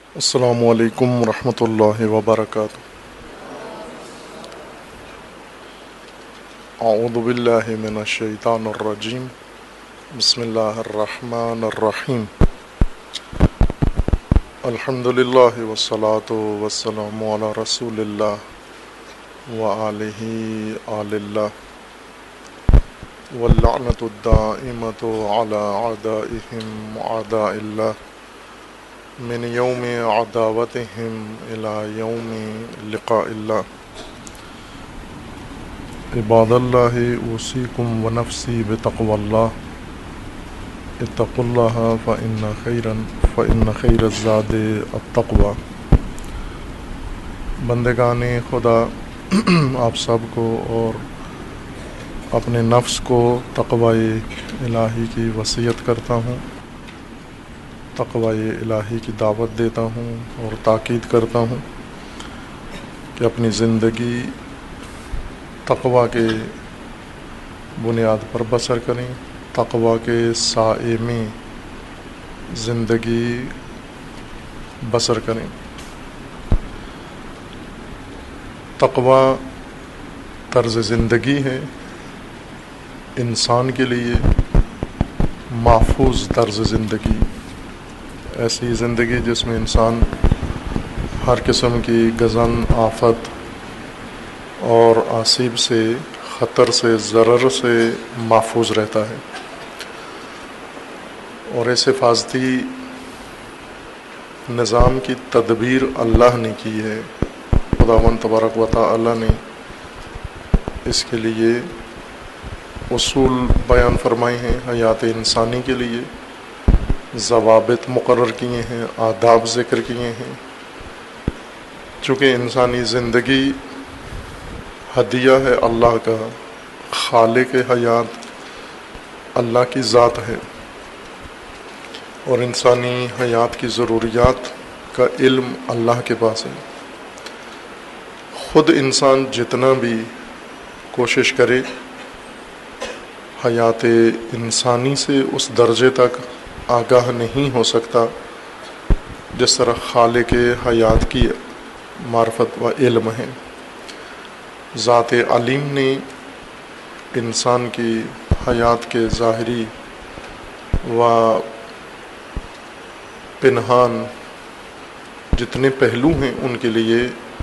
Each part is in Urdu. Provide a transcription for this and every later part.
السلام علیکم ورحمۃ اللہ وبرکاتہ۔ اعوذ باللہ من الشیطان الرجیم، بسم اللہ الرحمن الرحیم۔ الحمد للہ والصلاة والسلام علی رسول اللہ وآلہ آل اللہ، واللعنۃ الدائمۃ علی اعدائہم اعداء اللہ، من یوم عداوتہم الی یوم لقاء اللہ۔ عباد اللہ اوصیکم ونفسی بتقوی اللہ، اتقوا اللہ فإن خیر الزاد التقوی۔ بندگان خدا، آپ سب کو اور اپنے نفس کو تقوی الہی کی وصیت کرتا ہوں، تقوی الہی کی دعوت دیتا ہوں اور تاکید کرتا ہوں کہ اپنی زندگی تقوی کے بنیاد پر بسر کریں، تقوی کے سائے میں زندگی بسر کریں۔ تقوی طرز زندگی ہے انسان کے لیے، محفوظ طرز زندگی، ایسی زندگی جس میں انسان ہر قسم کی گزن، آفت اور آسیب سے، خطر سے، ضرر سے محفوظ رہتا ہے۔ اور اس حفاظتی نظام کی تدبیر اللہ نے کی ہے، خداوند تبارک و تعالی نے اس کے لیے اصول بیان فرمائے ہیں، حیات انسانی کے لیے ضوابط مقرر کیے ہیں، آداب ذکر کیے ہیں۔ چونکہ انسانی زندگی ہدیہ ہے اللہ کا، خالق حیات اللہ کی ذات ہے، اور انسانی حیات کی ضروریات کا علم اللہ کے پاس ہے۔ خود انسان جتنا بھی کوشش کرے حیات انسانی سے اس درجے تک آگاہ نہیں ہو سکتا جس طرح خالق حیات کی معرفت و علم ہے۔ ذات علیم نے انسان کی حیات کے ظاہری و پنہان جتنے پہلو ہیں ان کے لیے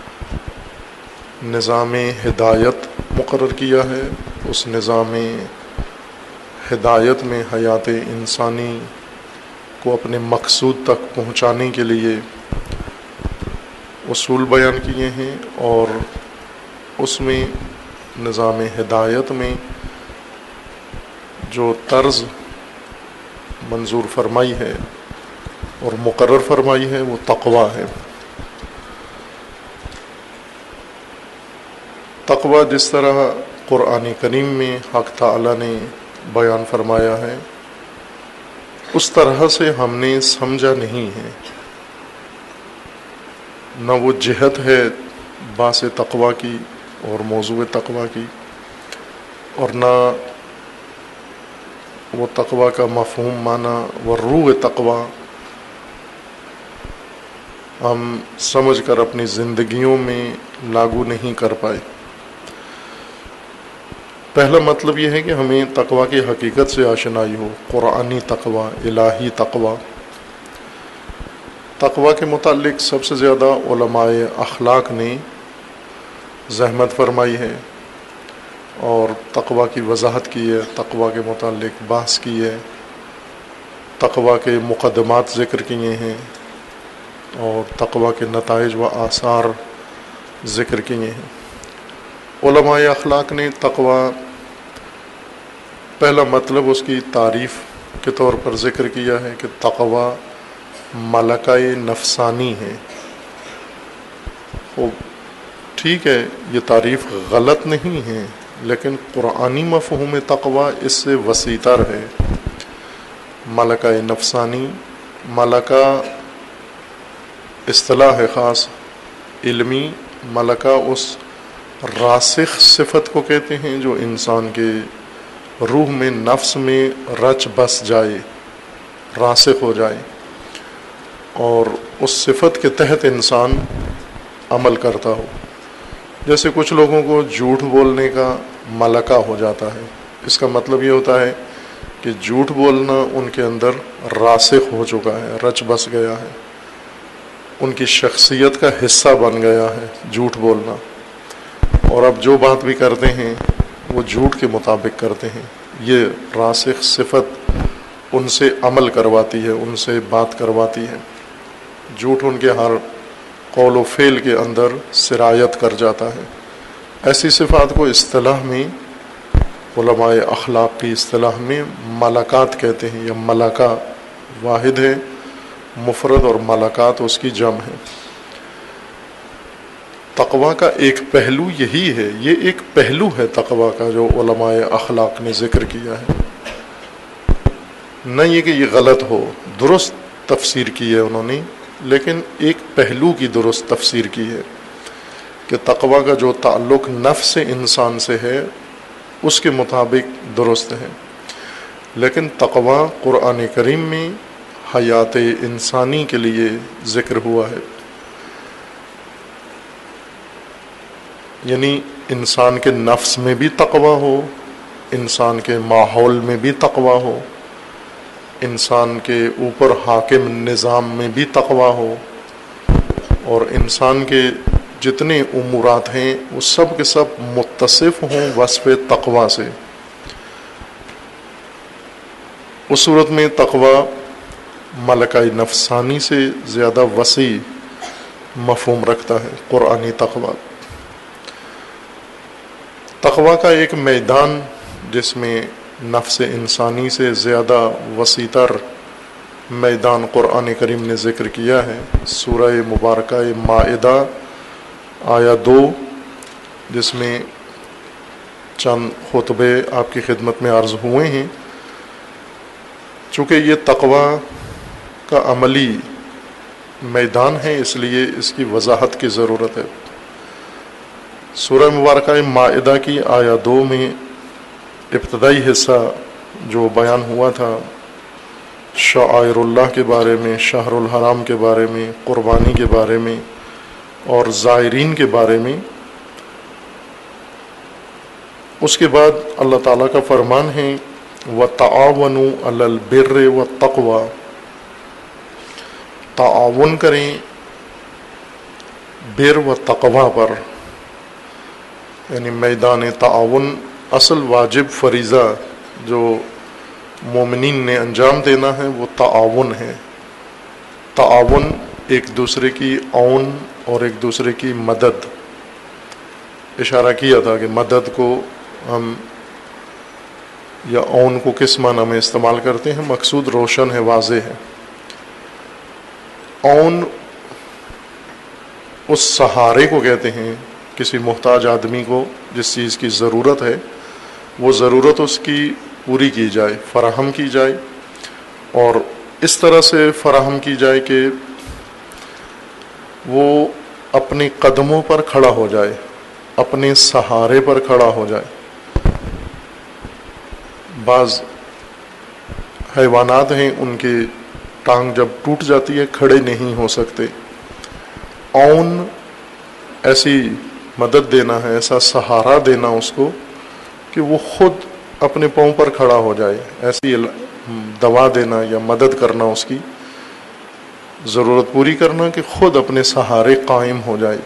نظام ہدایت مقرر کیا ہے۔ اس نظام ہدایت میں حیات انسانی کو اپنے مقصود تک پہنچانے کے لیے اصول بیان کیے ہیں، اور اس میں نظام ہدایت میں جو طرز منظور فرمائی ہے اور مقرر فرمائی ہے وہ تقوی ہے۔ تقوی جس طرح قرآن کریم میں حق تعالی نے بیان فرمایا ہے اس طرح سے ہم نے سمجھا نہیں ہے، نہ وہ جہت ہے باعث تقوی کی اور موضوع تقوی کی، اور نہ وہ تقوی کا مفہوم معنی و روح تقوی ہم سمجھ کر اپنی زندگیوں میں لاگو نہیں کر پائے۔ پہلا مطلب یہ ہے کہ ہمیں تقوی کی حقیقت سے آشنائی ہو، قرآنی تقوی، الہی تقوی۔ تقوی کے متعلق سب سے زیادہ علماء اخلاق نے زحمت فرمائی ہے اور تقوی کی وضاحت کی ہے، تقوی کے متعلق بحث کی ہے، تقوی کے مقدمات ذکر کیے ہیں اور تقوی کے نتائج و آثار ذکر کیے ہیں۔ علماء اخلاق نے تقوی پہلا مطلب اس کی تعریف کے طور پر ذکر کیا ہے کہ تقوی ملکہ نفسانی ہے۔ ٹھیک ہے، یہ تعریف غلط نہیں ہے، لیکن قرآنی مفہوم تقوی اس سے وسیع تر ہے۔ ملکہ نفسانی، ملکہ اصطلاح ہے خاص علمی، ملکہ اس راسخ صفت کو کہتے ہیں جو انسان کے روح میں، نفس میں رچ بس جائے، راسخ ہو جائے، اور اس صفت کے تحت انسان عمل کرتا ہو. جیسے کچھ لوگوں کو جھوٹ بولنے کا ملکہ ہو جاتا ہے. اس کا مطلب یہ ہوتا ہے کہ جھوٹ بولنا ان کے اندر راسخ ہو چکا ہے، رچ بس گیا ہے، ان کی شخصیت کا حصہ بن گیا ہے جھوٹ بولنا. اور اب جو بات بھی کرتے ہیں وہ جھوٹ کے مطابق کرتے ہیں. یہ راسخ صفت ان سے عمل کرواتی ہے، ان سے بات کرواتی ہے. جھوٹ ان کے ہر قول و فعل کے اندر سرایت کر جاتا ہے. ایسی صفات کو اصطلاح میں، علماء اخلاق کی اصطلاح میں ملکات کہتے ہیں، یا ملکہ واحد ہے مفرد اور ملکات اس کی جمع ہے. تقویٰ کا ایک پہلو یہی ہے، یہ ایک پہلو ہے تقویٰ کا جو علماء اخلاق نے ذکر کیا ہے. نہ یہ کہ یہ غلط ہو، درست تفسیر کی ہے انہوں نے، لیکن ایک پہلو کی درست تفسیر کی ہے کہ تقویٰ کا جو تعلق نفس انسان سے ہے اس کے مطابق درست ہے. لیکن تقویٰ قرآن کریم میں حیات انسانی کے لیے ذکر ہوا ہے. یعنی انسان کے نفس میں بھی تقویٰ ہو، انسان کے ماحول میں بھی تقویٰ ہو، انسان کے اوپر حاکم نظام میں بھی تقویٰ ہو، اور انسان کے جتنے امورات ہیں وہ سب کے سب متصف ہوں وصف تقویٰ سے. اس صورت میں تقویٰ ملکہ نفسانی سے زیادہ وسیع مفہوم رکھتا ہے. قرآنی تقویٰ، تقویٰ کا ایک میدان جس میں نفس انسانی سے زیادہ وسیع تر میدان قرآن کریم نے ذکر کیا ہے. سورہ مبارکہ مائدہ آیت 2، جس میں چند خطبے آپ کی خدمت میں عرض ہوئے ہیں. چونکہ یہ تقویٰ کا عملی میدان ہے اس لیے اس کی وضاحت کی ضرورت ہے. سورہ مبارکہ مائدہ کی آیت 2 میں ابتدائی حصہ جو بیان ہوا تھا شعائر اللہ کے بارے میں، شہر الحرام کے بارے میں، قربانی کے بارے میں اور زائرین کے بارے میں، اس کے بعد اللہ تعالیٰ کا فرمان ہے وَتَعَاوَنُوا عَلَى الْبِرِّ وَالتَّقْوَى، تعاون کریں بر و تقویٰ پر. یعنی میدان تعاون، اصل واجب فریضہ جو مومنین نے انجام دینا ہے وہ تعاون ہے. تعاون ایک دوسرے کی عون اور ایک دوسرے کی مدد. اشارہ کیا تھا کہ مدد کو ہم یا عون کو کس معنی میں استعمال کرتے ہیں، مقصود روشن ہے، واضح ہے. عون اس سہارے کو کہتے ہیں، کسی محتاج آدمی کو جس چیز کی ضرورت ہے وہ ضرورت اس کی پوری کی جائے، فراہم کی جائے، اور اس طرح سے فراہم کی جائے کہ وہ اپنے قدموں پر کھڑا ہو جائے، اپنے سہارے پر کھڑا ہو جائے. بعض حیوانات ہیں ان کی ٹانگ جب ٹوٹ جاتی ہے کھڑے نہیں ہو سکتے. عون ایسی مدد دینا ہے، ایسا سہارا دینا اس کو کہ وہ خود اپنے پاؤں پر کھڑا ہو جائے. ایسی دوا دینا یا مدد کرنا، اس کی ضرورت پوری کرنا کہ خود اپنے سہارے قائم ہو جائے.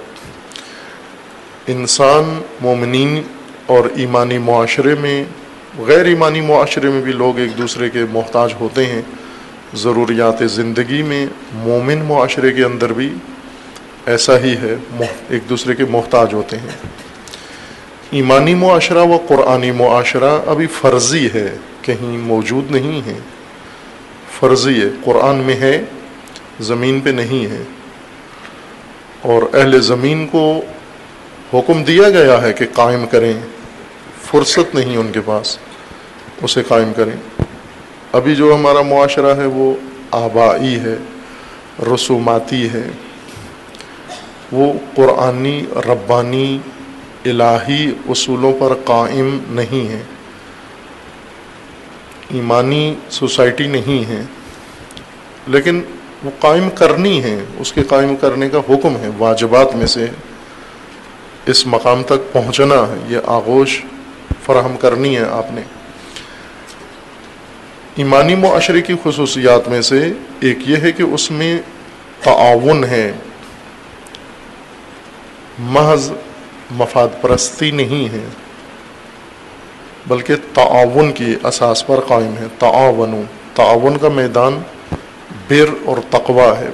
انسان مومنین اور ایمانی معاشرے میں، غیر ایمانی معاشرے میں بھی لوگ ایک دوسرے کے محتاج ہوتے ہیں. ضروریات زندگی میں مومن معاشرے کے اندر بھی ایسا ہی ہے، ایک دوسرے کے محتاج ہوتے ہیں. ایمانی معاشرہ و قرآنی معاشرہ ابھی فرضی ہے، کہیں موجود نہیں ہے، فرضی ہے. قرآن میں ہے، زمین پہ نہیں ہے. اور اہل زمین کو حکم دیا گیا ہے کہ قائم کریں، فرصت نہیں ان کے پاس، اسے قائم کریں. ابھی جو ہمارا معاشرہ ہے وہ آبائی ہے، رسوماتی ہے، وہ قرآنی، ربانی، الہی اصولوں پر قائم نہیں ہے، ایمانی سوسائٹی نہیں ہے. لیکن وہ قائم کرنی ہے، اس کے قائم کرنے کا حکم ہے، واجبات میں سے اس مقام تک پہنچنا ہے، یہ آغوش فراہم کرنی ہے آپ نے۔ ایمانی معاشرے کی خصوصیات میں سے ایک یہ ہے کہ اس میں تعاون ہے، محض مفاد پرستی نہیں ہے، بلکہ تعاون کی اساس پر قائم ہے۔ تعاون کا میدان بر اور تقوی ہے۔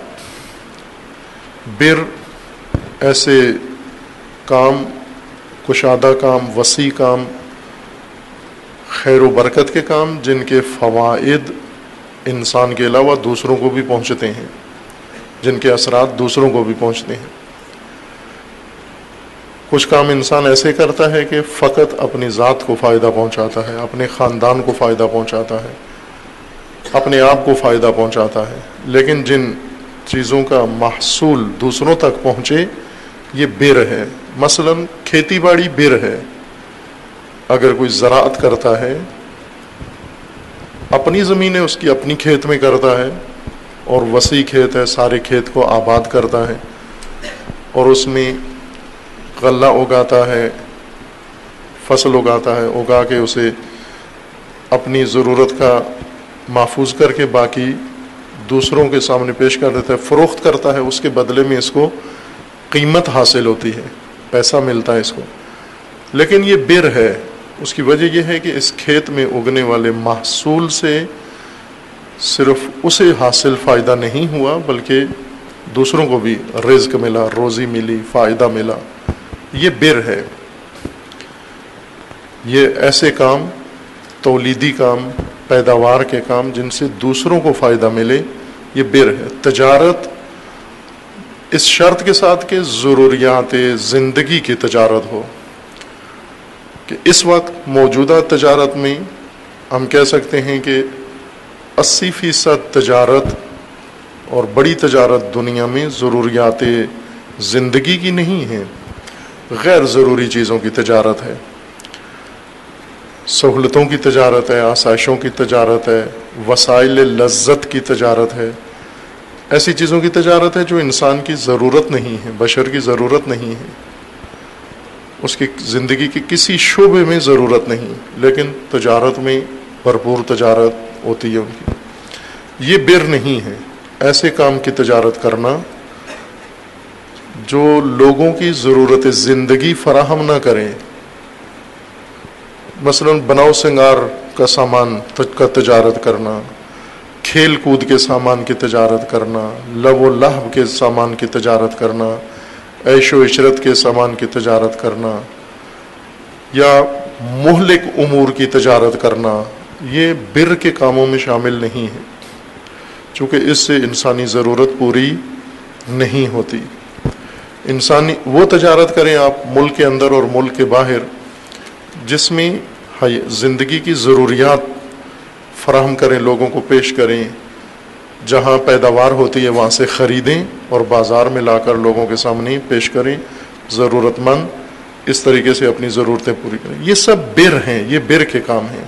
بر ایسے کام، کشادہ کام، وسیع کام، خیر و برکت کے کام جن کے فوائد انسان کے علاوہ دوسروں کو بھی پہنچتے ہیں، جن کے اثرات دوسروں کو بھی پہنچتے ہیں۔ کچھ کام انسان ایسے کرتا ہے کہ فقط اپنی ذات کو فائدہ پہنچاتا ہے، اپنے خاندان کو فائدہ پہنچاتا ہے، اپنے آپ کو فائدہ پہنچاتا ہے، لیکن جن چیزوں کا محصول دوسروں تک پہنچے یہ بر ہے۔ مثلا کھیتی باڑی بر ہے۔ اگر کوئی زراعت کرتا ہے، اپنی زمین ہے اس کی، اپنی کھیت میں کرتا ہے، اور وسیع کھیت ہے، سارے کھیت کو آباد کرتا ہے، اور اس میں غلہ اگاتا ہے، فصل اگاتا ہے، اگا کے اسے اپنی ضرورت کا محفوظ کر کے باقی دوسروں کے سامنے پیش کر دیتا ہے، فروخت کرتا ہے، اس کے بدلے میں اس کو قیمت حاصل ہوتی ہے، پیسہ ملتا ہے اس کو، لیکن یہ بر ہے۔ اس کی وجہ یہ ہے کہ اس کھیت میں اگنے والے محصول سے صرف اسے حاصل فائدہ نہیں ہوا، بلکہ دوسروں کو بھی رزق ملا، روزی ملی، فائدہ ملا، یہ بر ہے۔ یہ ایسے کام، تولیدی کام، پیداوار کے کام جن سے دوسروں کو فائدہ ملے، یہ بر ہے۔ تجارت اس شرط کے ساتھ کہ ضروریات زندگی کی تجارت ہو، کہ اس وقت موجودہ تجارت میں ہم کہہ سکتے ہیں کہ 80% تجارت اور بڑی تجارت دنیا میں ضروریات زندگی کی نہیں ہے، غیر ضروری چیزوں کی تجارت ہے، سہولتوں کی تجارت ہے، آسائشوں کی تجارت ہے، وسائل لذت کی تجارت ہے، ایسی چیزوں کی تجارت ہے جو انسان کی ضرورت نہیں ہے، بشر کی ضرورت نہیں ہے، اس کی زندگی کے کسی شعبے میں ضرورت نہیں، لیکن تجارت میں بھرپور تجارت ہوتی ہے ان کی۔ یہ بر نہیں ہے ایسے کام کی تجارت کرنا جو لوگوں کی ضرورت زندگی فراہم نہ کریں۔ مثلا بناؤ سنگار کا سامان کا تجارت کرنا، کھیل کود کے سامان کی تجارت کرنا، لو و لہو کے سامان کی تجارت کرنا، عیش و عشرت کے سامان کی تجارت کرنا، یا مہلک امور کی تجارت کرنا، یہ بر کے کاموں میں شامل نہیں ہے، چونکہ اس سے انسانی ضرورت پوری نہیں ہوتی۔ انسانی وہ تجارت کریں آپ ملک کے اندر اور ملک کے باہر جس میں زندگی کی ضروریات فراہم کریں، لوگوں کو پیش کریں، جہاں پیداوار ہوتی ہے وہاں سے خریدیں اور بازار میں لا کر لوگوں کے سامنے پیش کریں، ضرورت مند اس طریقے سے اپنی ضرورتیں پوری کریں۔ یہ سب بر ہیں، یہ بر کے کام ہیں۔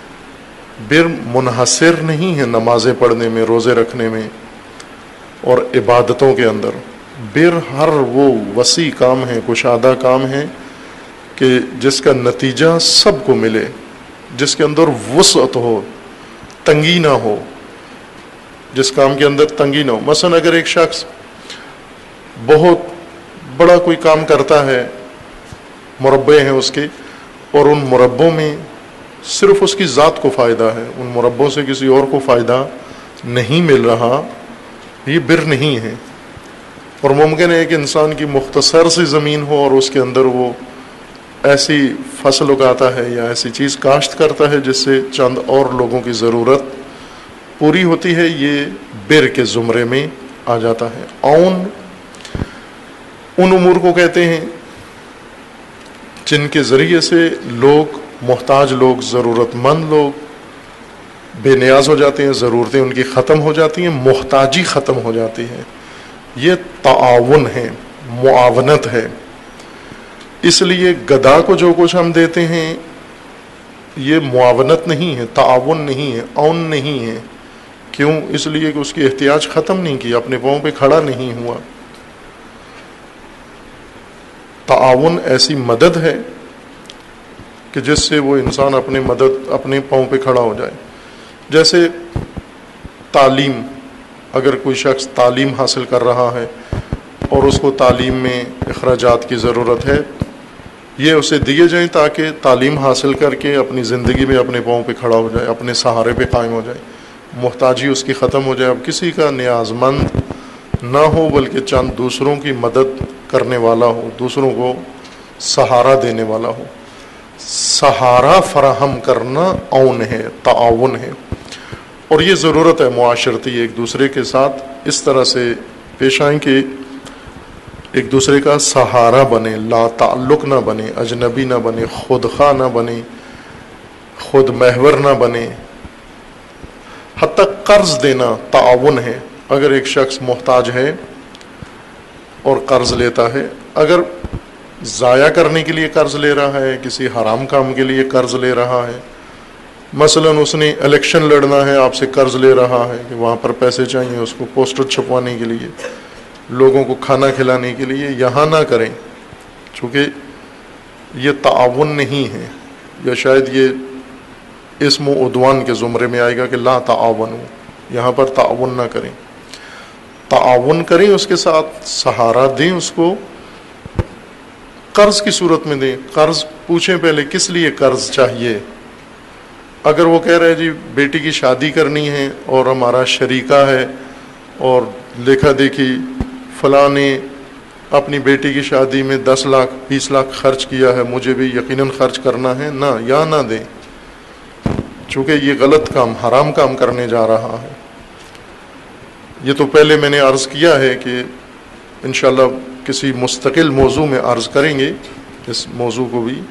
بر منحصر نہیں ہے نمازیں پڑھنے میں، روزے رکھنے میں اور عبادتوں کے اندر۔ بر ہر وہ وسیع کام ہے، کشادہ کام ہے کہ جس کا نتیجہ سب کو ملے، جس کے اندر وسعت ہو، تنگی نہ ہو، جس کام کے اندر تنگی نہ ہو۔ مثلا اگر ایک شخص بہت بڑا کوئی کام کرتا ہے، مربے ہیں اس کے، اور ان مربوں میں صرف اس کی ذات کو فائدہ ہے، ان مربوں سے کسی اور کو فائدہ نہیں مل رہا، یہ بر نہیں ہے۔ اور ممکن ہے کہ انسان کی مختصر سی زمین ہو اور اس کے اندر وہ ایسی فصل اگاتا ہے یا ایسی چیز کاشت کرتا ہے جس سے چند اور لوگوں کی ضرورت پوری ہوتی ہے، یہ بر کے زمرے میں آ جاتا ہے۔ اون ان امور کو کہتے ہیں جن کے ذریعے سے لوگ، محتاج لوگ، ضرورت مند لوگ بے نیاز ہو جاتے ہیں، ضرورتیں ان کی ختم ہو جاتی ہیں، محتاجی ختم ہو جاتی ہے۔ یہ تعاون ہے، معاونت ہے۔ اس لیے گدھا کو جو کچھ ہم دیتے ہیں یہ معاونت نہیں ہے، تعاون نہیں ہے، اون نہیں ہے کیوں؟ اس لیے کہ اس کی احتیاج ختم نہیں کی، اپنے پاؤں پہ کھڑا نہیں ہوا۔ تعاون ایسی مدد ہے کہ جس سے وہ انسان اپنے پاؤں پہ کھڑا ہو جائے۔ جیسے تعلیم، اگر کوئی شخص تعلیم حاصل کر رہا ہے اور اس کو تعلیم میں اخراجات کی ضرورت ہے، یہ اسے دیے جائیں تاکہ تعلیم حاصل کر کے اپنی زندگی میں اپنے پاؤں پہ کھڑا ہو جائے، اپنے سہارے پہ قائم ہو جائے، محتاجی اس کی ختم ہو جائے، اب کسی کا نیاز مند نہ ہو بلکہ چند دوسروں کی مدد کرنے والا ہو، دوسروں کو سہارا دینے والا ہو۔ سہارا فراہم کرنا عون ہے، تعاون ہے، اور یہ ضرورت ہے معاشرتی ایک دوسرے کے ساتھ اس طرح سے پیش آئیں کہ ایک دوسرے کا سہارا بنے، لا تعلق نہ بنے، اجنبی نہ بنے، خود خواہ نہ بنے، خود محور نہ بنے۔ حتیٰ قرض دینا تعاون ہے۔ اگر ایک شخص محتاج ہے اور قرض لیتا ہے، اگر ضائع کرنے کے لیے قرض لے رہا ہے، کسی حرام کام کے لیے قرض لے رہا ہے، مثلا اس نے الیکشن لڑنا ہے، آپ سے قرض لے رہا ہے کہ وہاں پر پیسے چاہیے اس کو پوسٹر چھپوانے کے لیے، لوگوں کو کھانا کھلانے کے لیے، یہاں نہ کریں، چونکہ یہ تعاون نہیں ہے، یا شاید یہ اسم و عدوان کے زمرے میں آئے گا کہ لا تعاون، یہاں پر تعاون نہ کریں۔ تعاون کریں، اس کے ساتھ سہارا دیں، اس کو قرض کی صورت میں دیں۔ قرض پوچھیں پہلے کس لیے قرض چاہیے۔ اگر وہ کہہ رہے جی بیٹی کی شادی کرنی ہے اور ہمارا شریکہ ہے اور دیکھا دیکھی فلاں نے اپنی بیٹی کی شادی میں 10 لاکھ 20 لاکھ خرچ کیا ہے، مجھے بھی یقیناً خرچ کرنا ہے، نہ، یا نہ دیں، چونکہ یہ غلط کام، حرام کام کرنے جا رہا ہے۔ یہ تو پہلے میں نے عرض کیا ہے کہ انشاءاللہ کسی مستقل موضوع میں عرض کریں گے اس موضوع کو بھی،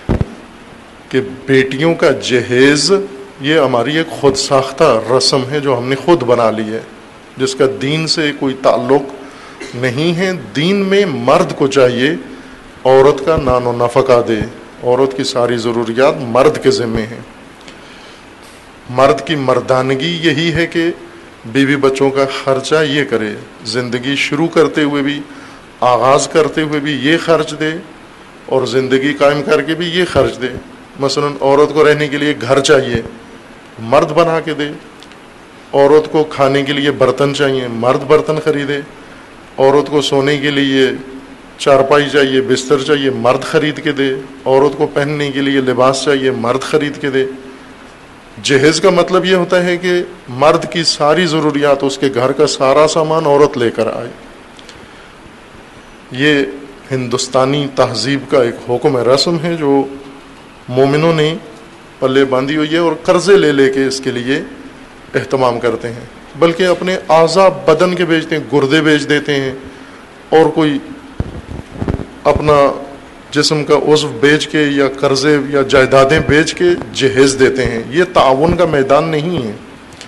کہ بیٹیوں کا جہیز یہ ہماری ایک خود ساختہ رسم ہے جو ہم نے خود بنا لی ہے، جس کا دین سے کوئی تعلق نہیں ہے۔ دین میں مرد کو چاہیے عورت کا نان و نفقہ دے، عورت کی ساری ضروریات مرد کے ذمے ہیں۔ مرد کی مردانگی یہی ہے کہ بیوی بچوں کا خرچہ یہ کرے، زندگی شروع کرتے ہوئے بھی، آغاز کرتے ہوئے بھی یہ خرچ دے، اور زندگی قائم کر کے بھی یہ خرچ دے۔ مثلا عورت کو رہنے کے لیے گھر چاہیے، مرد بنا کے دے۔ عورت کو کھانے کے لیے برتن چاہیے، مرد برتن خریدے۔ عورت کو سونے کے لیے چارپائی چاہیے، بستر چاہیے، مرد خرید کے دے۔ عورت کو پہننے کے لیے لباس چاہیے، مرد خرید کے دے۔ جہیز کا مطلب یہ ہوتا ہے کہ مرد کی ساری ضروریات، اس کے گھر کا سارا سامان عورت لے کر آئے۔ یہ ہندوستانی تہذیب کا ایک حکم رسم ہے جو مومنوں نے پلے باندھی ہوئی ہے، اور قرضے لے لے کے اس کے لیے اہتمام کرتے ہیں، بلکہ اپنے اعضاء بدن کے بیچتے ہیں، گردے بیچ دیتے ہیں، اور کوئی اپنا جسم کا عضو بیچ کے یا قرضے یا جائیدادیں بیچ کے جہیز دیتے ہیں۔ یہ تعاون کا میدان نہیں ہے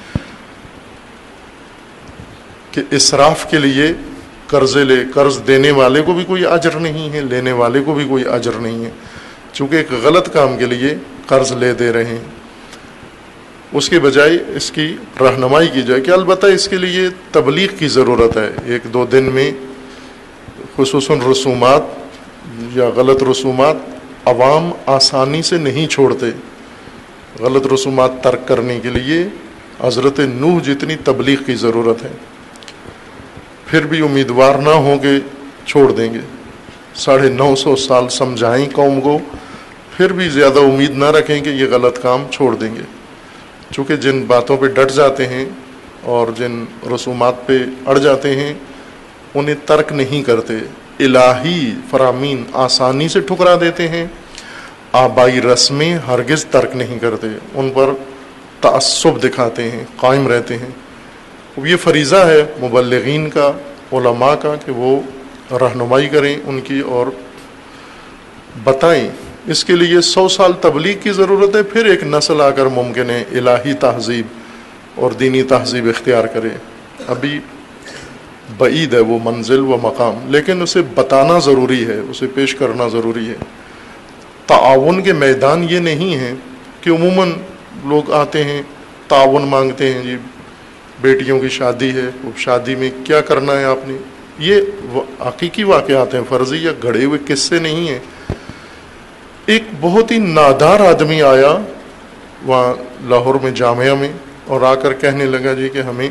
کہ اسراف کے لیے قرضے لے، قرض دینے والے کو بھی کوئی اجر نہیں ہے، لینے والے کو بھی کوئی اجر نہیں ہے، چونکہ ایک غلط کام کے لیے قرض لے دے رہے ہیں۔ اس کے بجائے اس کی رہنمائی کی جائے کہ البتہ اس کے لیے تبلیغ کی ضرورت ہے۔ 1-2 دن میں خصوصاً رسومات یا غلط رسومات عوام آسانی سے نہیں چھوڑتے۔ غلط رسومات ترک کرنے کے لیے حضرت نوح جتنی تبلیغ کی ضرورت ہے۔ پھر بھی امیدوار نہ ہوں کہ چھوڑ دیں گے، 950 سال سمجھائیں قوم کو، پھر بھی زیادہ امید نہ رکھیں کہ یہ غلط کام چھوڑ دیں گے، چونکہ جن باتوں پہ ڈٹ جاتے ہیں اور جن رسومات پہ اڑ جاتے ہیں انہیں ترک نہیں کرتے۔ الہی فرامین آسانی سے ٹھکرا دیتے ہیں، آبائی رسمیں ہرگز ترک نہیں کرتے، ان پر تعصب دکھاتے ہیں، قائم رہتے ہیں۔ یہ فریضہ ہے مبلغین کا، علماء کا، کہ وہ رہنمائی کریں ان کی اور بتائیں۔ اس کے لیے 100 سال تبلیغ کی ضرورت ہے، پھر ایک نسل آ کر ممکن ہے الہی تہذیب اور دینی تہذیب اختیار کرے۔ ابھی بعید ہے وہ منزل و مقام، لیکن اسے بتانا ضروری ہے، اسے پیش کرنا ضروری ہے۔ تعاون کے میدان یہ نہیں ہے کہ عموماً لوگ آتے ہیں، تعاون مانگتے ہیں، جی بیٹیوں کی شادی ہے، شادی میں کیا کرنا ہے آپ نے، یہ حقیقی واقعات ہیں، فرضی یا گھڑے ہوئے قصے نہیں ہیں۔ ایک بہت ہی نادار آدمی آیا وہاں لاہور میں جامعہ میں، اور آ کر کہنے لگا جی کہ ہمیں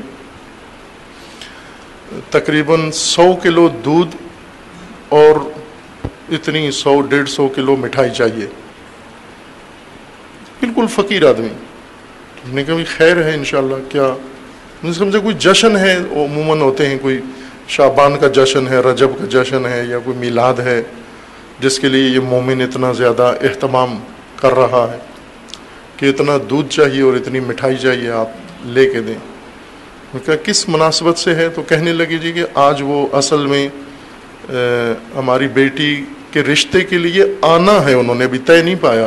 تقریباً 100 کلو دودھ اور اتنی 100-150 کلو مٹھائی چاہیے۔ بالکل فقیر آدمی۔ ہم نے کہا بھی خیر ہے انشاءاللہ، کیا سمجھے کوئی جشن ہے، عموماً ہوتے ہیں، کوئی شعبان کا جشن ہے، رجب کا جشن ہے، یا کوئی میلاد ہے جس کے لیے یہ مومن اتنا زیادہ اہتمام کر رہا ہے کہ اتنا دودھ چاہیے اور اتنی مٹھائی چاہیے، آپ لے کے دیں۔ میں کہا کس مناسبت سے ہے؟ تو کہنے لگی جی کہ آج وہ اصل میں ہماری بیٹی کے رشتے کے لیے آنا ہے، انہوں نے ابھی طے نہیں پایا،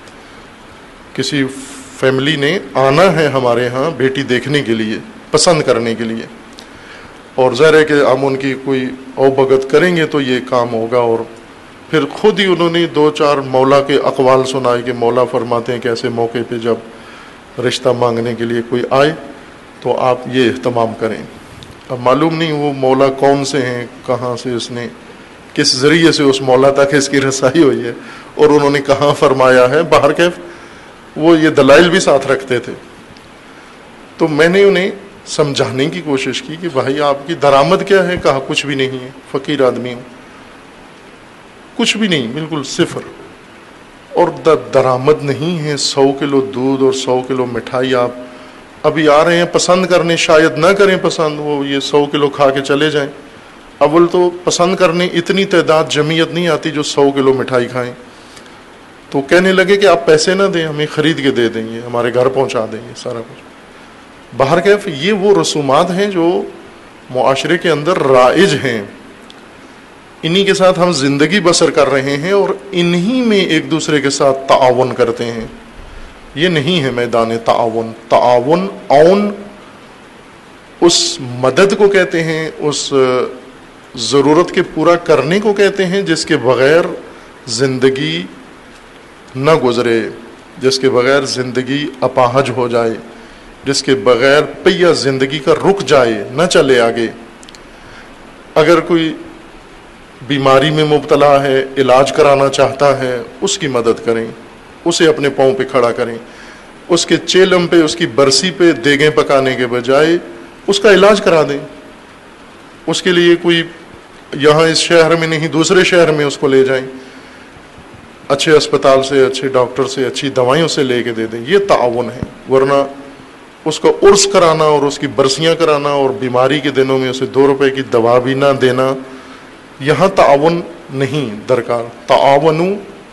کسی فیملی نے آنا ہے ہمارے ہاں بیٹی دیکھنے کے لیے، پسند کرنے کے لیے، اور ظاہر ہے کہ ہم ان کی کوئی او بھگت کریں گے تو یہ کام ہوگا۔ اور پھر خود ہی انہوں نے 2-4 مولا کے اقوال سنائے کہ مولا فرماتے ہیں کہ ایسے موقع پہ جب رشتہ مانگنے کے لیے کوئی آئے تو آپ یہ اہتمام کریں۔ اب معلوم نہیں وہ مولا کون سے ہیں، کہاں سے اس نے، کس ذریعے سے اس مولا تک اس کی رسائی ہوئی ہے، اور انہوں نے کہاں فرمایا ہے۔ بہرکیف وہ یہ دلائل بھی ساتھ رکھتے تھے۔ تو میں نے انہیں سمجھانے کی کوشش کی کہ بھائی آپ کی درآمد کیا ہے؟ کہا کچھ بھی نہیں ہے، فقیر آدمی ہوں، کچھ بھی نہیں، بالکل صفر، اور درآمد نہیں ہے 100 کلو دودھ اور 100 کلو مٹھائی، آپ ابھی آ رہے ہیں پسند کرنے، شاید نہ کریں پسند، وہ یہ 100 کلو کھا کے چلے جائیں۔ اول تو پسند کرنے اتنی تعداد جمعیت نہیں آتی جو 100 کلو مٹھائی کھائیں۔ تو کہنے لگے کہ آپ پیسے نہ دیں، ہمیں خرید کے دے دیں گے، ہمارے گھر پہنچا دیں گے سارا کچھ۔ بہرکیف یہ وہ رسومات ہیں جو معاشرے کے اندر رائج ہیں، انہی کے ساتھ ہم زندگی بسر کر رہے ہیں، اور انہی میں ایک دوسرے کے ساتھ تعاون کرتے ہیں۔ یہ نہیں ہے میدان تعاون۔ تعاون، عون، اس مدد کو کہتے ہیں، اس ضرورت کے پورا کرنے کو کہتے ہیں جس کے بغیر زندگی نہ گزرے، جس کے بغیر زندگی اپاہج ہو جائے، جس کے بغیر پہیہ زندگی کا رک جائے، نہ چلے آگے۔ اگر کوئی بیماری میں مبتلا ہے، علاج کرانا چاہتا ہے، اس کی مدد کریں، اسے اپنے پاؤں پہ کھڑا کریں، اس کے چیلم پہ، اس کی برسی پہ دیگیں پکانے کے بجائے اس کا علاج کرا دیں۔ اس کے لیے کوئی یہاں اس شہر میں نہیں دوسرے شہر میں اس کو لے جائیں، اچھے اسپتال سے، اچھے ڈاکٹر سے، اچھی دوائیوں سے لے کے دے دیں۔ یہ تعاون ہے۔ ورنہ اس کو عرس کرانا اور اس کی برسیاں کرانا اور بیماری کے دنوں میں اسے 2 روپے کی دوا بھی نہ دینا، یہاں تعاون نہیں درکار۔ تعاونو،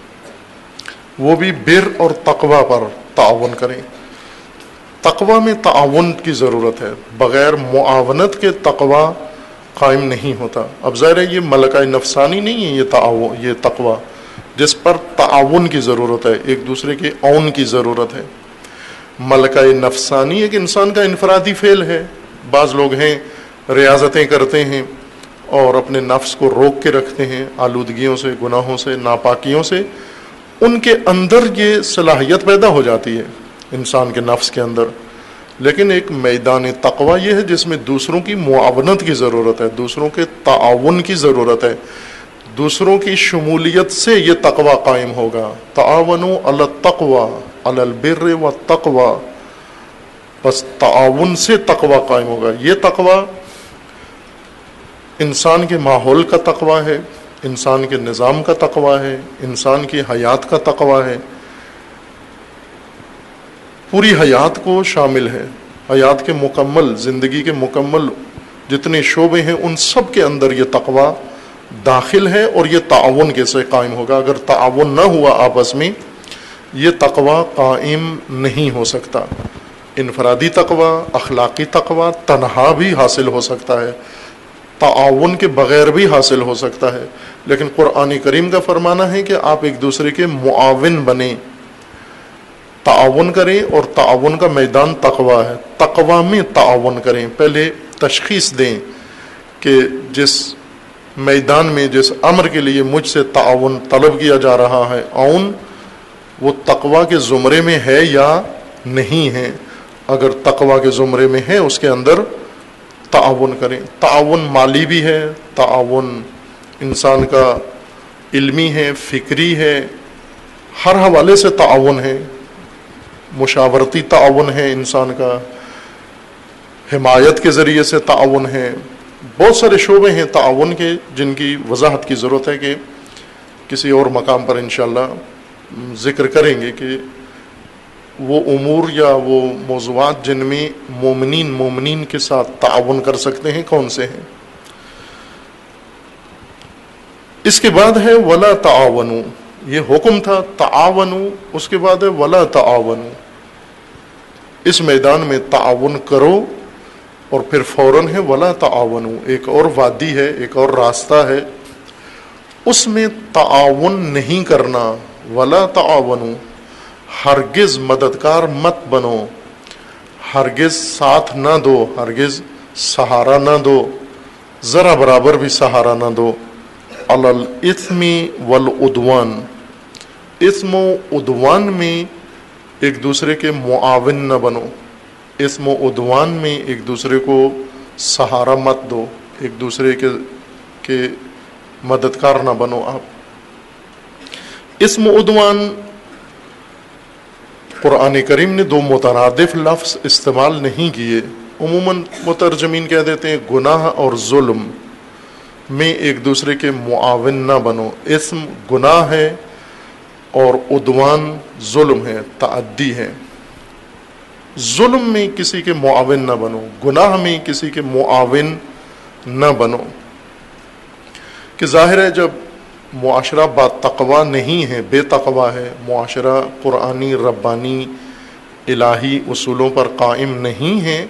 وہ بھی بر اور تقوی پر تعاون کریں۔ تقوی میں تعاون کی ضرورت ہے، بغیر معاونت کے تقوی قائم نہیں ہوتا۔ اب ظاہر ہے یہ ملکہ نفسانی نہیں ہے، یہ تقوی جس پر تعاون کی ضرورت ہے، ایک دوسرے کے عون کی ضرورت ہے۔ ملکہ نفسانی ایک انسان کا انفرادی فعل ہے۔ بعض لوگ ہیں ریاضتیں کرتے ہیں اور اپنے نفس کو روک کے رکھتے ہیں آلودگیوں سے، گناہوں سے، ناپاکیوں سے، ان کے اندر یہ صلاحیت پیدا ہو جاتی ہے انسان کے نفس کے اندر۔ لیکن ایک میدان تقوی یہ ہے جس میں دوسروں کی معاونت کی ضرورت ہے، دوسروں کے تعاون کی ضرورت ہے، دوسروں کی شمولیت سے یہ تقوی قائم ہوگا۔ تعاونوا علی التقوی علی البر والتقوی، بس تعاون سے تقوی قائم ہوگا۔ یہ تقوی انسان کے ماحول کا تقوی ہے، انسان کے نظام کا تقوی ہے، انسان کی حیات کا تقوی ہے، پوری حیات کو شامل ہے۔ حیات کے مکمل، زندگی کے مکمل جتنے شعبے ہیں ان سب کے اندر یہ تقوی داخل ہے، اور یہ تعاون کیسے قائم ہوگا؟ اگر تعاون نہ ہوا آپس میں، یہ تقوی قائم نہیں ہو سکتا۔ انفرادی تقوی، اخلاقی تقوی تنہا بھی حاصل ہو سکتا ہے، تعاون کے بغیر بھی حاصل ہو سکتا ہے، لیکن قرآن کریم کا فرمانا ہے کہ آپ ایک دوسرے کے معاون بنیں، تعاون کریں، اور تعاون کا میدان تقوی ہے۔ تقوی میں تعاون کریں، پہلے تشخیص دیں کہ جس میدان میں، جس امر کے لیے مجھ سے تعاون طلب کیا جا رہا ہے، عون، وہ تقوی کے زمرے میں ہے یا نہیں ہے۔ اگر تقوی کے زمرے میں ہے اس کے اندر تعاون کریں. تعاون مالی بھی ہے، تعاون انسان کا علمی ہے، فکری ہے، ہر حوالے سے تعاون ہے. مشاورتی تعاون ہے انسان کا، حمایت کے ذریعے سے تعاون ہے. بہت سارے شعبے ہیں تعاون کے جن کی وضاحت کی ضرورت ہے کہ کسی اور مقام پر انشاءاللہ ذکر کریں گے کہ وہ امور یا وہ موضوعات جن میں مومنین کے ساتھ تعاون کر سکتے ہیں کون سے ہیں. اس کے بعد ہے ولا تعاونوا، یہ حکم تھا تعاونوا، اس کے بعد ہے ولا تعاونوا، اس میدان میں تعاون کرو، اور پھر فوراً ہے ولا تعاونوا، ایک اور وادی ہے، ایک اور راستہ ہے، اس میں تعاون نہیں کرنا. ولا تعاونوا، ہرگز مددگار مت بنو، ہرگز ساتھ نہ دو، ہرگز سہارا نہ دو، ذرا برابر بھی سہارا نہ دو. علی الاثم والعدوان، اثم و عدوان میں ایک دوسرے کے معاون نہ بنو، اثم و عدوان میں ایک دوسرے کو سہارا مت دو، ایک دوسرے کے مددگار نہ بنو آپ. اثم و عدوان قرآن کریم نے دو مترادف لفظ استعمال نہیں کیے. عموماً مترجمین کہہ دیتے ہیں گناہ اور ظلم میں ایک دوسرے کے معاون نہ بنو. اسم گناہ ہے اور عدوان ظلم ہے، تعدی ہے. ظلم میں کسی کے معاون نہ بنو، گناہ میں کسی کے معاون نہ بنو. کہ ظاہر ہے جب معاشرہ با تقوی نہیں ہے، بے تقوی ہے، معاشرہ قرآنی ربانی الہی اصولوں پر قائم نہیں ہے،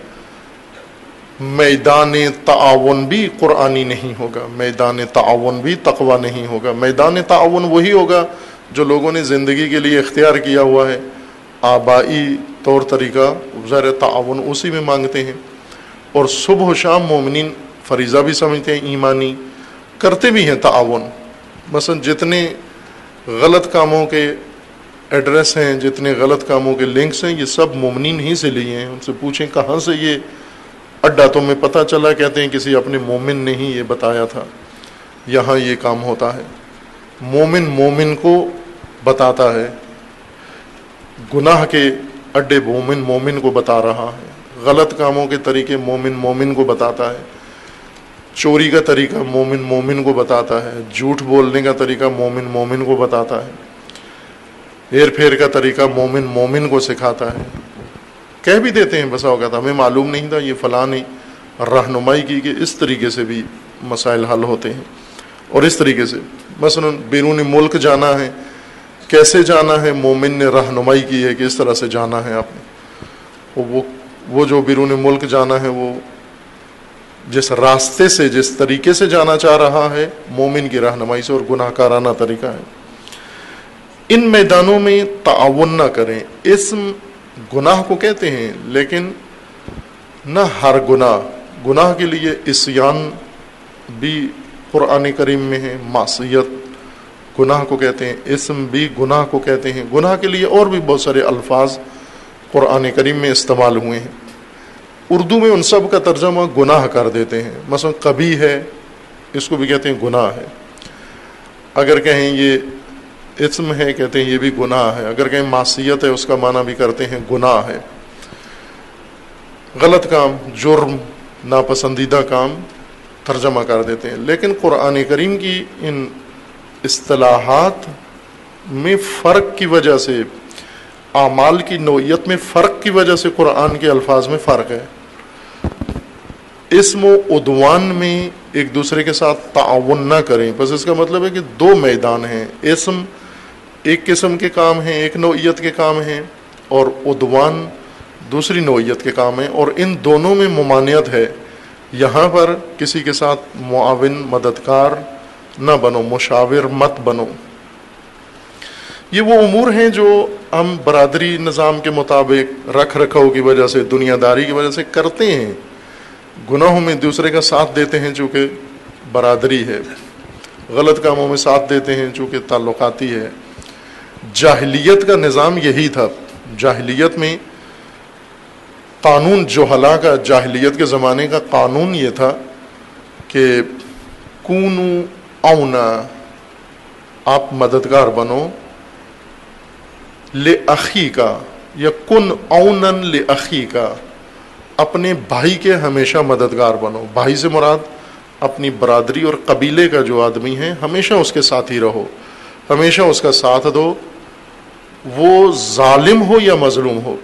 میدان تعاون بھی قرآنی نہیں ہوگا، میدان تعاون بھی تقوی نہیں ہوگا. میدان تعاون وہی ہوگا جو لوگوں نے زندگی کے لیے اختیار کیا ہوا ہے، آبائی طور طریقہ ظاہر تعاون اسی میں مانگتے ہیں. اور صبح و شام مومنین فریضہ بھی سمجھتے ہیں، ایمانی کرتے بھی ہیں تعاون. مثلا جتنے غلط کاموں کے ایڈریس ہیں، جتنے غلط کاموں کے لنکس ہیں، یہ سب مومنین ہی سے لیے ہیں. ان سے پوچھیں کہاں سے یہ اڈا تمہیں پتہ چلا، کہتے ہیں کسی اپنے مومن نے ہی یہ بتایا تھا، یہاں یہ کام ہوتا ہے. مومن کو بتاتا ہے، گناہ کے اڈے مومن کو بتا رہا ہے، غلط کاموں کے طریقے مومن کو بتاتا ہے، چوری کا طریقہ مومن کو بتاتا ہے، جھوٹ بولنے کا طریقہ مومن کو بتاتا ہے، ہیر پھیر کا طریقہ مومن کو سکھاتا ہے. کہہ بھی دیتے ہیں بسا اوقات ہمیں معلوم نہیں تھا، یہ فلاں نے رہنمائی کی کہ اس طریقے سے بھی مسائل حل ہوتے ہیں. اور اس طریقے سے مثلا بیرون ملک جانا ہے، کیسے جانا ہے، مومن نے رہنمائی کی ہے کہ اس طرح سے جانا ہے آپ نے. وہ جو بیرون ملک جانا ہے، وہ جس راستے سے جس طریقے سے جانا چاہ رہا ہے مومن کی رہنمائی سے، اور گناہ کارانہ طریقہ ہے. ان میدانوں میں تعاون نہ کریں. اسم گناہ کو کہتے ہیں، لیکن نہ ہر گناہ کے لیے عصیان بھی قرآن کریم میں ہے، معصیت گناہ کو کہتے ہیں، اسم بھی گناہ کو کہتے ہیں. گناہ کے لیے اور بھی بہت سارے الفاظ قرآن کریم میں استعمال ہوئے ہیں. اردو میں ان سب کا ترجمہ گناہ کر دیتے ہیں. مثلا قبیح ہے، اس کو بھی کہتے ہیں گناہ ہے. اگر کہیں یہ اسم ہے، کہتے ہیں یہ بھی گناہ ہے. اگر کہیں معصیت ہے، اس کا معنی بھی کرتے ہیں گناہ ہے. غلط کام، جرم، ناپسندیدہ کام ترجمہ کر دیتے ہیں. لیکن قرآن کریم کی ان اصطلاحات میں فرق کی وجہ سے، اعمال کی نوعیت میں فرق کی وجہ سے قرآن کے الفاظ میں فرق ہے. اسم و عدوان میں ایک دوسرے کے ساتھ تعاون نہ کریں، بس اس کا مطلب ہے کہ دو میدان ہیں. اسم ایک قسم کے کام ہیں، ایک نوعیت کے کام ہیں، اور عدوان دوسری نوعیت کے کام ہیں، اور ان دونوں میں ممانعت ہے. یہاں پر کسی کے ساتھ معاون، مددگار نہ بنو، مشاور مت بنو. یہ وہ امور ہیں جو ہم برادری نظام کے مطابق رکھ رکھاؤ کی وجہ سے، دنیا داری کی وجہ سے کرتے ہیں. گناہوں میں دوسرے کا ساتھ دیتے ہیں چونکہ برادری ہے، غلط کاموں میں ساتھ دیتے ہیں چونکہ تعلقاتی ہے. جاہلیت کا نظام یہی تھا. جاہلیت میں قانون جوہلا کا، جاہلیت کے زمانے کا قانون یہ تھا کہ کونو اونا، آپ مددگار بنو، لأخی کا، یا کن اونن لأخی کا، اپنے بھائی کے ہمیشہ مددگار بنو. بھائی سے مراد اپنی برادری اور قبیلے کا جو آدمی ہے ہمیشہ اس کے ساتھ ہی رہو، ہمیشہ اس کا ساتھ دو، وہ ظالم ہو یا مظلوم ہو.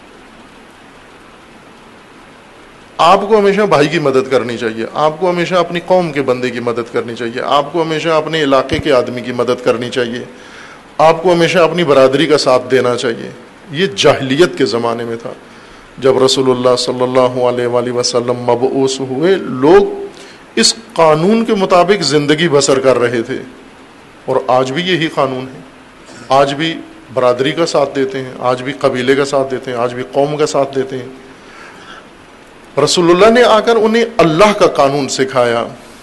آپ کو ہمیشہ بھائی کی مدد کرنی چاہیے، آپ کو ہمیشہ اپنی قوم کے بندے کی مدد کرنی چاہیے، آپ کو ہمیشہ اپنے علاقے کے آدمی کی مدد کرنی چاہیے، آپ کو ہمیشہ اپنی برادری کا ساتھ دینا چاہیے. یہ جاہلیت کے زمانے میں تھا. جب رسول اللہ صلی اللہ علیہ وآلہ وسلم مبعوث ہوئے، لوگ اس قانون کے مطابق زندگی بسر کر رہے تھے، اور آج بھی یہی قانون ہے. آج بھی برادری کا ساتھ دیتے ہیں، آج بھی قبیلے کا ساتھ دیتے ہیں، آج بھی قوم کا ساتھ دیتے ہیں. رسول اللہ نے آ کر انہیں اللہ کا قانون سکھایا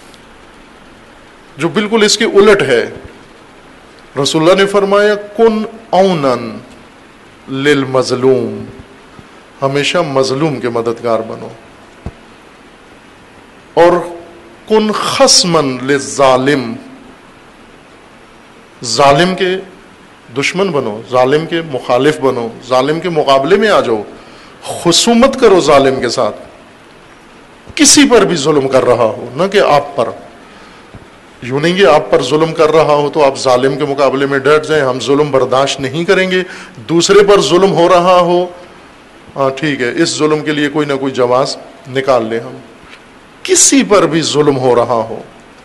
جو بالکل اس کے الٹ ہے. رسول اللہ نے فرمایا کن اونن للمظلوم، ہمیشہ مظلوم کے مددگار بنو، اور کن خصمن للظالم، ظالم کے دشمن بنو، ظالم کے مخالف بنو، ظالم کے مقابلے میں آ جاؤ، خصومت کرو ظالم کے ساتھ. کسی پر بھی ظلم کر رہا ہو، نہ کہ آپ پر، یوں نہیں کہ آپ پر ظلم کر رہا ہو تو آپ ظالم کے مقابلے میں ڈٹ جائیں، ہم ظلم برداشت نہیں کریں گے. دوسرے پر ظلم ہو رہا ہو، ہاں ٹھیک ہے، اس ظلم کے لیے کوئی نہ کوئی جواز نکال لیں ہم. کسی پر بھی ظلم ہو رہا ہو،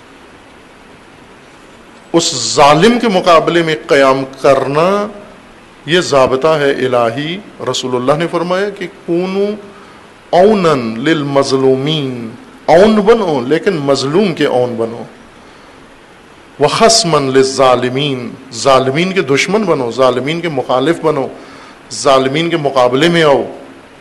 اس ظالم کے مقابلے میں قیام کرنا یہ ضابطہ ہے الہی. رسول اللہ نے فرمایا کہ کونو اونن للمظلومین، اون بنو لیکن مظلوم کے اون بنو، وخصمن للظالمین، ظالمین کے دشمن بنو، ظالمین کے مخالف بنو، ظالمین کے مقابلے میں آؤ.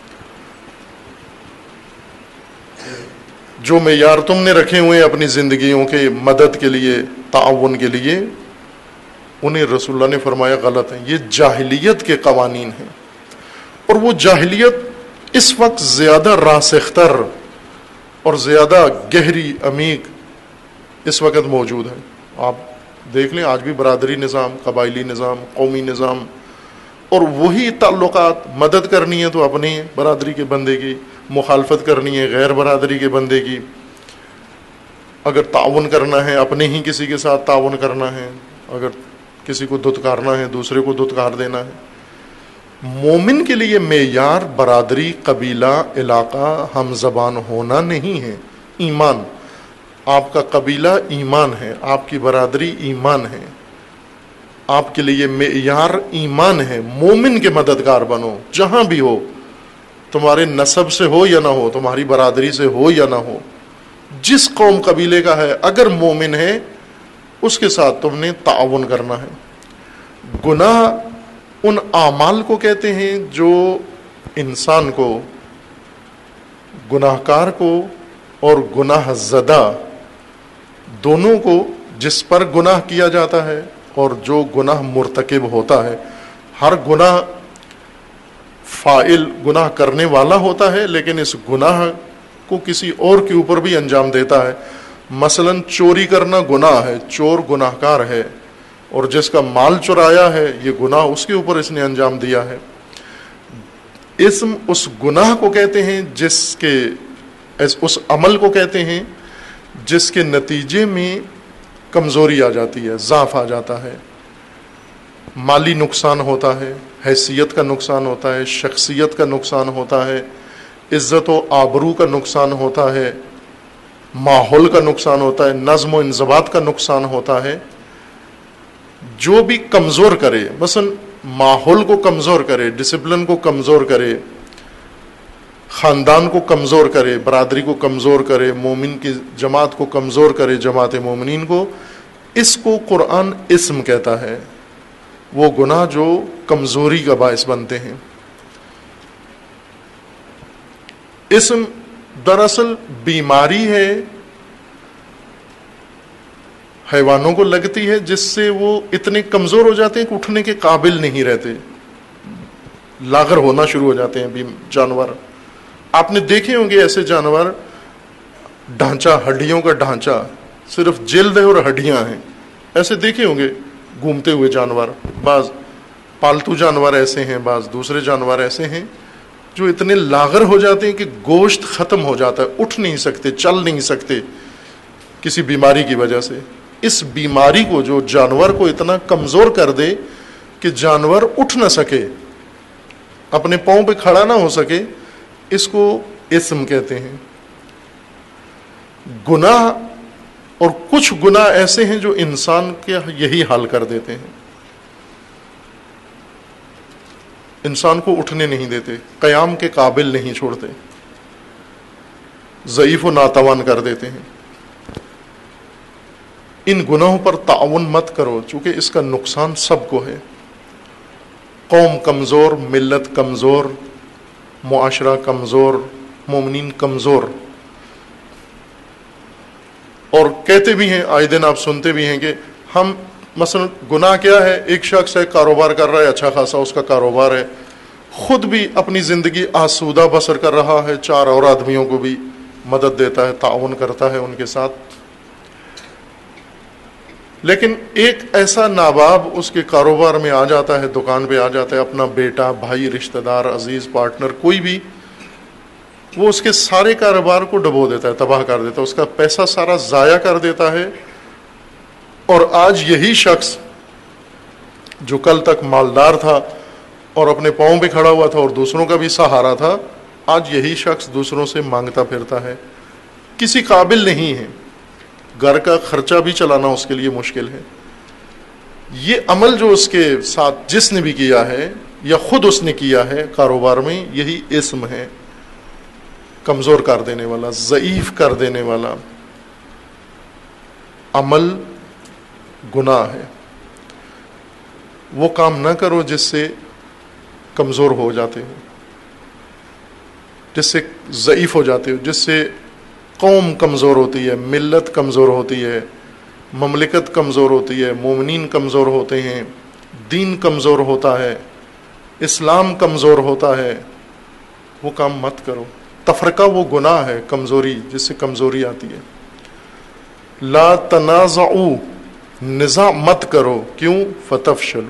جو معیار تم نے رکھے ہوئے اپنی زندگیوں کے مدد کے لیے، تعاون کے لیے، انہیں رسول اللہ نے فرمایا غلط ہیں. یہ جاہلیت کے قوانین ہیں، اور وہ جاہلیت اس وقت زیادہ راسختر اور زیادہ گہری عمیق اس وقت موجود ہے. آپ دیکھ لیں آج بھی برادری نظام، قبائلی نظام، قومی نظام، اور وہی تعلقات. مدد کرنی ہے تو اپنی برادری کے بندے کی، مخالفت کرنی ہے غیر برادری کے بندے کی. اگر تعاون کرنا ہے اپنے ہی کسی کے ساتھ تعاون کرنا ہے، اگر کسی کو دھتکارنا ہے دوسرے کو دھتکار دینا ہے. مومن کے لیے معیار برادری، قبیلہ، علاقہ، ہم زبان ہونا نہیں ہے، ایمان. آپ کا قبیلہ ایمان ہے، آپ کی برادری ایمان ہے، آپ کے لیے معیار ایمان ہے. مومن کے مددگار بنو جہاں بھی ہو، تمہارے نسب سے ہو یا نہ ہو، تمہاری برادری سے ہو یا نہ ہو، جس قوم قبیلے کا ہے، اگر مومن ہے اس کے ساتھ تم نے تعاون کرنا ہے. گناہ ان اعمال کو کہتے ہیں جو انسان کو، گناہ کار کو اور گناہ زدہ دونوں کو، جس پر گناہ کیا جاتا ہے اور جو گناہ مرتکب ہوتا ہے. ہر گناہ فاعل گناہ کرنے والا ہوتا ہے، لیکن اس گناہ کو کسی اور کے اوپر بھی انجام دیتا ہے. مثلا چوری کرنا گناہ ہے، چور گناہ کار ہے، اور جس کا مال چرایا ہے یہ گناہ اس کے اوپر اس نے انجام دیا ہے. اسم اس گناہ کو کہتے ہیں جس کے، اس عمل کو کہتے ہیں جس کے نتیجے میں کمزوری آ جاتی ہے، ضعف آ جاتا ہے، مالی نقصان ہوتا ہے، حیثیت کا نقصان ہوتا ہے، شخصیت کا نقصان ہوتا ہے، عزت و آبرو کا نقصان ہوتا ہے، ماحول کا نقصان ہوتا ہے، نظم و انضباط کا نقصان ہوتا ہے. جو بھی کمزور کرے، مثلا ماحول کو کمزور کرے، ڈسپلن کو کمزور کرے، خاندان کو کمزور کرے، برادری کو کمزور کرے، مومن کی جماعت کو کمزور کرے، جماعت مومنین کو، اس کو قرآن اسم کہتا ہے. وہ گناہ جو کمزوری کا باعث بنتے ہیں. اسم دراصل بیماری ہے، حیوانوں کو لگتی ہے، جس سے وہ اتنے کمزور ہو جاتے ہیں کہ اٹھنے کے قابل نہیں رہتے، لاغر ہونا شروع ہو جاتے ہیں جانور. آپ نے دیکھے ہوں گے ایسے جانور، ڈھانچہ، ہڈیوں کا ڈھانچہ، صرف جلد ہے اور ہڈیاں ہیں، ایسے دیکھے ہوں گے گھومتے ہوئے جانور. بعض پالتو جانور ایسے ہیں، بعض دوسرے جانور ایسے ہیں جو اتنے لاغر ہو جاتے ہیں کہ گوشت ختم ہو جاتا ہے، اٹھ نہیں سکتے، چل نہیں سکتے کسی بیماری کی وجہ سے. اس بیماری کو جو جانور کو اتنا کمزور کر دے کہ جانور اٹھ نہ سکے، اپنے پاؤں پہ کھڑا نہ ہو سکے، اس کو اسم کہتے ہیں. گناہ، اور کچھ گناہ ایسے ہیں جو انسان کے یہی حال کر دیتے ہیں، انسان کو اٹھنے نہیں دیتے، قیام کے قابل نہیں چھوڑتے، ضعیف و ناتوان کر دیتے ہیں. ان گناہوں پر تعاون مت کرو، چونکہ اس کا نقصان سب کو ہے. قوم کمزور، ملت کمزور، معاشرہ کمزور، مومنین کمزور. اور کہتے بھی ہیں، آئے دن آپ سنتے بھی ہیں کہ ہم مثلا گناہ کیا ہے، ایک شخص ہے کاروبار کر رہا ہے، اچھا خاصا اس کا کاروبار ہے، خود بھی اپنی زندگی آسودہ بسر کر رہا ہے، 4 اور آدمیوں کو بھی مدد دیتا ہے، تعاون کرتا ہے ان کے ساتھ. لیکن ایک ایسا ناباب اس کے کاروبار میں آ جاتا ہے، دکان پہ آ جاتا ہے، اپنا بیٹا، بھائی، رشتہ دار، عزیز، پارٹنر، کوئی بھی، وہ اس کے سارے کاروبار کو ڈبو دیتا ہے، تباہ کر دیتا ہے، اس کا پیسہ سارا ضائع کر دیتا ہے. اور آج یہی شخص جو کل تک مالدار تھا اور اپنے پاؤں پہ کھڑا ہوا تھا اور دوسروں کا بھی سہارا تھا، آج یہی شخص دوسروں سے مانگتا پھرتا ہے، کسی قابل نہیں ہے، گھر کا خرچہ بھی چلانا اس کے لیے مشکل ہے. یہ عمل جو اس کے ساتھ جس نے بھی کیا ہے یا خود اس نے کیا ہے کاروبار میں، یہی اسم ہے، کمزور کر دینے والا، ضعیف کر دینے والا عمل گناہ ہے. وہ کام نہ کرو جس سے کمزور ہو جاتے ہو، جس سے ضعیف ہو جاتے ہو، جس سے قوم کمزور ہوتی ہے، ملت کمزور ہوتی ہے، مملکت کمزور ہوتی ہے، مومنین کمزور ہوتے ہیں، دین کمزور ہوتا ہے، اسلام کمزور ہوتا ہے. وہ کام مت کرو. تفرقہ وہ گناہ ہے، کمزوری، جس سے کمزوری آتی ہے. لا تنازعوا، نزاع مت کرو. کیوں؟ فتفشلوا،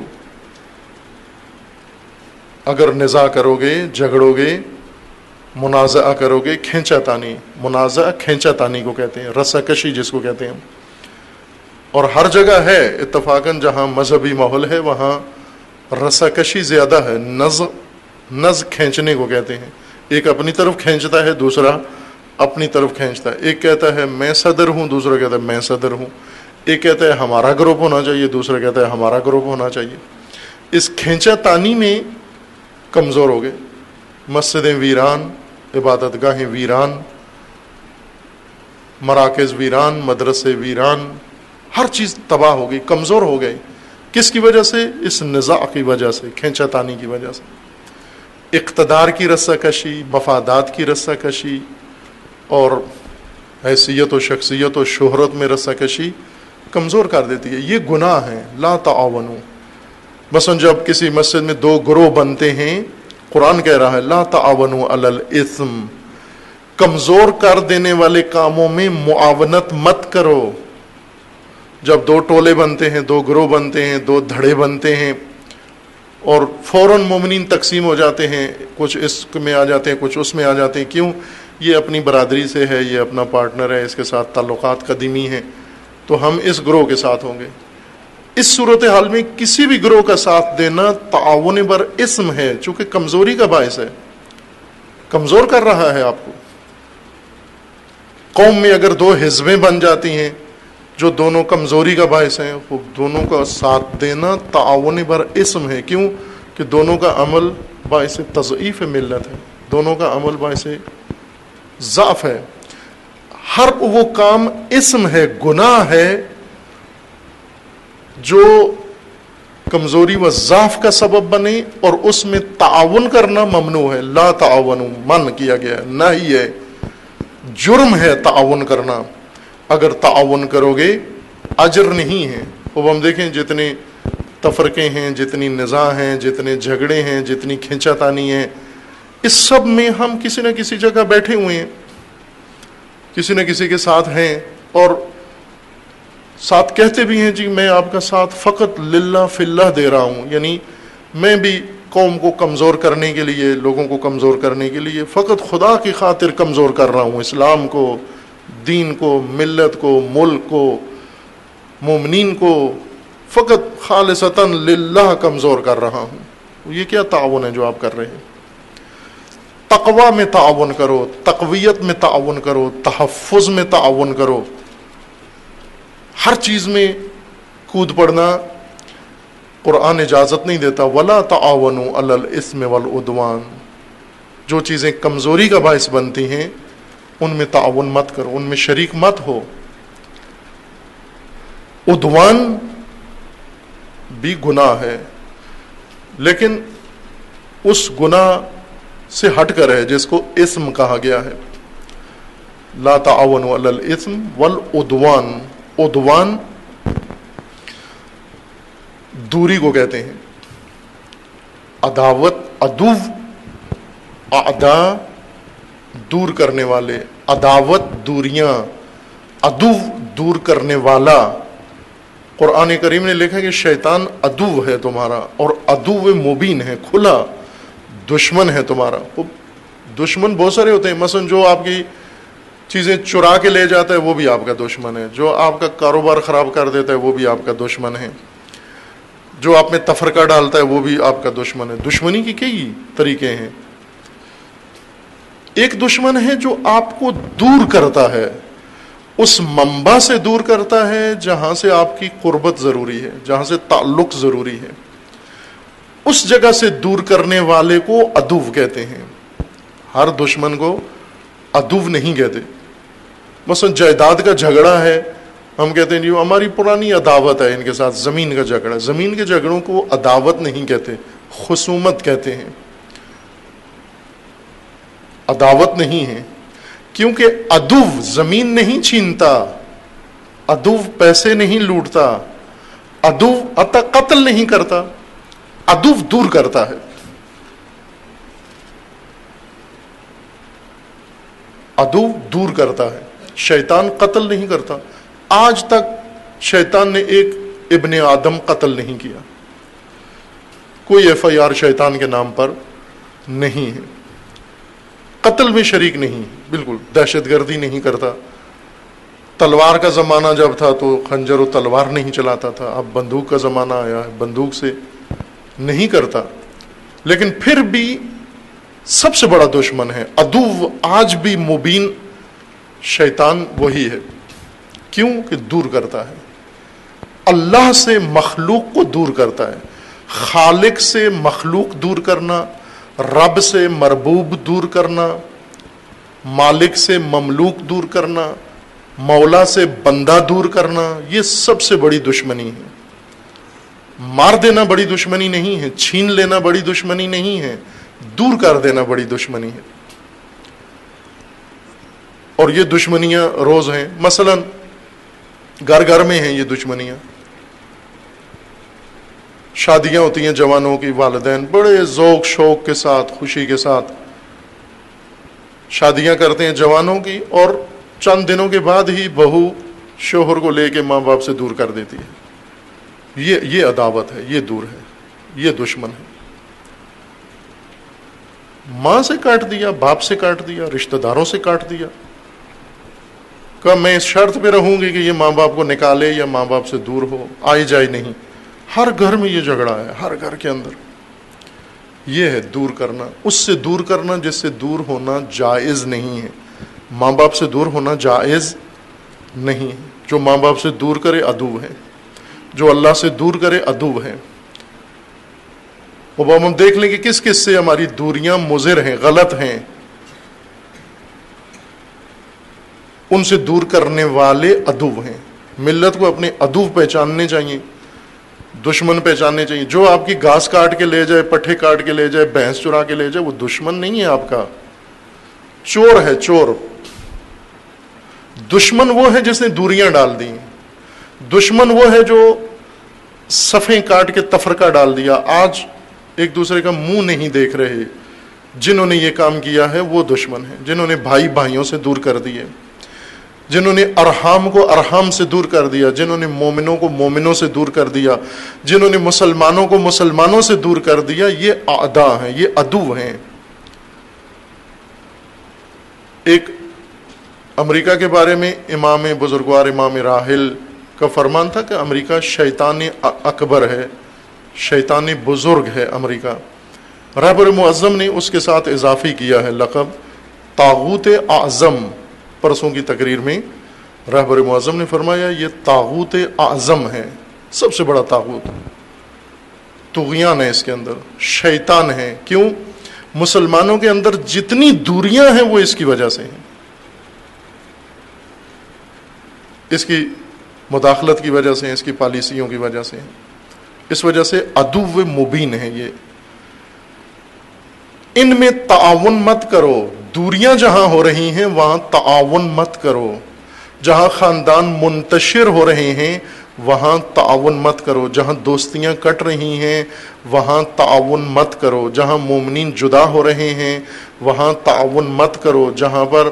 اگر نزاع کرو گے، جھگڑو گے، منازعہ کرو گے، کھینچا تانی، منازعہ کھینچا تانی کو کہتے ہیں، رسا کشی جس کو کہتے ہیں. اور ہر جگہ ہے اتفاقاً، جہاں مذہبی ماحول ہے وہاں رسا کشی زیادہ ہے. نز کھینچنے کو کہتے ہیں، ایک اپنی طرف کھینچتا ہے، دوسرا اپنی طرف کھینچتا ہے. ایک کہتا ہے میں صدر ہوں، دوسرا کہتا ہے میں صدر ہوں. ایک کہتا ہے ہمارا گروپ ہونا چاہیے، دوسرا کہتا ہے ہمارا گروپ ہونا چاہیے. اس کھینچا تانی میں کمزور ہو گئے. مسجدیں ویران، عبادت گاہیں ویران، مراکز ویران، مدرسے ویران، ہر چیز تباہ ہو گئی، کمزور ہو گئی. کس کی وجہ سے؟ اس نزاع کی وجہ سے، کھینچا تانی کی وجہ سے. اقتدار کی رسہ کشی، مفادات کی رسہ کشی، اور حیثیت و شخصیت و شہرت میں رسہ کشی کمزور کر دیتی ہے. یہ گناہ ہے. لا تعاونوا. مثلا جب کسی مسجد میں 2 گروہ بنتے ہیں، قرآن کہہ رہا ہے لا تعاونوا علی الاثم، کمزور کر دینے والے کاموں میں معاونت مت کرو. جب 2 ٹولے بنتے ہیں، 2 گروہ بنتے ہیں، 2 دھڑے بنتے ہیں، اور فوراً مومنین تقسیم ہو جاتے ہیں، کچھ اس میں آ جاتے ہیں، کچھ اس میں آ جاتے ہیں. کیوں؟ یہ اپنی برادری سے ہے، یہ اپنا پارٹنر ہے، اس کے ساتھ تعلقات قدیمی ہیں، تو ہم اس گروہ کے ساتھ ہوں گے. اس صورتحال میں کسی بھی گروہ کا ساتھ دینا تعاون بر اسم ہے، چونکہ کمزوری کا باعث ہے، کمزور کر رہا ہے آپ کو. قوم میں اگر 2 حزبیں بن جاتی ہیں جو دونوں کمزوری کا باعث ہیں، وہ دونوں کا ساتھ دینا تعاون بر اسم ہے. کیوں؟ کہ دونوں کا عمل باعث تضعیف ملت ہے، دونوں کا عمل باعث ضعف ہے. ہر وہ کام اسم ہے، گناہ ہے جو کمزوری و ضعف کا سبب بنے، اور اس میں تعاون کرنا ممنوع ہے. لا تعاونوا من کیا گیا ہے، نہ ہی ہے، جرم ہے تعاون کرنا. اگر تعاون کرو گے اجر نہیں ہے. اب ہم دیکھیں جتنے تفرقے ہیں، جتنی نزاع ہیں، جتنے جھگڑے ہیں، جتنی کھینچا تانی ہیں، اس سب میں ہم کسی نہ کسی جگہ بیٹھے ہوئے ہیں، کسی نہ کسی کے ساتھ ہیں، اور ساتھ کہتے بھی ہیں جی میں آپ کا ساتھ فقط للہ فی اللہ دے رہا ہوں، یعنی میں بھی قوم کو کمزور کرنے کے لیے، لوگوں کو کمزور کرنے کے لیے فقط خدا کی خاطر کمزور کر رہا ہوں، اسلام کو، دین کو، ملت کو، ملک کو، مومنین کو فقط خالصتاً للہ کمزور کر رہا ہوں۔ یہ کیا تعاون ہے جو آپ کر رہے ہیں؟ تقوی میں تعاون کرو، تقویت میں تعاون کرو، تحفظ میں تعاون کرو، ہر چیز میں کود پڑنا قرآن اجازت نہیں دیتا۔ وَلَا تَعَاوَنُوا عَلَى الْإِثْمِ وَالْعُدْوَانِ، جو چیزیں کمزوری کا باعث بنتی ہیں ان میں تعاون مت کرو، ان میں شریک مت ہو۔ عدوان بھی گناہ ہے، لیکن اس گناہ سے ہٹ کر ہے جس کو اسم کہا گیا ہے۔ لا تعاونوا علی الاثم والعدوان، عدوان دوری کو کہتے ہیں، عداوت، عدو، اعدا دور کرنے والے، عداوت دوریاں، عدو دور کرنے والا۔ قرآن کریم نے لکھا کہ شیطان عدو ہے تمہارا، اور عدو مبین ہے، کھلا دشمن ہے تمہارا۔ دشمن بہت سارے ہوتے ہیں، مثلا جو آپ کی چیزیں چرا کے لے جاتا ہے وہ بھی آپ کا دشمن ہے، جو آپ کا کاروبار خراب کر دیتا ہے وہ بھی آپ کا دشمن ہے، جو آپ میں تفرقہ ڈالتا ہے وہ بھی آپ کا دشمن ہے۔ دشمنی کی کئی طریقے ہیں۔ ایک دشمن ہے جو آپ کو دور کرتا ہے، اس منبع سے دور کرتا ہے جہاں سے آپ کی قربت ضروری ہے، جہاں سے تعلق ضروری ہے، اس جگہ سے دور کرنے والے کو عدو کہتے ہیں۔ ہر دشمن کو عدو نہیں کہتے۔ مثلا جائیداد کا جھگڑا ہے، ہم کہتے ہیں جی ہماری پرانی عداوت ہے ان کے ساتھ، زمین کا جھگڑا، زمین کے جھگڑوں کو عداوت نہیں کہتے، خصومت کہتے ہیں، عداوت نہیں ہے، کیونکہ عدو زمین نہیں چھینتا، عدو پیسے نہیں لوٹتا، عدو قتل نہیں کرتا، عدو دور کرتا ہے۔ عدو دور کرتا ہے، شیطان قتل نہیں کرتا۔ آج تک شیطان نے ایک ابن آدم قتل نہیں کیا، کوئی ایف آئی آر شیطان کے نام پر نہیں ہے، قتل میں شریک نہیں، بالکل دہشت گردی نہیں کرتا۔ تلوار کا زمانہ جب تھا تو خنجر و تلوار نہیں چلاتا تھا، اب بندوق کا زمانہ آیا ہے، بندوق سے نہیں کرتا۔ لیکن پھر بھی سب سے بڑا دشمن ہے، عدو آج بھی مبین شیطان وہی ہے۔ کیوں؟ کہ دور کرتا ہے، اللہ سے مخلوق کو دور کرتا ہے۔ خالق سے مخلوق دور کرنا، رب سے مربوب دور کرنا، مالک سے مملوک دور کرنا، مولا سے بندہ دور کرنا، یہ سب سے بڑی دشمنی ہے۔ مار دینا بڑی دشمنی نہیں ہے، چھین لینا بڑی دشمنی نہیں ہے، دور کر دینا بڑی دشمنی ہے۔ اور یہ دشمنیاں روز ہیں، مثلا گھر گھر میں ہیں یہ دشمنیاں۔ شادیاں ہوتی ہیں جوانوں کی، والدین بڑے ذوق شوق کے ساتھ، خوشی کے ساتھ شادیاں کرتے ہیں جوانوں کی، اور چند دنوں کے بعد ہی بہو شوہر کو لے کے ماں باپ سے دور کر دیتی ہے۔ یہ عداوت ہے، یہ دور ہے، یہ دشمن ہے۔ ماں سے کاٹ دیا، باپ سے کاٹ دیا، رشتہ داروں سے کاٹ دیا، کہ میں اس شرط پہ رہوں گی کہ یہ ماں باپ کو نکالے یا ماں باپ سے دور ہو، آئی جائے نہیں۔ ہر گھر میں یہ جھگڑا ہے، ہر گھر کے اندر۔ یہ ہے دور کرنا، اس سے دور کرنا جس سے دور ہونا جائز نہیں ہے۔ ماں باپ سے دور ہونا جائز نہیں ہے، جو ماں باپ سے دور کرے عدو ہے، جو اللہ سے دور کرے عدو ہے۔ اب ہم دیکھ لیں کہ کس کس سے ہماری دوریاں مضر ہیں، غلط ہیں۔ ان سے دور کرنے والے عدو ہیں۔ ملت کو اپنے عدو پہچاننے چاہیے، دشمن پہچاننے چاہیے۔ جو آپ کی گھاس کاٹ کے لے جائے، پٹھے کاٹ کے لے جائے، بھینس چرا کے لے جائے، وہ دشمن نہیں ہے آپ کا، چور ہے، چور۔ دشمن وہ ہے جس نے دوریاں ڈال دی، دشمن وہ ہے جو صفیں کاٹ کے تفرقہ ڈال دیا۔ آج ایک دوسرے کا منہ نہیں دیکھ رہے، جنہوں نے یہ کام کیا ہے وہ دشمن ہیں، جنہوں نے بھائی بھائیوں سے دور کر دیے، جنہوں نے ارحام کو ارحام سے دور کر دیا، جنہوں نے مومنوں کو مومنوں سے دور کر دیا، جنہوں نے مسلمانوں کو مسلمانوں سے دور کر دیا، یہ اعداء ہیں، یہ عدو ہیں۔ ایک امریکہ کے بارے میں امام بزرگوار امام راحل کا فرمان تھا کہ امریکہ شیطان اکبر ہے، شیطان بزرگ ہے امریکہ۔ رہبر معظم نے اس کے ساتھ اضافی کیا ہے لقب طاغوت اعظم۔ پرسوں کی تقریر میں رہبر معظم نے فرمایا یہ طاغوت اعظم ہے، سب سے بڑا طاغوت، طغیان ہے اس کے اندر، شیطان ہے۔ کیوں؟ مسلمانوں کے اندر جتنی دوریاں ہیں وہ اس کی وجہ سے ہیں، اس کی مداخلت کی وجہ سے، اس کی پالیسیوں کی وجہ سے، اس وجہ سے عدو مبین ہے یہ۔ ان میں تعاون مت کرو، دوریاں جہاں ہو رہی ہیں وہاں تعاون مت کرو، جہاں خاندان منتشر ہو رہے ہیں وہاں تعاون مت کرو، جہاں دوستیاں کٹ رہی ہیں وہاں تعاون مت کرو، جہاں مومنین جدا ہو رہے ہیں وہاں تعاون مت کرو، جہاں پر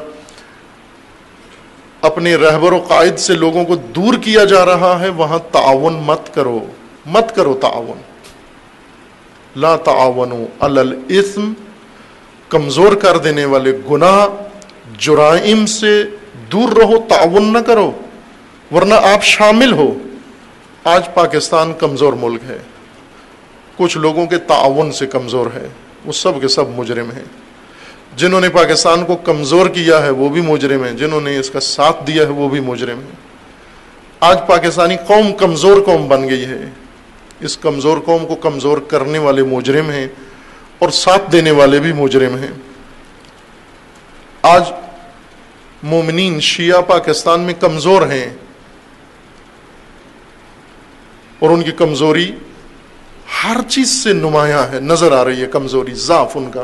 اپنے رہبر و قائد سے لوگوں کو دور کیا جا رہا ہے وہاں تعاون مت کرو، مت کرو تعاون۔ لا تعاونوا علی الاثم، کمزور کر دینے والے گناہ جرائم سے دور رہو، تعاون نہ کرو، ورنہ آپ شامل ہو۔ آج پاکستان کمزور ملک ہے، کچھ لوگوں کے تعاون سے کمزور ہے، وہ سب کے سب مجرم ہیں۔ جنہوں نے پاکستان کو کمزور کیا ہے وہ بھی مجرم ہیں، جنہوں نے اس کا ساتھ دیا ہے وہ بھی مجرم ہیں۔ آج پاکستانی قوم کمزور قوم بن گئی ہے، اس کمزور قوم کو کمزور کرنے والے مجرم ہیں اور ساتھ دینے والے بھی مجرم ہیں۔ آج مومنین شیعہ پاکستان میں کمزور ہیں اور ان کی کمزوری ہر چیز سے نمایاں ہے، نظر آ رہی ہے کمزوری، ضعف ان کا۔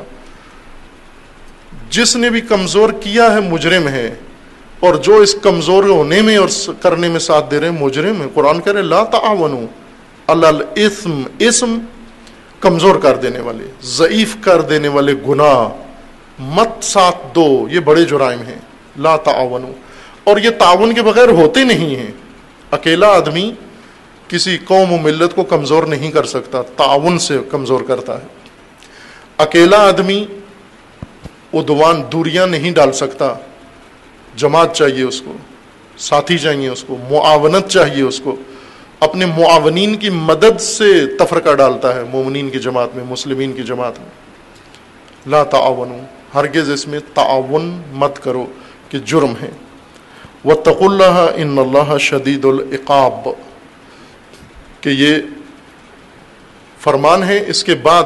جس نے بھی کمزور کیا ہے مجرم ہے، اور جو اس کمزور ہونے میں اور کرنے میں ساتھ دے رہے ہیں مجرم ہے۔ قرآن کہہ رہے لا تعاونوا علی الاثم، اسم کمزور کر دینے والے، ضعیف کر دینے والے گناہ مت ساتھ دو، یہ بڑے جرائم ہیں۔ لا تعاونوا، اور یہ تعاون کے بغیر ہوتے نہیں ہیں۔ اکیلا آدمی کسی قوم و ملت کو کمزور نہیں کر سکتا، تعاون سے کمزور کرتا ہے۔ اکیلا آدمی عدوان دوریاں نہیں ڈال سکتا، جماعت چاہیے اس کو، ساتھی چاہیے اس کو، معاونت چاہیے اس کو، اپنے معاونین کی مدد سے تفرقہ ڈالتا ہے مومنین کی جماعت میں، مسلمین کی جماعت میں۔ لا تعاونوا، ہرگز اس میں تعاون مت کرو کہ جرم ہے۔ واتقوا اللہ ان اللہ شدید العقاب، کہ یہ فرمان ہے، اس کے بعد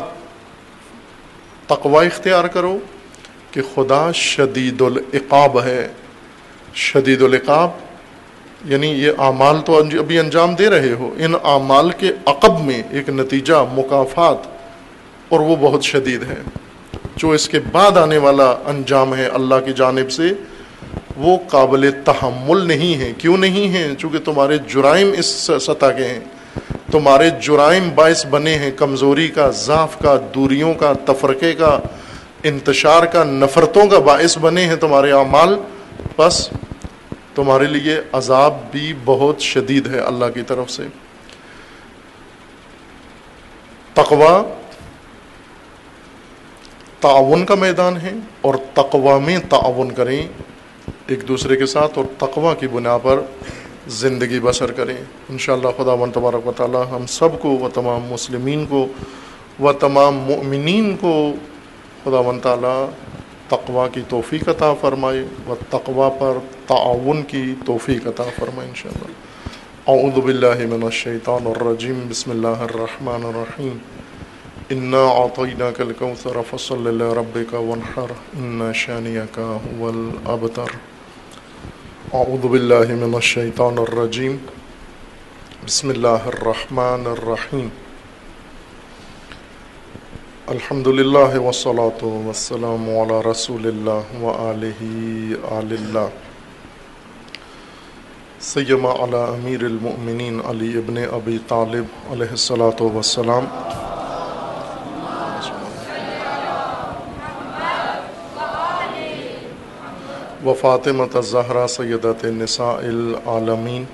تقوی اختیار کرو کہ خدا شدید العقاب ہے۔ شدید العقاب یعنی یہ اعمال تو ابھی انجام دے رہے ہو، ان اعمال کے عقب میں ایک نتیجہ، مکافات، اور وہ بہت شدید ہے۔ جو اس کے بعد آنے والا انجام ہے اللہ کی جانب سے وہ قابل تحمل نہیں ہے۔ کیوں نہیں ہے؟ چونکہ تمہارے جرائم اس سطح کے ہیں، تمہارے جرائم باعث بنے ہیں کمزوری کا، ضعف کا، دوریوں کا، تفرقے کا، انتشار کا، نفرتوں کا باعث بنے ہیں تمہارے اعمال، بس تمہارے لیے عذاب بھی بہت شدید ہے اللہ کی طرف سے۔ تقوی تعاون کا میدان ہے، اور تقوی میں تعاون کریں ایک دوسرے کے ساتھ، اور تقوی کی بنا پر زندگی بسر کریں۔ انشاءاللہ خداوند تبارک و تعالی ہم سب کو و تمام مسلمین کو و تمام مؤمنین کو خداوند تعالی تقوی کی توفیق عطا فرمائے و تقوی پر تعاون کی توفیق عطا فرمائے انشاءاللہ۔ اعوذ باللہ من الشیطان الرجیم، بسم اللہ الرحمن الرحیم۔ انا اعطیناک الکوثر فصل لربک وانحر ان شانئک هو الابتر۔ اعوذ باللہ من الشیطان الرجیم، بسم اللہ الرحمن الرحیم۔ الحمد للہ والصلاة والسلام علی رسول اللہ وآلہ آل اللہ، سیما علی امیر المؤمنین علی ابن ابی طالب علیہ الصلاۃ والسلام۔ و فاطمۃ الزہرا سیدۃ نساء العالمین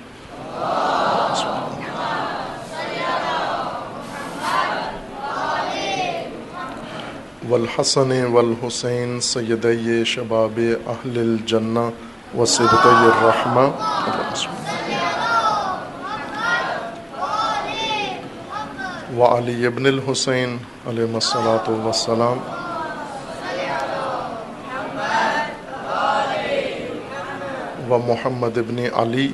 والحسن والحسین سیدی شباب اہل الجنہ و صبطی الرحمہ وعلی ابن الحسین علیہ الصلاۃ والسلام و محمد ابن علی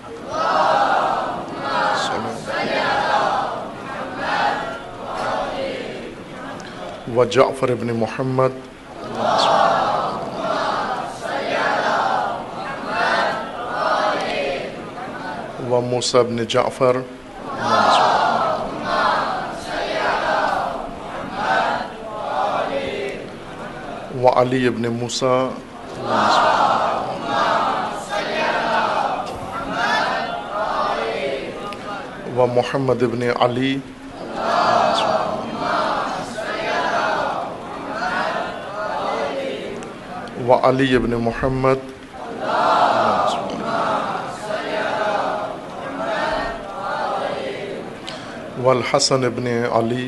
و جعفر ابن محمد و موسیٰ ابن جعفر و علی ابن موسیٰ و محمد ابن علی و علی ابن محمد والحسن ابن علی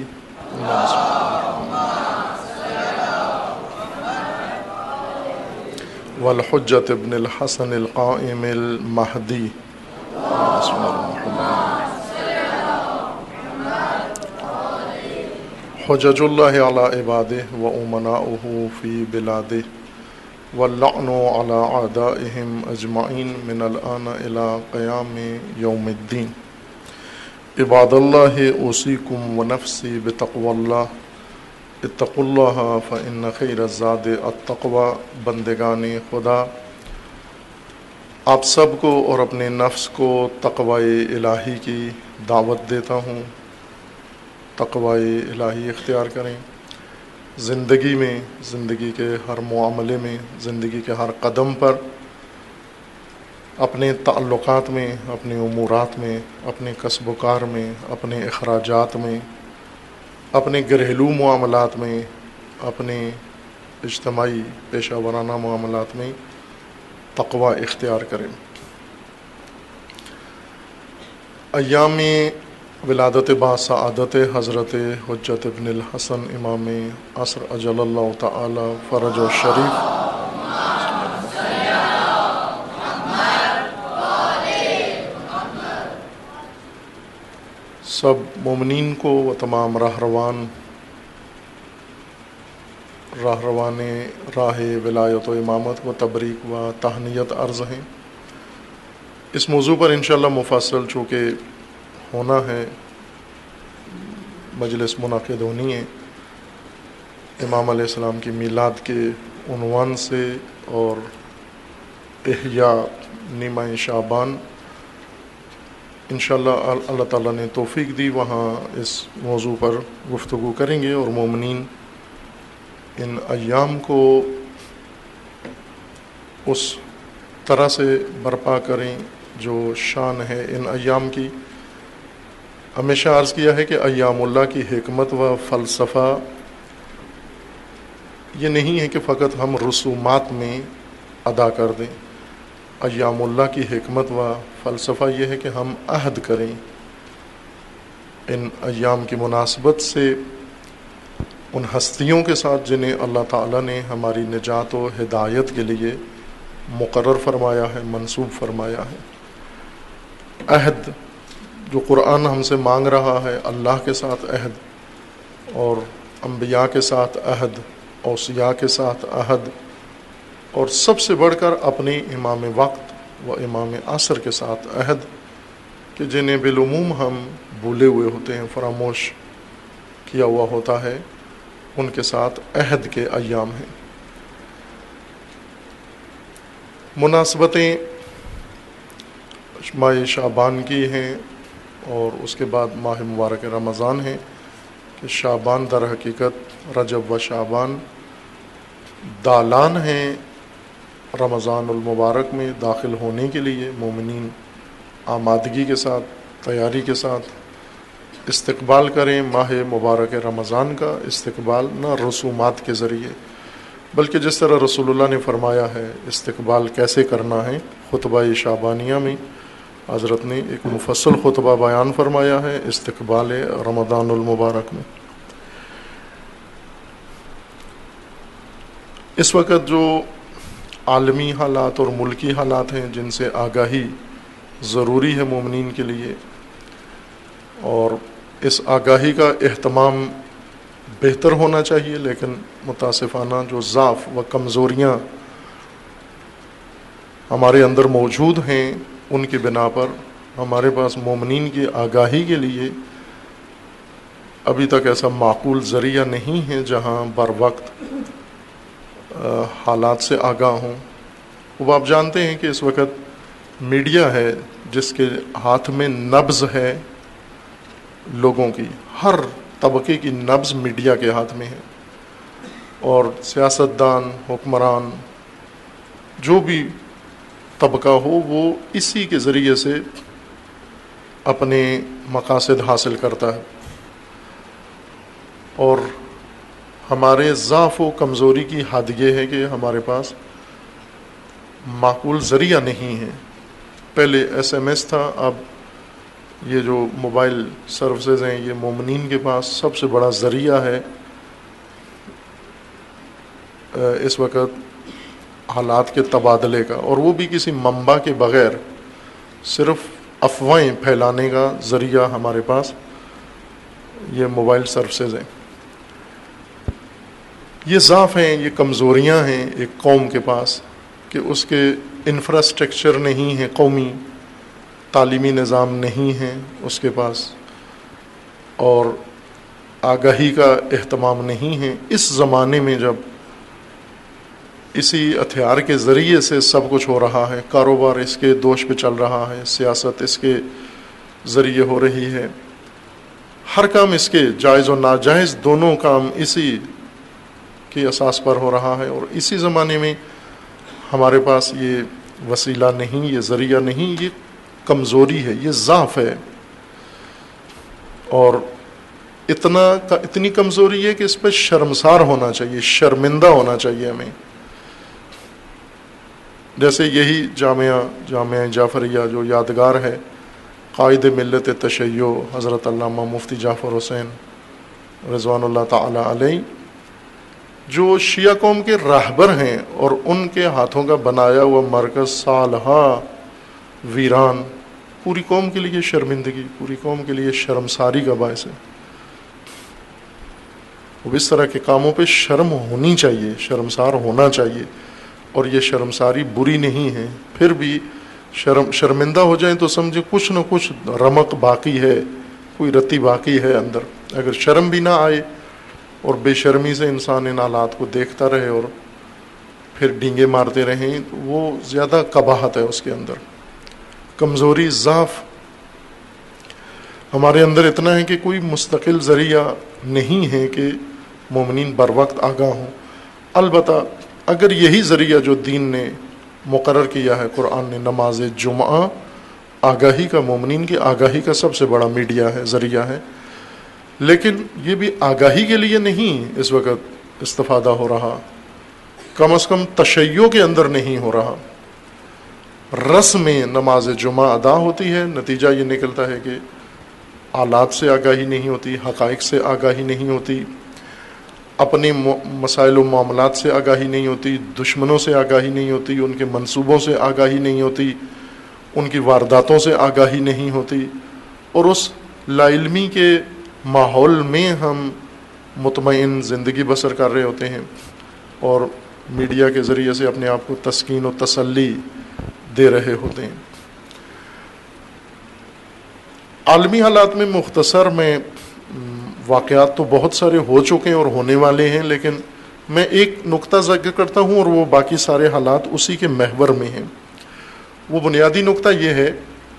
والحجة ابن الحسن القائم المهدي حجج الله على عباده وأمناؤه في بلاده واللعن على أعدائهم أجمعين من الآن إلى قيام يوم الدين عباد الله أوصيكم ونفسي بتقوى الله اتقوا اللہ فإن خیر الزاد التقوی بندگان خدا، آپ سب کو اور اپنے نفس کو تقوی الہی کی دعوت دیتا ہوں۔ تقوی الہی اختیار کریں زندگی میں، زندگی کے ہر معاملے میں، زندگی کے ہر قدم پر، اپنے تعلقات میں، اپنے امورات میں، اپنے کسب و کار میں، اپنے اخراجات میں، اپنے گھریلو معاملات میں، اپنے اجتماعی پیشہ ورانہ معاملات میں تقوی اختیار کریں۔ ایام ولادت باسعادت حضرت حجت ابن الحسن امام عصر اجل اللہ تعالی فرج و شریف سب مومنین کو و تمام راہروان راہ ولایت و امامت و تبریک و تہنیت عرض ہیں۔ اس موضوع پر انشاءاللہ مفصل چونکہ ہونا ہے، مجلس منعقد ہونی ہے امام علیہ السلام کی میلاد کے عنوان سے، اور احیاء نیمہ شعبان انشاءاللہ اللہ تعالیٰ نے توفیق دی وہاں اس موضوع پر گفتگو کریں گے، اور مومنین ان ایام کو اس طرح سے برپا کریں جو شان ہے ان ایام کی۔ ہمیشہ عرض کیا ہے کہ ایام اللہ کی حکمت و فلسفہ یہ نہیں ہے کہ فقط ہم رسومات میں ادا کر دیں، ایام اللہ کی حکمت و فلسفہ یہ ہے کہ ہم عہد کریں ان ایام کی مناسبت سے ان ہستیوں کے ساتھ جنہیں اللہ تعالیٰ نے ہماری نجات و ہدایت کے لیے مقرر فرمایا ہے، منصوب فرمایا ہے۔ عہد جو قرآن ہم سے مانگ رہا ہے، اللہ کے ساتھ عہد، اور انبیاء کے ساتھ عہد، اوصیاء کے ساتھ عہد، اور سب سے بڑھ کر اپنے امام وقت و امام عصر کے ساتھ عہد، کہ جنہیں بالعموم ہم بھولے ہوئے ہوتے ہیں، فراموش کیا ہوا ہوتا ہے، ان کے ساتھ عہد کے ایام ہیں۔ مناسبتیں ماہ شعبان کی ہیں، اور اس کے بعد ماہ مبارک رمضان ہے، کہ شعبان در حقیقت رجب و شعبان دالان ہیں رمضان المبارک میں داخل ہونے کے لیے۔ مومنین آمادگی کے ساتھ، تیاری کے ساتھ استقبال کریں ماہ مبارک رمضان کا، استقبال نہ رسومات کے ذریعے، بلکہ جس طرح رسول اللہ نے فرمایا ہے استقبال کیسے کرنا ہے، خطبہ شعبانیہ میں حضرت نے ایک مفصل خطبہ بیان فرمایا ہے استقبال رمضان المبارک میں۔ اس وقت جو عالمی حالات اور ملکی حالات ہیں جن سے آگاہی ضروری ہے مومنین کے لیے، اور اس آگاہی کا اہتمام بہتر ہونا چاہیے، لیکن متاسفانہ جو ضعف و کمزوریاں ہمارے اندر موجود ہیں ان کی بنا پر ہمارے پاس مومنین کی آگاہی کے لیے ابھی تک ایسا معقول ذریعہ نہیں ہے جہاں بر وقت حالات سے آگاہ ہوں۔ وہ آپ جانتے ہیں کہ اس وقت میڈیا ہے جس کے ہاتھ میں نبض ہے لوگوں کی، ہر طبقے کی نبض میڈیا کے ہاتھ میں ہے، اور سیاستدان، حکمران، جو بھی طبقہ ہو وہ اسی کے ذریعے سے اپنے مقاصد حاصل کرتا ہے، اور ہمارے ضعف و کمزوری کی حد یہ ہے کہ ہمارے پاس معقول ذریعہ نہیں ہے۔ پہلے ایس ایم ایس تھا، اب یہ جو موبائل سروسز ہیں یہ مومنین کے پاس سب سے بڑا ذریعہ ہے اس وقت حالات کے تبادلے کا، اور وہ بھی کسی منبع کے بغیر، صرف افواہیں پھیلانے کا ذریعہ ہمارے پاس یہ موبائل سروسز ہیں۔ یہ ضعف ہیں، یہ کمزوریاں ہیں ایک قوم کے پاس کہ اس کے انفراسٹرکچر نہیں ہے، قومی تعلیمی نظام نہیں ہے اس کے پاس، اور آگاہی کا اہتمام نہیں ہے۔ اس زمانے میں جب اسی ہتھیار کے ذریعے سے سب کچھ ہو رہا ہے، کاروبار اس کے دوش پہ چل رہا ہے، سیاست اس کے ذریعے ہو رہی ہے، ہر کام اس کے جائز و ناجائز دونوں کام اسی کے اساس پر ہو رہا ہے، اور اسی زمانے میں ہمارے پاس یہ وسیلہ نہیں، یہ ذریعہ نہیں، یہ کمزوری ہے، یہ ضعف ہے، اور اتنی کمزوری ہے کہ اس پہ شرمسار ہونا چاہیے، شرمندہ ہونا چاہیے ہمیں۔ جیسے یہی جامعہ جعفریہ جو یادگار ہے، قائد ملت تشیع حضرت علامہ مفتی جعفر حسین رضوان اللہ تعالی علیہ، جو شیعہ قوم کے راہبر ہیں، اور ان کے ہاتھوں کا بنایا ہوا مرکز سالہا ویران، پوری قوم کے لیے شرمندگی، پوری قوم کے لیے شرمساری کا باعث ہے۔ اب اس طرح کے کاموں پہ شرم ہونی چاہیے، شرمسار ہونا چاہیے، اور یہ شرمساری بری نہیں ہے، پھر بھی شرمندہ ہو جائیں تو سمجھے کچھ نہ کچھ رمق باقی ہے، کوئی رتی باقی ہے اندر۔ اگر شرم بھی نہ آئے اور بے شرمی سے انسان ان حالات کو دیکھتا رہے اور پھر ڈینگے مارتے رہیں تو وہ زیادہ قباحت ہے اس کے اندر۔ کمزوری، ضعف ہمارے اندر اتنا ہے کہ کوئی مستقل ذریعہ نہیں ہے کہ مومنین بر وقت آگاہ ہوں۔ البتہ اگر یہی ذریعہ جو دین نے مقرر کیا ہے، قرآن نے، نماز جمعہ، آگاہی کا، مومنین کی آگاہی کا سب سے بڑا میڈیا ہے، ذریعہ ہے، لیکن یہ بھی آگاہی کے لیے نہیں اس وقت استفادہ ہو رہا، کم از کم تشیع کے اندر نہیں ہو رہا۔ رسم میں نماز جمعہ ادا ہوتی ہے، نتیجہ یہ نکلتا ہے کہ حالات سے آگاہی نہیں ہوتی، حقائق سے آگاہی نہیں ہوتی، اپنے مسائل و معاملات سے آگاہی نہیں ہوتی، دشمنوں سے آگاہی نہیں ہوتی، ان کے منصوبوں سے آگاہی نہیں ہوتی، ان کی وارداتوں سے آگاہی نہیں ہوتی، اور اس لا علمی کے ماحول میں ہم مطمئن زندگی بسر کر رہے ہوتے ہیں، اور میڈیا کے ذریعے سے اپنے آپ کو تسکین و تسلی دے رہے ہوتے ہیں۔ عالمی حالات میں مختصر میں واقعات تو بہت سارے ہو چکے ہیں اور ہونے والے ہیں، لیکن میں ایک نقطہ ذکر کرتا ہوں، اور وہ باقی سارے حالات اسی کے محور میں ہیں۔ وہ بنیادی نقطہ یہ ہے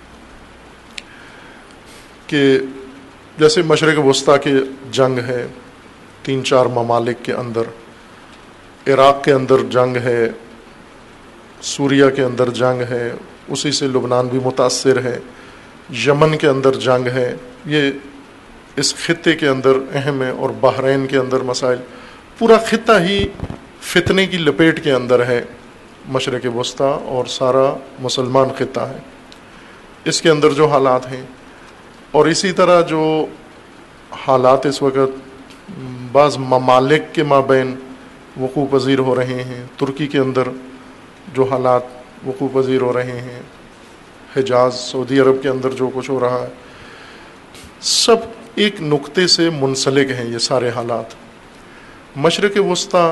کہ جیسے مشرق وسطیٰ کے جنگ ہے 3-4 ممالک کے اندر، عراق کے اندر جنگ ہے، سوریہ کے اندر جنگ ہے، اسی سے لبنان بھی متاثر ہے، یمن کے اندر جنگ ہے، یہ اس خطے کے اندر اہم ہے، اور بحرین کے اندر مسائل، پورا خطہ ہی فتنے کی لپیٹ کے اندر ہے مشرق وسطیٰ اور سارا مسلمان خطہ ہے، اس کے اندر جو حالات ہیں، اور اسی طرح جو حالات اس وقت بعض ممالک کے مابین وقوع پذیر ہو رہے ہیں، ترکی کے اندر جو حالات وقوع پذیر ہو رہے ہیں، حجاز سعودی عرب کے اندر جو کچھ ہو رہا ہے، سب ایک نقطے سے منسلک ہیں یہ سارے حالات۔ مشرق وسطیٰ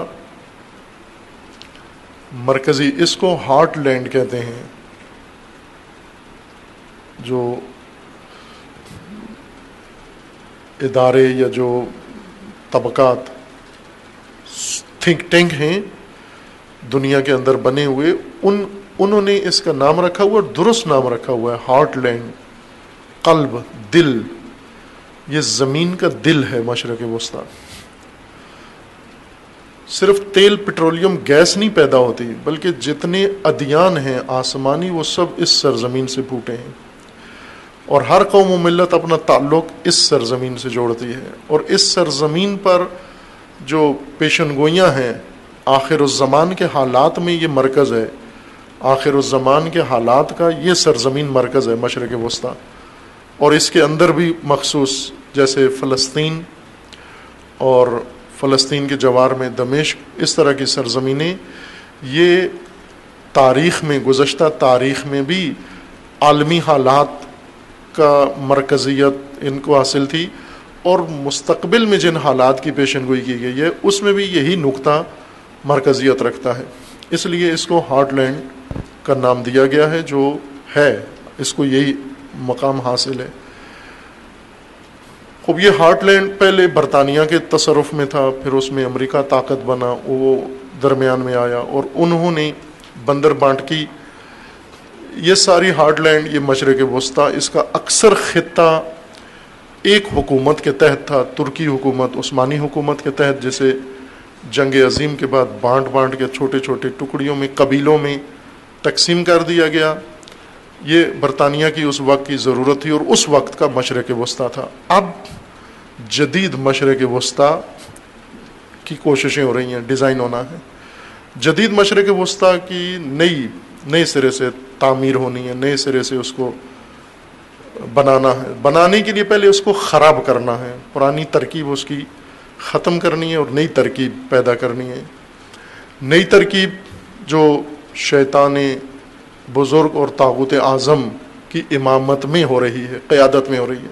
مرکزی، اس کو ہارٹ لینڈ کہتے ہیں، جو ادارے یا جو طبقات تھنک ٹینک ہیں دنیا کے اندر بنے ہوئے، انہوں نے اس کا نام رکھا ہوا اور درست نام رکھا ہوا ہے ہارٹ لینڈ، قلب، دل، یہ زمین کا دل ہے مشرق وسطیٰ۔ صرف تیل پیٹرولیم گیس نہیں پیدا ہوتی، بلکہ جتنے ادیان ہیں آسمانی وہ سب اس سرزمین سے پھوٹے ہیں، اور ہر قوم و ملت اپنا تعلق اس سرزمین سے جوڑتی ہے، اور اس سرزمین پر جو پیشن گوئیاں ہیں آخر الزمان کے حالات میں یہ مرکز ہے، آخر الزمان کے حالات کا یہ سرزمین مرکز ہے مشرق وسطیٰ، اور اس کے اندر بھی مخصوص جیسے فلسطین اور فلسطین کے جوار میں دمشق، اس طرح کی سرزمینیں یہ تاریخ میں، گزشتہ تاریخ میں بھی عالمی حالات کا مرکزیت ان کو حاصل تھی، اور مستقبل میں جن حالات کی پیشن گوئی کی گئی ہے اس میں بھی یہی نقطہ مرکزیت رکھتا ہے، اس لیے اس کو ہارٹ لینڈ کا نام دیا گیا ہے، جو ہے اس کو یہی مقام حاصل ہے۔ خوب یہ ہارٹ لینڈ پہلے برطانیہ کے تصرف میں تھا، پھر اس میں امریکہ طاقت بنا، وہ درمیان میں آیا اور انہوں نے بندر بانٹ کی۔ یہ ساری ہارٹ لینڈ، یہ مشرق وسطیٰ، اس کا اکثر خطہ ایک حکومت کے تحت تھا، ترکی حکومت، عثمانی حکومت کے تحت، جسے جنگ عظیم کے بعد بانٹ بانٹ کے چھوٹے چھوٹے ٹکڑیوں میں، قبیلوں میں تقسیم کر دیا گیا۔ یہ برطانیہ کی اس وقت کی ضرورت تھی اور اس وقت کا مشرق وسطیٰ تھا۔ اب جدید مشرق وسطیٰ کی کوششیں ہو رہی ہیں، ڈیزائن ہونا ہے۔ جدید مشرق وسطیٰ کی نئے سرے سے تعمیر ہونی ہے، نئے سرے سے اس کو بنانا ہے۔ بنانے کے لیے پہلے اس کو خراب کرنا ہے، پرانی ترکیب اس کی ختم کرنی ہے اور نئی ترکیب پیدا کرنی ہے۔ نئی ترکیب جو شیطان بزرگ اور طاغوت اعظم کی امامت میں ہو رہی ہے، قیادت میں ہو رہی ہے،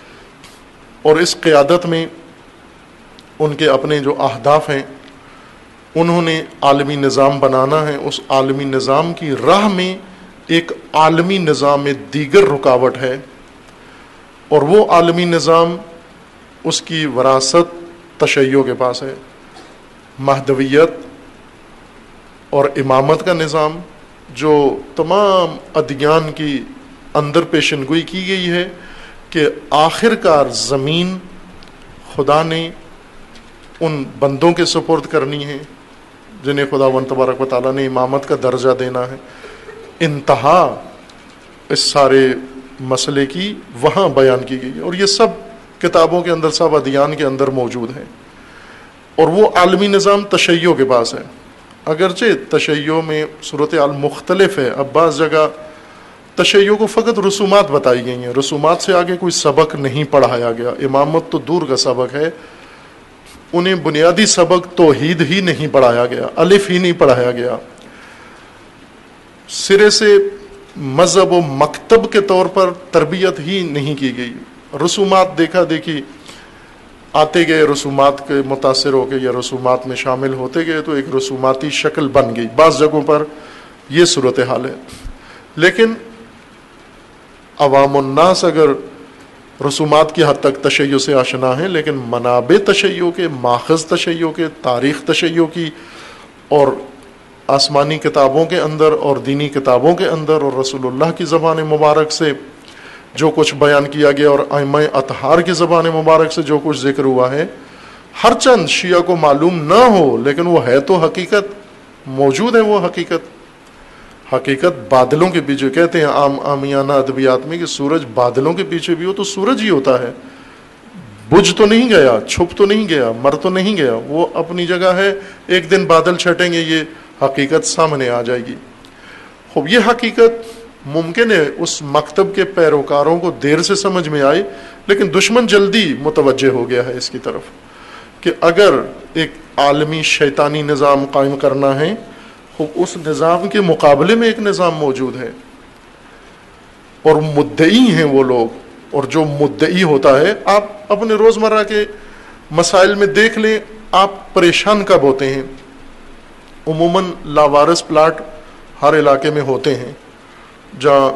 اور اس قیادت میں ان کے اپنے جو اہداف ہیں، انہوں نے عالمی نظام بنانا ہے۔ اس عالمی نظام کی راہ میں ایک عالمی نظام دیگر رکاوٹ ہے، اور وہ عالمی نظام، اس کی وراثت تشیع کے پاس ہے، مہدویت اور امامت کا نظام، جو تمام ادیان کی اندر پیشن گوئی کی گئی ہے کہ آخر کار زمین خدا نے ان بندوں کے سپرد کرنی ہے جنہیں خداوند تبارک و تعالیٰ نے امامت کا درجہ دینا ہے۔ انتہا اس سارے مسئلے کی وہاں بیان کی گئی ہے، اور یہ سب کتابوں کے اندر، سب ادیان کے اندر موجود ہے، اور وہ عالمی نظام تشیع کے پاس ہے۔ اگرچہ تشیع میں صورتحال مختلف ہے، اب بعض جگہ تشیع کو فقط رسومات بتائی گئی ہیں، رسومات سے آگے کوئی سبق نہیں پڑھایا گیا، امامت تو دور کا سبق ہے، انہیں بنیادی سبق توحید ہی نہیں پڑھایا گیا، الف ہی نہیں پڑھایا گیا، سرے سے مذہب و مکتب کے طور پر تربیت ہی نہیں کی گئی۔ رسومات دیکھا دیکھی آتے گئے، رسومات کے متاثر ہو کے یا رسومات میں شامل ہوتے گئے تو ایک رسوماتی شکل بن گئی۔ بعض جگہوں پر یہ صورتحال ہے، لیکن عوام الناس اگر رسومات کی حد تک تشیع سے آشنا ہیں، لیکن منابع تشیع کے، ماخذ تشیع کے، تاریخ تشیع کی، اور آسمانی کتابوں کے اندر اور دینی کتابوں کے اندر اور رسول اللہ کی زبان مبارک سے جو کچھ بیان کیا گیا اور ائمہ اطہار کی زبان مبارک سے جو کچھ ذکر ہوا ہے، ہر چند شیعہ کو معلوم نہ ہو لیکن وہ ہے تو حقیقت، موجود ہے وہ حقیقت بادلوں کے پیچھے، کہتے ہیں عامیانہ ادبیات میں کہ سورج بادلوں کے پیچھے بھی ہو تو سورج ہی ہوتا ہے، بجھ تو نہیں گیا, چھپ تو نہیں گیا, مر تو نہیں گیا, وہ اپنی جگہ ہے. ایک دن بادل چھٹیں گے, یہ حقیقت سامنے آ جائے گی. خوب یہ حقیقت ممکن ہے اس مکتب کے پیروکاروں کو دیر سے سمجھ میں آئے, لیکن دشمن جلدی متوجہ ہو گیا ہے اس کی طرف کہ اگر ایک عالمی شیطانی نظام قائم کرنا ہے, اس نظام کے مقابلے میں ایک نظام موجود ہے, اور مدعی ہیں وہ لوگ. اور جو مدعی ہوتا ہے, آپ اپنے روزمرہ کے مسائل میں دیکھ لیں, آپ پریشان کب ہوتے ہیں؟ عموماً لاوارث پلاٹ ہر علاقے میں ہوتے ہیں, جہاں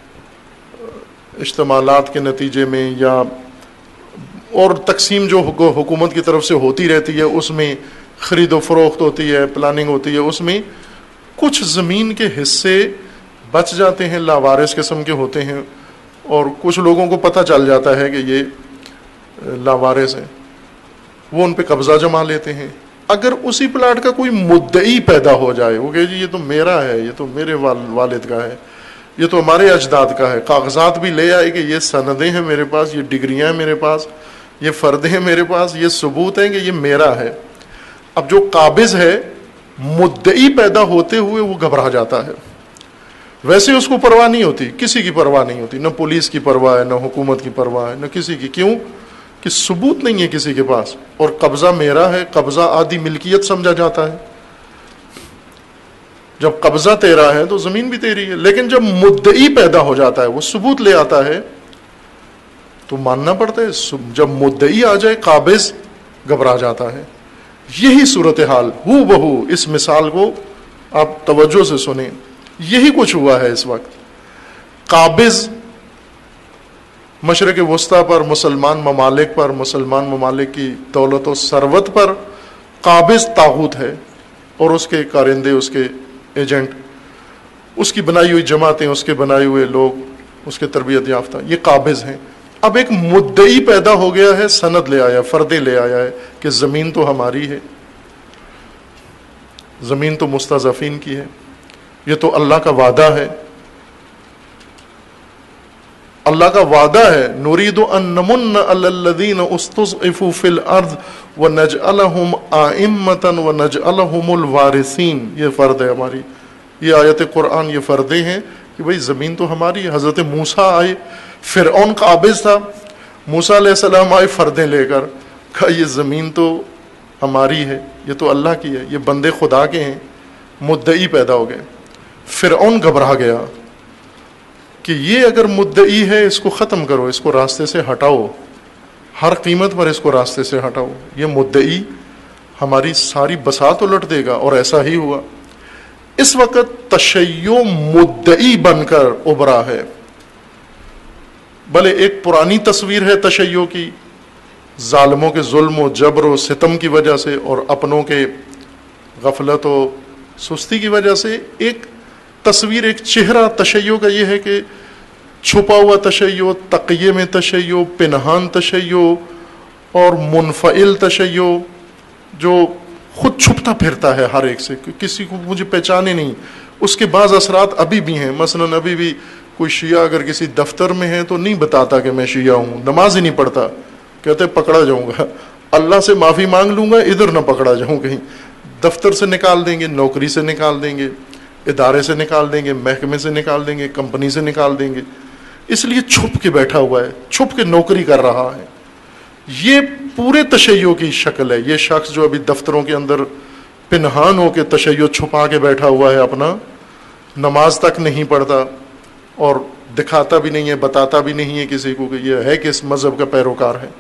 اشتمالات کے نتیجے میں یا اور تقسیم جو حکومت کی طرف سے ہوتی رہتی ہے, اس میں خرید و فروخت ہوتی ہے, پلاننگ ہوتی ہے, اس میں کچھ زمین کے حصے بچ جاتے ہیں, لاوارث قسم کے ہوتے ہیں, اور کچھ لوگوں کو پتہ چل جاتا ہے کہ یہ لاوارث ہیں, وہ ان پہ قبضہ جما لیتے ہیں. اگر اسی پلاٹ کا کوئی مدعی پیدا ہو جائے, وہ کہ جی یہ تو میرا ہے, یہ تو میرے والد کا ہے, یہ تو ہمارے اجداد کا ہے, کاغذات بھی لے آئے کہ یہ سندیں ہیں میرے پاس, یہ ڈگریاں ہیں میرے پاس, یہ فردیں ہیں میرے پاس, یہ ثبوت ہیں کہ یہ میرا ہے. اب جو قابض ہے, مدعی پیدا ہوتے ہوئے وہ گھبرا جاتا ہے. ویسے اس کو پرواہ نہیں ہوتی, کسی کی پرواہ نہیں ہوتی, نہ پولیس کی پرواہ ہے, نہ حکومت کی پرواہ ہے, نہ کسی کی. کیوں کہ ثبوت نہیں ہے کسی کے پاس, اور قبضہ میرا ہے. قبضہ آدھی ملکیت سمجھا جاتا ہے. جب قبضہ تیرا ہے تو زمین بھی تیری ہے. لیکن جب مدعی پیدا ہو جاتا ہے, وہ ثبوت لے آتا ہے, تو ماننا پڑتا ہے. جب مدعی آ جائے, قابض گھبرا جاتا ہے. یہی صورتحال ہو بہو, اس مثال کو آپ توجہ سے سنیں, یہی کچھ ہوا ہے اس وقت. قابض مشرق وسطیٰ پر, مسلمان ممالک پر, مسلمان ممالک کی دولت و ثروت پر قابض طاغوت ہے, اور اس کے کارندے, اس کے ایجنٹ, اس کی بنائی ہوئی جماعتیں, اس کے بنائے ہوئے لوگ, اس کے تربیت یافتہ, یہ قابض ہیں. اب ایک مدعی پیدا ہو گیا ہے, سند لے آیا, فردے لے آیا ہے کہ زمین تو ہماری ہے, زمین تو مستضعفین کی ہے, یہ تو اللہ کا وعدہ ہے. اللہ کا وعدہ ہے, نريد ان نمن على الذين استضعفوا في الارض ونجعلهم ائمة ونجعلهم الوارثين. یہ فرد ہے ہماری, یہ آیت قرآن, یہ فردے ہیں کہ بھئی زمین تو ہماری ہے. حضرت موسیٰ آئے, فرعون قابض تھا, موسیٰ علیہ السلام آئے فردیں لے کر, کہا یہ زمین تو ہماری ہے, یہ تو اللہ کی ہے, یہ بندے خدا کے ہیں. مدعی پیدا ہو گئے. فرعون گھبرا گیا کہ یہ اگر مدعی ہے, اس کو ختم کرو, اس کو راستے سے ہٹاؤ, ہر قیمت پر اس کو راستے سے ہٹاؤ, یہ مدعی ہماری ساری بساط الٹ دے گا. اور ایسا ہی ہوا. اس وقت تشیع مدعی بن کر ابھرا ہے. بھلے ایک پرانی تصویر ہے تشیع کی, ظالموں کے ظلم و جبر و ستم کی وجہ سے, اور اپنوں کے غفلت و سستی کی وجہ سے ایک تصویر, ایک چہرہ تشیع کا یہ ہے کہ چھپا ہوا تشیع, تقیے میں تشیع, پنہان تشیع, اور منفعل تشیع, جو خود چھپتا پھرتا ہے ہر ایک سے, کسی کو مجھے پہچانے نہیں. اس کے بعض اثرات ابھی بھی ہیں. مثلا ابھی بھی کوئی شیعہ اگر کسی دفتر میں ہے تو نہیں بتاتا کہ میں شیعہ ہوں, نماز ہی نہیں پڑھتا, کہتے پکڑا جاؤں گا, اللہ سے معافی مانگ لوں گا, ادھر نہ پکڑا جاؤں کہیں. دفتر سے نکال دیں گے, نوکری سے نکال دیں گے, ادارے سے نکال دیں گے, محکمے سے نکال دیں گے, کمپنی سے نکال دیں گے. اس لیے چھپ کے بیٹھا ہوا ہے, چھپ کے نوکری کر رہا ہے. یہ پورے تشیع کی شکل ہے. یہ شخص جو ابھی دفتروں کے اندر پنہان ہو کے تشیع چھپا کے بیٹھا ہوا ہے اپنا, نماز تک نہیں پڑھتا, اور دکھاتا بھی نہیں ہے, بتاتا بھی نہیں ہے کسی کو کہ یہ ہے کس مذہب کا پیروکار ہے.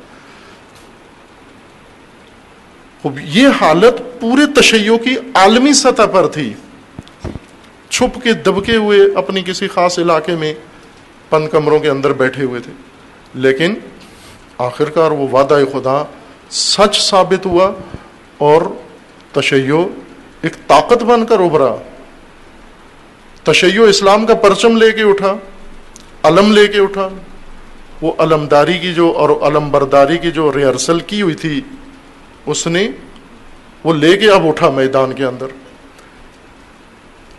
یہ حالت پورے تشیع کی عالمی سطح پر تھی. چھپ کے دبکے ہوئے اپنی کسی خاص علاقے میں بند کمروں کے اندر بیٹھے ہوئے تھے. لیکن آخرکار وہ وعدہ خدا سچ ثابت ہوا, اور تشیع ایک طاقت بن کر ابھرا. تشیع اسلام کا پرچم لے کے اٹھا, علم لے کے اٹھا. وہ علمداری کی جو اور علم برداری کی جو ریہرسل کی ہوئی تھی, اس نے وہ لے کے اب اٹھا میدان کے اندر.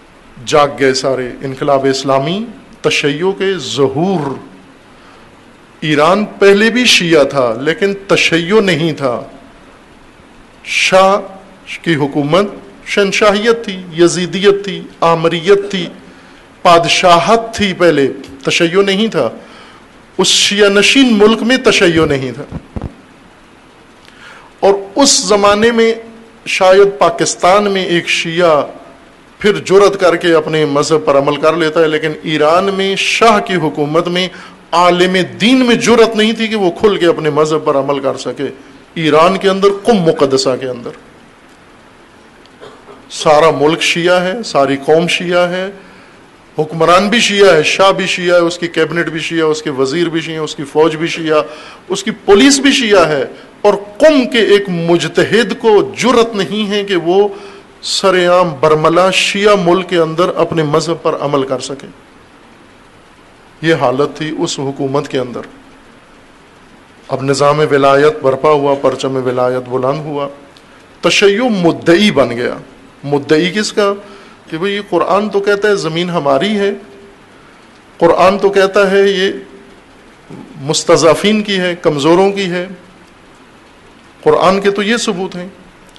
جاگ گئے سارے. انقلاب اسلامی تشیع کے ظہور ایران پہلے بھی شیعہ تھا لیکن تشیع نہیں تھا. شاہ کی حکومت شہنشاہیت تھی، یزیدیت تھی، آمریت تھی، بادشاہت تھی، پہلے تشیع نہیں تھا. اس شیعہ نشین ملک میں تشیع نہیں تھا. اور اس زمانے میں شاید پاکستان میں ایک شیعہ پھر جرأت کر کے اپنے مذہب پر عمل کر لیتا ہے، لیکن ایران میں شاہ کی حکومت میں عالم دین میں جرأت نہیں تھی کہ وہ کھل کے اپنے مذہب پر عمل کر سکے. ایران کے اندر قم مقدسہ کے اندر سارا ملک شیعہ ہے، ساری قوم شیعہ ہے، حکمران بھی شیعہ ہے، شاہ بھی شیعہ ہے، اس کی کیبنٹ بھی شیعہ، اس کے وزیر بھی شیعہ، اس کی فوج بھی شیعہ، اس کی پولیس بھی شیعہ ہے. اور قم کے ایک مجتہد کو جرأت نہیں ہے کہ وہ سرعام برملا شیعہ ملک کے اندر اپنے مذہب پر عمل کر سکے. یہ حالت تھی اس حکومت کے اندر. اب نظام ولایت برپا ہوا، پرچم ولایت بلند ہوا، تشیع مدعی بن گیا. مدعی کس کا؟ کہ بھئی یہ قرآن تو کہتا ہے زمین ہماری ہے، قرآن تو کہتا ہے یہ مستضعفین کی ہے، کمزوروں کی ہے، قرآن کے تو یہ ثبوت ہیں.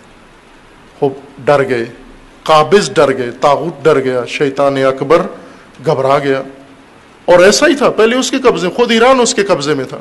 ڈر گئے، قابض ڈر گئے، طاغوت ڈر گیا، شیطان اکبر گھبرا گیا. اور ایسا ہی تھا پہلے اس کے قبضے، خود ایران اس کے قبضے میں تھا،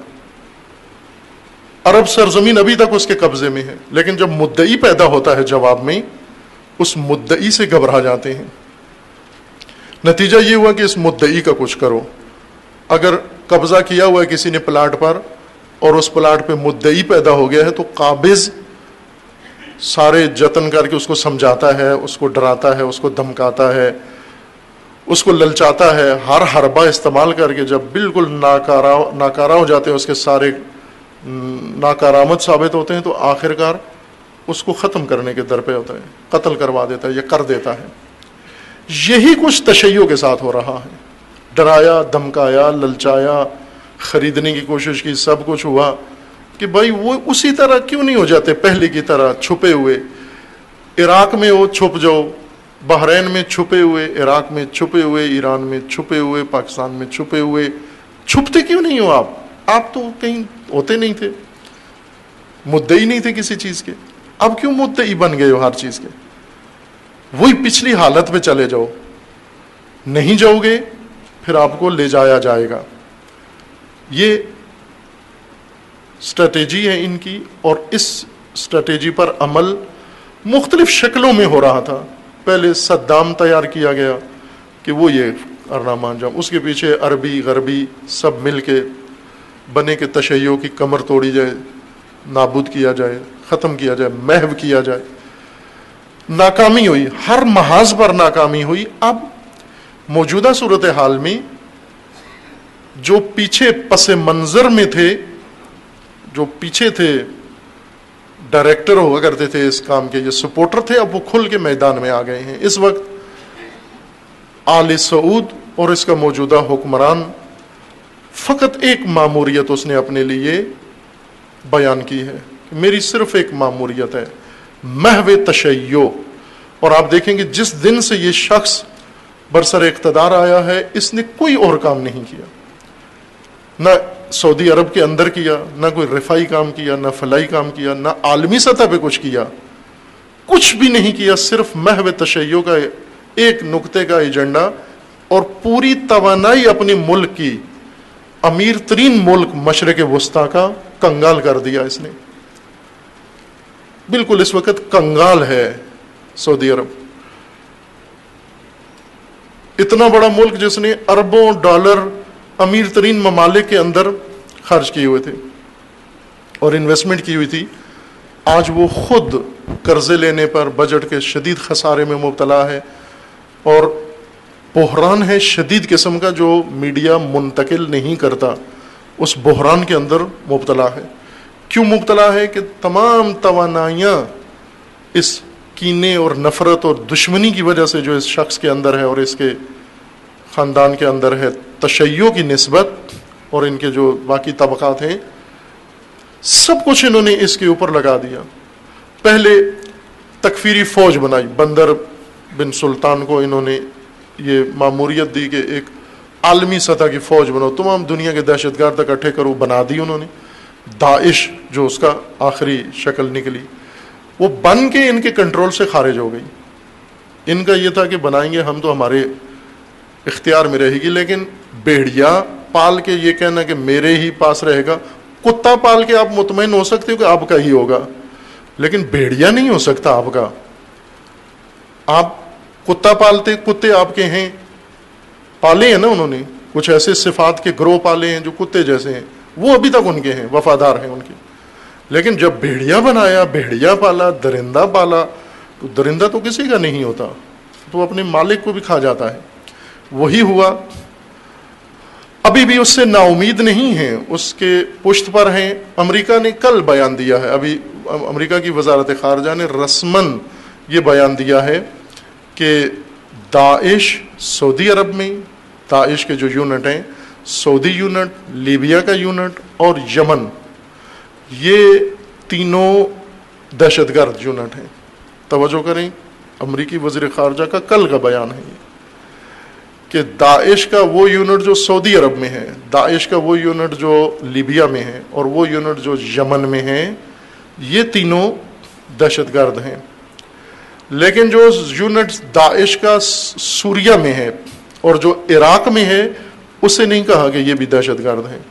عرب سرزمین ابھی تک اس کے قبضے میں ہے. لیکن جب مدعی پیدا ہوتا ہے جواب میں، اس مدعی سے گھبرا جاتے ہیں. نتیجہ یہ ہوا کہ اس مدعی کا کچھ کرو. اگر قبضہ کیا ہوا ہے کسی نے پلاٹ پر اور اس پلاٹ پہ مدعی پیدا ہو گیا ہے تو قابض سارے جتن کر کے اس کو سمجھاتا ہے، اس کو ڈراتا ہے، اس کو دھمکاتا ہے، اس کو للچاتا ہے، ہر حربہ استعمال کر کے جب بالکل ناکارہ ہو جاتے ہیں، اس کے سارے ناکارآمد ثابت ہوتے ہیں، تو آخرکار اس کو ختم کرنے کے در پہ ہوتا ہے، قتل کروا دیتا ہے یا کر دیتا ہے. یہی کچھ تشیع کے ساتھ ہو رہا ہے. ڈرایا، دھمکایا، للچایا، خریدنے کی کوشش کی، سب کچھ ہوا کہ بھائی وہ اسی طرح کیوں نہیں ہو جاتے پہلے کی طرح چھپے ہوئے. عراق میں وہ چھپ جاؤ، بحرین میں چھپے ہوئے، عراق میں چھپے ہوئے، ایران میں چھپے ہوئے، پاکستان میں چھپے ہوئے. چھپتے کیوں نہیں ہو آپ تو کہیں ہوتے نہیں تھے، مدعی نہیں تھے کسی چیز کے. اب کیوں مدعی بن گئے ہو ہر چیز کے؟ وہی پچھلی حالت میں چلے جاؤ. نہیں جاؤ گے پھر آپ کو لے جایا جائے گا. یہ اسٹریٹجی ہے ان کی، اور اس اسٹریٹجی پر عمل مختلف شکلوں میں ہو رہا تھا. پہلے صدام تیار کیا گیا کہ وہ یہ کارنامہ انجام، اس کے پیچھے عربی غربی سب مل کے بنے کہ تشیع کی کمر توڑی جائے، نابود کیا جائے، ختم کیا جائے، محو کیا جائے. ناکامی ہوئی، ہر محاذ پر ناکامی ہوئی. اب موجودہ صورتحال میں جو پیچھے پس منظر میں تھے، جو پیچھے تھے، ڈائریکٹر ہوا کرتے تھے اس کام کے، یہ سپورٹر تھے، اب وہ کھل کے میدان میں آ گئے ہیں. اس وقت آل سعود اور اس کا موجودہ حکمران فقط ایک ماموریت اس نے اپنے لیے بیان کی ہے، میری صرف ایک ماموریت ہے، محو تشیع. اور آپ دیکھیں گے جس دن سے یہ شخص برسر اقتدار آیا ہے، اس نے کوئی اور کام نہیں کیا، نہ سعودی عرب کے اندر کیا، نہ کوئی رفائی کام کیا، نہ فلاحی کام کیا، نہ عالمی سطح پہ کچھ کیا، کچھ بھی نہیں کیا. صرف محو تشیع کا ایک نقطے کا ایجنڈا، اور پوری توانائی اپنے ملک کی، امیر ترین ملک مشرق وسطیٰ کا کنگال کر دیا اس نے. بالکل اس وقت کنگال ہے سعودی عرب. اتنا بڑا ملک جس نے اربوں ڈالر امیر ترین ممالک کے اندر خرچ کیے ہوئے تھے اور انویسٹمنٹ کی ہوئی تھی، آج وہ خود قرضے لینے پر بجٹ کے شدید خسارے میں مبتلا ہے، اور بحران ہے شدید قسم کا جو میڈیا منتقل نہیں کرتا، اس بحران کے اندر مبتلا ہے. کیوں مبتلا ہے؟ کہ تمام توانائیاں اس کینے اور نفرت اور دشمنی کی وجہ سے جو اس شخص کے اندر ہے اور اس کے خاندان کے اندر ہے، تشیع کی نسبت اور ان کے جو باقی طبقات ہیں، سب کچھ انہوں نے اس کے اوپر لگا دیا. پہلے تکفیری فوج بنائی، بندر بن سلطان کو انہوں نے یہ ماموریت دی کہ ایک عالمی سطح کی فوج بناؤ، تمام دنیا کے دہشت گرد اکٹھے کرو، بنا دی انہوں نے داعش، جو اس کا آخری شکل نکلی، وہ بن کے ان کے کنٹرول سے خارج ہو گئی۔ ان کا یہ تھا کہ بنائیں گے ہم تو ہمارے اختیار میں رہے گی، لیکن بھیڑیا پال کے یہ کہنا کہ میرے ہی پاس رہے گا، کتا پال کے آپ مطمئن ہو سکتے ہو کہ آپ کا ہی ہوگا، لیکن بھیڑیا نہیں ہو سکتا آپ کا۔ آپ کتا پالتے، کتے آپ کے ہیں، پالے ہیں نا انہوں نے، کچھ ایسے صفات کے گروہ پالے ہیں جو کتے جیسے ہیں، وہ ابھی تک ان کے ہیں، وفادار ہیں ان کے۔ لیکن جب بھیڑیا بنایا، بھیڑیا پالا، درندہ پالا، تو درندہ تو کسی کا نہیں ہوتا، تو اپنے مالک کو بھی کھا جاتا ہے۔ وہی ہوا، ابھی بھی اس سے نا امید نہیں ہیں، اس کے پشت پر ہیں۔ امریکہ نے کل بیان دیا ہے، ابھی امریکہ کی وزارت خارجہ نے رسماً یہ بیان دیا ہے کہ داعش سعودی عرب میں، داعش کے جو یونٹ ہیں، سعودی یونٹ، لیبیا کا یونٹ اور یمن، یہ تینوں دہشت گرد یونٹ ہیں۔ توجہ کریں، امریکی وزیر خارجہ کا کل کا بیان ہے یہ، کہ داعش کا وہ یونٹ جو سعودی عرب میں ہے، داعش کا وہ یونٹ جو لیبیا میں ہے، اور وہ یونٹ جو یمن میں ہے، یہ تینوں دہشت گرد ہیں۔ لیکن جو یونٹ داعش کا سوریہ میں ہے اور جو عراق میں ہے، اسے نہیں کہا کہ یہ بھی دہشت گرد ہیں۔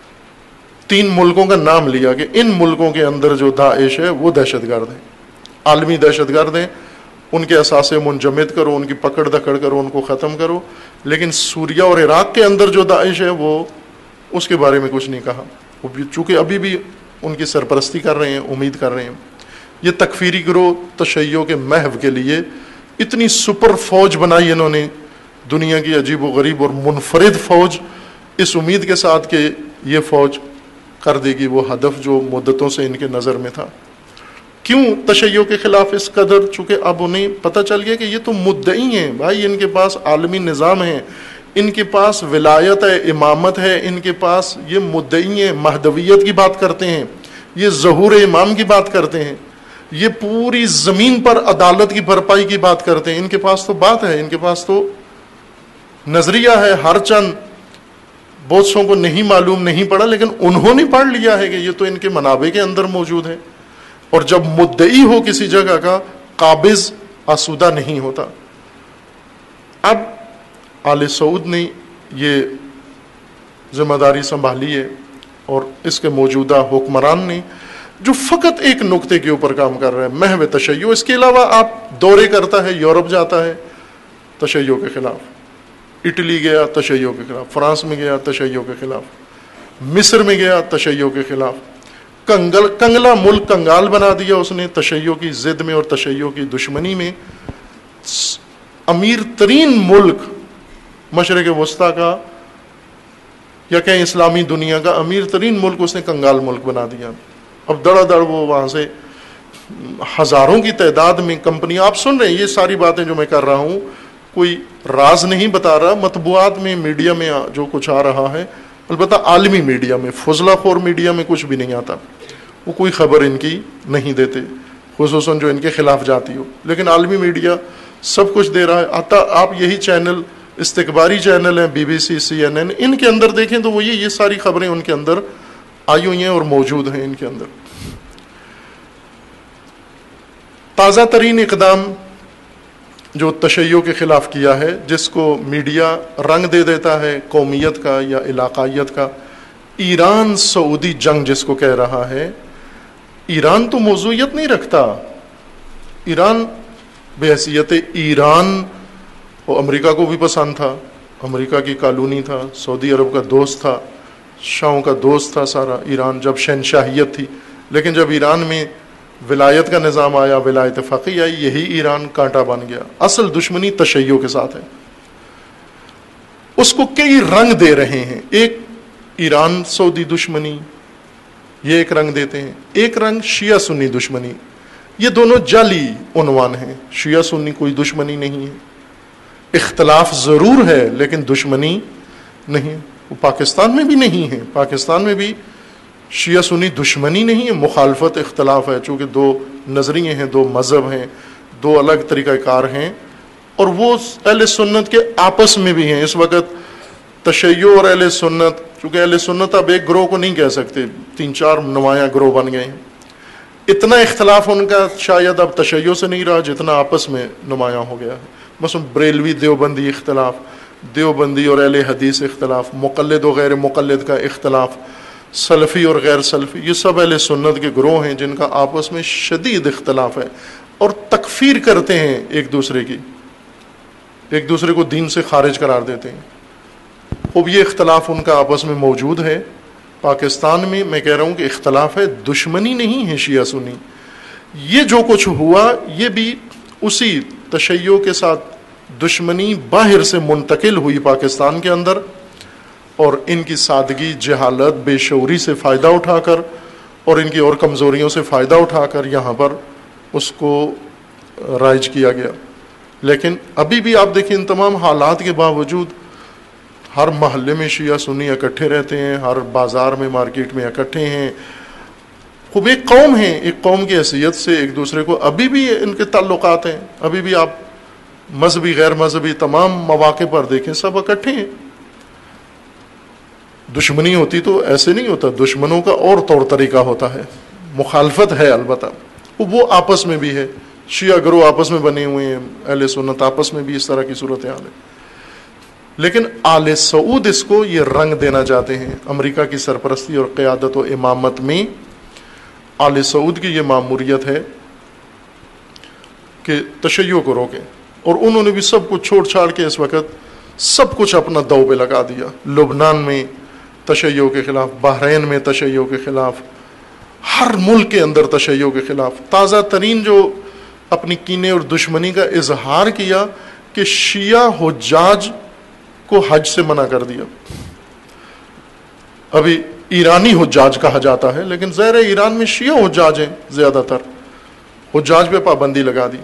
3 ملکوں کا نام لیا کہ ان ملکوں کے اندر جو داعش ہے وہ دہشت گرد ہیں، عالمی دہشت گرد ہیں، ان کے اثاثے منجمد کرو، ان کی پکڑ دکڑ کرو، ان کو ختم کرو۔ لیکن سوریہ اور عراق کے اندر جو داعش ہے وہ اس کے بارے میں کچھ نہیں کہا، وہ چونکہ ابھی بھی ان کی سرپرستی کر رہے ہیں، امید کر رہے ہیں۔ یہ تکفیری گروہ تشیع کے محو کے لیے اتنی سپر فوج بنائی انہوں نے، دنیا کی عجیب و غریب اور منفرد فوج، اس امید کے ساتھ کہ یہ فوج کر دے گی وہ ہدف جو مدتوں سے ان کے نظر میں تھا۔ کیوں تشیع کے خلاف اس قدر؟ چونکہ اب انہیں پتہ چل گیا کہ یہ تو مدعی ہیں بھائی، ان کے پاس عالمی نظام ہے، ان کے پاس ولایت ہے، امامت ہے، ان کے پاس یہ مدعی ہیں، مہدویت کی بات کرتے ہیں، یہ ظہور امام کی بات کرتے ہیں، یہ پوری زمین پر عدالت کی بھرپائی کی بات کرتے ہیں۔ ان کے پاس تو بات ہے، ان کے پاس تو نظریہ ہے، ہر چند بہت سوں کو نہیں معلوم، نہیں پڑھا، لیکن انہوں نے پڑھ لیا ہے کہ یہ تو ان کے منابع کے اندر موجود ہے۔ اور جب مدعی ہو کسی جگہ کا، قابض آسودہ نہیں ہوتا۔ اب آل سعود نے یہ ذمہ داری سنبھالی ہے، اور اس کے موجودہ حکمران نے، جو فقط ایک نقطے کے اوپر کام کر رہا ہے، محو تشیع۔ اس کے علاوہ آپ دورے کرتا ہے، یورپ جاتا ہے تشیع کے خلاف، اٹلی گیا تشیع کے خلاف، فرانس میں گیا تشیع کے خلاف، مصر میں گیا تشیع کے خلاف، کنگلا ملک کنگال بنا دیا اس نے تشیع کی ضد میں اور تشیع کی دشمنی میں۔ امیر ترین ملک مشرق وسطیٰ کا، یا کہیں اسلامی دنیا کا امیر ترین ملک اس نے کنگال ملک بنا دیا۔ اب دڑا دڑ وہ وہاں سے ہزاروں کی تعداد میں کمپنی، آپ سن رہے ہیں یہ ساری باتیں جو میں کر رہا ہوں، کوئی راز نہیں بتا رہا، مطبوعات میں، میڈیا میں جو کچھ آ رہا ہے، البتہ عالمی میڈیا میں، فضلہ خور میڈیا میں کچھ بھی نہیں آتا، وہ کوئی خبر ان کی نہیں دیتے، خصوصاً جو ان کے خلاف جاتی ہو، لیکن عالمی میڈیا سب کچھ دے رہا ہے۔ آتا آپ یہی چینل، استخباری چینل ہیں، BBC، CNN، ان کے اندر دیکھیں تو وہ یہ ساری خبریں ان کے اندر آئی ہوئی ہیں اور موجود ہیں ان کے اندر۔ تازہ ترین اقدام جو تشیع کے خلاف کیا ہے، جس کو میڈیا رنگ دے دیتا ہے قومیت کا یا علاقائیت کا، ایران سعودی جنگ جس کو کہہ رہا ہے۔ ایران تو موضوعیت نہیں رکھتا، ایران بحیثیت ایران وہ امریکہ کو بھی پسند تھا، امریکہ کی کالونی تھا، سعودی عرب کا دوست تھا، شاہوں کا دوست تھا سارا ایران، جب شہنشاہیت تھی۔ لیکن جب ایران میں ولایت کا نظام آیا، ولایت فقیہ آئی، یہی ایران کانٹا بن گیا۔ اصل دشمنی تشیع کے ساتھ ہے، اس کو کئی رنگ دے رہے ہیں۔ ایک ایران سعودی دشمنی، یہ ایک رنگ دیتے ہیں، ایک رنگ شیعہ سنی دشمنی۔ یہ دونوں جعلی عنوان ہیں، شیعہ سنی کوئی دشمنی نہیں ہے، اختلاف ضرور ہے لیکن دشمنی نہیں، وہ پاکستان میں بھی نہیں ہے، پاکستان میں بھی شیعہ سنی دشمنی نہیں ہے، مخالفت اختلاف ہے، چونکہ دو نظریے ہیں، دو مذہب ہیں، دو الگ طریقہ کار ہیں، اور وہ اہل سنت کے آپس میں بھی ہیں۔ اس وقت تشیع اور اہل سنت، چونکہ اہل سنت اب ایک گروہ کو نہیں کہہ سکتے، 3-4 نمایاں گروہ بن گئے ہیں، اتنا اختلاف ان کا شاید اب تشیع سے نہیں رہا جتنا آپس میں نمایاں ہو گیا ہے۔ مثلا بریلوی دیوبندی اختلاف، دیوبندی اور اہل حدیث اختلاف، مقلد و غیر مقلد کا اختلاف، سلفی اور غیر سلفی، یہ سب اہل سنت کے گروہ ہیں جن کا آپس میں شدید اختلاف ہے اور تکفیر کرتے ہیں ایک دوسرے کی، ایک دوسرے کو دین سے خارج قرار دیتے ہیں۔ خوب یہ اختلاف ان کا آپس میں موجود ہے۔ پاکستان میں کہہ رہا ہوں کہ اختلاف ہے، دشمنی نہیں ہے شیعہ سنی۔ یہ جو کچھ ہوا یہ بھی اسی تشیع کے ساتھ دشمنی باہر سے منتقل ہوئی پاکستان کے اندر، اور ان کی سادگی، جہالت، بے شعوری سے فائدہ اٹھا کر اور ان کی اور کمزوریوں سے فائدہ اٹھا کر یہاں پر اس کو رائج کیا گیا۔ لیکن ابھی بھی آپ دیکھیں ان تمام حالات کے باوجود ہر محلے میں شیعہ سنی اکٹھے رہتے ہیں، ہر بازار میں، مارکیٹ میں اکٹھے ہیں۔ خوب ایک قوم ہے، ایک قوم کی حیثیت سے ایک دوسرے کو ابھی بھی ان کے تعلقات ہیں۔ ابھی بھی آپ مذہبی غیر مذہبی تمام مواقع پر دیکھیں سب اکٹھے ہیں۔ دشمنی ہوتی تو ایسے نہیں ہوتا، دشمنوں کا اور طور طریقہ ہوتا ہے، مخالفت ہے البتہ، وہ آپس میں بھی ہے، شیعہ گروہ آپس میں بنے ہوئے ہیں، اہل سنت آپس میں بھی اس طرح کی صورتحال ہے۔ لیکن آل سعود اس کو یہ رنگ دینا چاہتے ہیں۔ امریکہ کی سرپرستی اور قیادت و امامت میں آل سعود کی یہ ماموریت ہے کہ تشیع کو روکیں، اور انہوں نے بھی سب کچھ چھوڑ چھاڑ کے اس وقت سب کچھ اپنا داؤ پہ لگا دیا۔ لبنان میں تشیع کے خلاف، بحرین میں تشیع کے خلاف، ہر ملک کے اندر تشیع کے خلاف۔ تازہ ترین جو اپنی کینے اور دشمنی کا اظہار کیا کہ شیعہ حجاج کو حج سے منع کر دیا۔ ابھی ایرانی حجاج کہا جاتا ہے، لیکن ظاہر ہے ایران میں شیعہ حجاج ہیں، زیادہ تر حجاج پہ پابندی لگا دی۔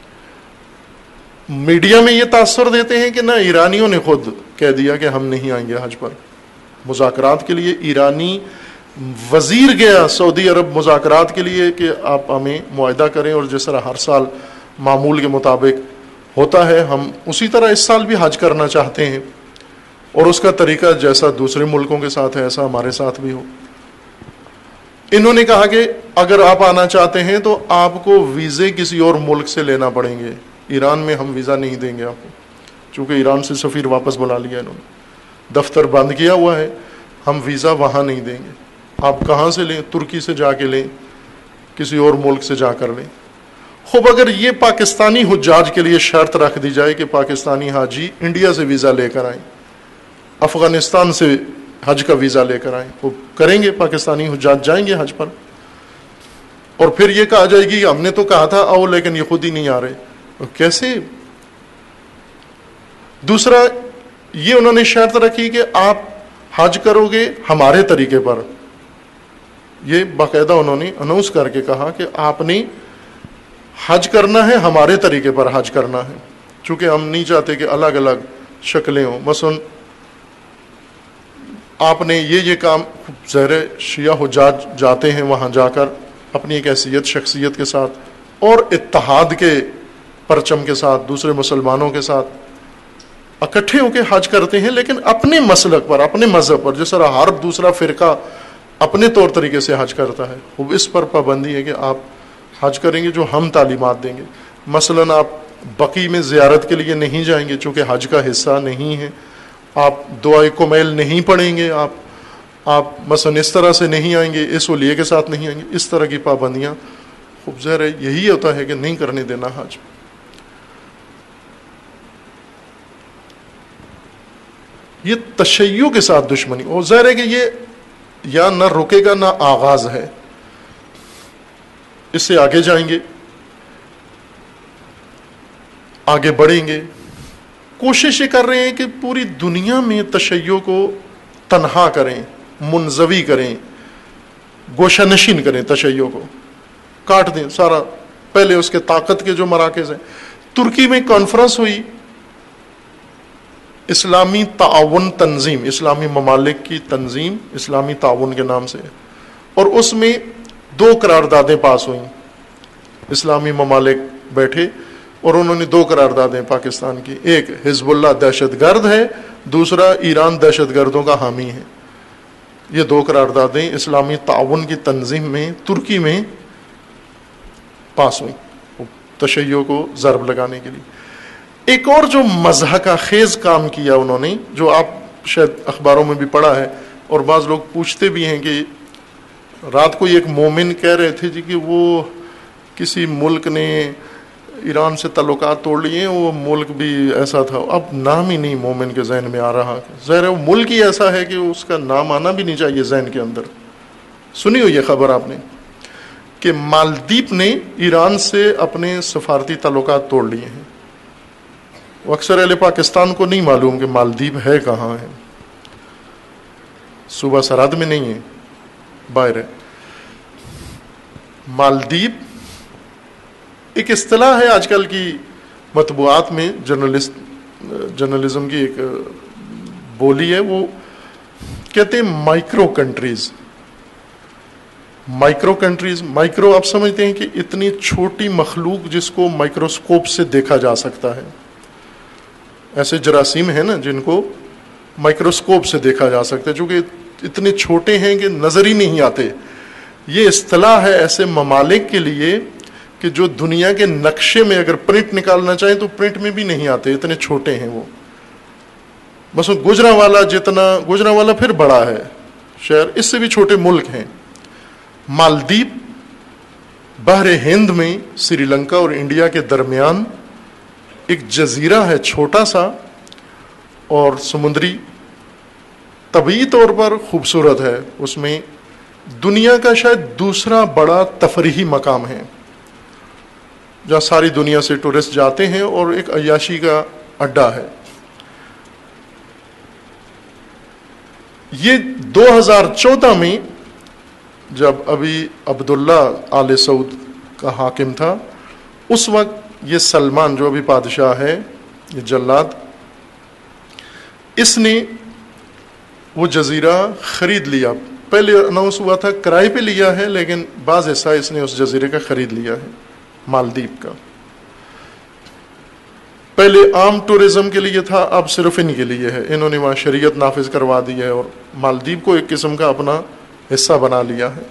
میڈیا میں یہ تاثر دیتے ہیں کہ نہ، ایرانیوں نے خود کہہ دیا کہ ہم نہیں آئیں گے حج پر۔ مذاکرات کے لیے ایرانی وزیر گیا سعودی عرب مذاکرات کے لیے کہ آپ ہمیں معاہدہ کریں، اور جس طرح ہر سال معمول کے مطابق ہوتا ہے ہم اسی طرح اس سال بھی حج کرنا چاہتے ہیں، اور اس کا طریقہ جیسا دوسرے ملکوں کے ساتھ ہے ایسا ہمارے ساتھ بھی ہو۔ انہوں نے کہا کہ اگر آپ آنا چاہتے ہیں تو آپ کو ویزے کسی اور ملک سے لینا پڑیں گے، ایران میں ہم ویزا نہیں دیں گے آپ کو، چونکہ ایران سے سفیر واپس بلا لیا انہوں نے، دفتر بند کیا ہوا ہے، ہم ویزا وہاں نہیں دیں گے، آپ کہاں سے لیں؟ ترکی سے جا کے لیں، کسی اور ملک سے جا کر لیں۔ خوب اگر یہ پاکستانی حجاج کے لیے شرط رکھ دی جائے کہ پاکستانی حاجی انڈیا سے ویزا لے کر آئیں، افغانستان سے حج کا ویزا لے کر آئیں، وہ کریں گے، پاکستانی حجاج جائیں گے حج پر، اور پھر یہ کہا جائے گی ہم نے تو کہا تھا آؤ لیکن یہ خود ہی نہیں آ رہے، کیسے؟ دوسرا یہ انہوں نے شرط رکھی کہ آپ حج کرو گے ہمارے طریقے پر، یہ باقاعدہ انہوں نے اناؤنس کر کے کہا کہ آپ نے حج کرنا ہے ہمارے طریقے پر حج کرنا ہے، چونکہ ہم نہیں چاہتے کہ الگ الگ شکلیں ہوں۔ مثلا آپ نے یہ کام، ظاہر شیعہ حجاج جاتے ہیں وہاں جا کر اپنی ایک حیثیت شخصیت کے ساتھ اور اتحاد کے پرچم کے ساتھ دوسرے مسلمانوں کے ساتھ اکٹھے ہو کے حج کرتے ہیں، لیکن اپنے مسلک پر، اپنے مذہب پر، جس طرح ہر دوسرا فرقہ اپنے طور طریقے سے حج کرتا ہے، وہ اس پر پابندی ہے کہ آپ حج کریں گے جو ہم تعلیمات دیں گے۔ مثلا آپ بقی میں زیارت کے لیے نہیں جائیں گے چونکہ حج کا حصہ نہیں ہے، آپ دعائے کمیل نہیں پڑھیں گے، آپ مثلا اس طرح سے نہیں آئیں گے، اس ولیے کے ساتھ نہیں آئیں گے، اس طرح کی پابندیاں خوب ظاہر ہے یہی ہوتا ہے کہ نہیں کرنے دینا حج۔ یہ تشیع کے ساتھ دشمنی، اور ظاہر ہے کہ یہ یا نہ رکے گا نہ آغاز ہے، اس سے آگے جائیں گے، آگے بڑھیں گے۔ کوشش یہ کر رہے ہیں کہ پوری دنیا میں تشیع کو تنہا کریں، منزوی کریں، گوشہ نشین کریں، تشیع کو کاٹ دیں سارا۔ پہلے اس کے طاقت کے جو مراکز ہیں، ترکی میں کانفرنس ہوئی، اسلامی تعاون تنظیم، اسلامی ممالک کی تنظیم اسلامی تعاون کے نام سے، اور اس میں 2 قراردادیں پاس ہوئیں۔ اسلامی ممالک بیٹھے اور انہوں نے 2 قراردادیں پاکستان کی، ایک حزب اللہ دہشت گرد ہے دوسرا ایران دہشت گردوں کا حامی ہے. یہ 2 قراردادیں اسلامی تعاون کی تنظیم میں ترکی میں پاس ہوئی تشیع کو ضرب لگانے کے لیے. ایک اور جو مضحکہ خیز کام کیا انہوں نے، جو آپ شاید اخباروں میں بھی پڑھا ہے اور بعض لوگ پوچھتے بھی ہیں کہ رات کو ایک مومن کہہ رہے تھے جی کہ وہ کسی ملک نے ایران سے تعلقات توڑ لیے، وہ ملک بھی ایسا تھا. اب نام ہی نہیں مومن کے ذہن میں آ رہا. ظاہر ہے وہ ملک ہی ایسا ہے کہ اس کا نام آنا بھی نہیں چاہیے ذہن کے اندر. سنی ہو یہ خبر آپ نے کہ مالدیپ نے ایران سے اپنے سفارتی تعلقات توڑ لیے ہیں. وہ اکثر اہل پاکستان کو نہیں معلوم کہ مالدیپ ہے کہاں ہے. صوبہ سرحد میں نہیں ہے، باہر ہے. مالدیپ ایک اصطلاح ہے آج کل کی مطبوعات میں، جرنلزم کی ایک بولی ہے. وہ کہتے ہیں micro countries. Micro countries, micro آپ سمجھتے ہیں کہ اتنی چھوٹی مخلوق جس کو مائکروسکوپ سے دیکھا جا سکتا ہے. ایسے جراثیم ہیں نا جن کو مائکروسکوپ سے دیکھا جا سکتا ہے، چونکہ اتنے چھوٹے ہیں کہ نظر ہی نہیں آتے. یہ اصطلاح ہے ایسے ممالک کے لیے کہ جو دنیا کے نقشے میں اگر پرنٹ نکالنا چاہیں تو پرنٹ میں بھی نہیں آتے، اتنے چھوٹے ہیں وہ. بس گوجرانوالا پھر بڑا ہے شہر، اس سے بھی چھوٹے ملک ہیں. مالدیپ بحر ہند میں سری لنکا اور انڈیا کے درمیان ایک جزیرہ ہے، چھوٹا سا اور سمندری، طبعی طور پر خوبصورت ہے. اس میں دنیا کا شاید دوسرا بڑا تفریحی مقام ہے جہاں ساری دنیا سے ٹورسٹ جاتے ہیں اور ایک عیاشی کا اڈا ہے. یہ 2014 میں جب ابھی عبداللہ آل سعود کا حاکم تھا، اس وقت یہ سلمان جو ابھی بادشاہ ہے، یہ جلاد، اس نے وہ جزیرہ خرید لیا. پہلے اناؤنس ہوا تھا کرائے پہ لیا ہے، لیکن بعض حصہ اس نے اس جزیرے کا خرید لیا ہے، مالدیپ کا. پہلے عام ٹورزم کے لیے تھا، اب صرف ان کے لیے ہے. انہوں نے وہاں شریعت نافذ کروا دی ہے اور مالدیپ کو ایک قسم کا اپنا حصہ بنا لیا ہے.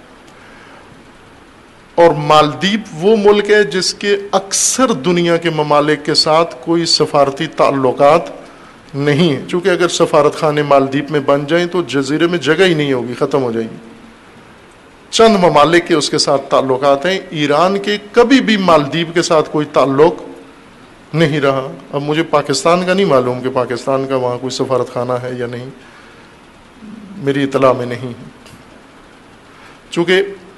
اور مالدیپ وہ ملک ہے جس کے اکثر دنیا کے ممالک کے ساتھ کوئی سفارتی تعلقات نہیں ہیں، چونکہ اگر سفارت خانے مالدیپ میں بن جائیں تو جزیرے میں جگہ ہی نہیں ہوگی، ختم ہو جائیں گی. چند ممالک کے اس کے ساتھ تعلقات ہیں. ایران کے کبھی بھی مالدیپ کے ساتھ کوئی تعلق نہیں رہا. اب مجھے پاکستان کا نہیں معلوم کہ پاکستان کا وہاں کوئی سفارت خانہ ہے یا نہیں، میری اطلاع میں نہیں ہے. چونکہ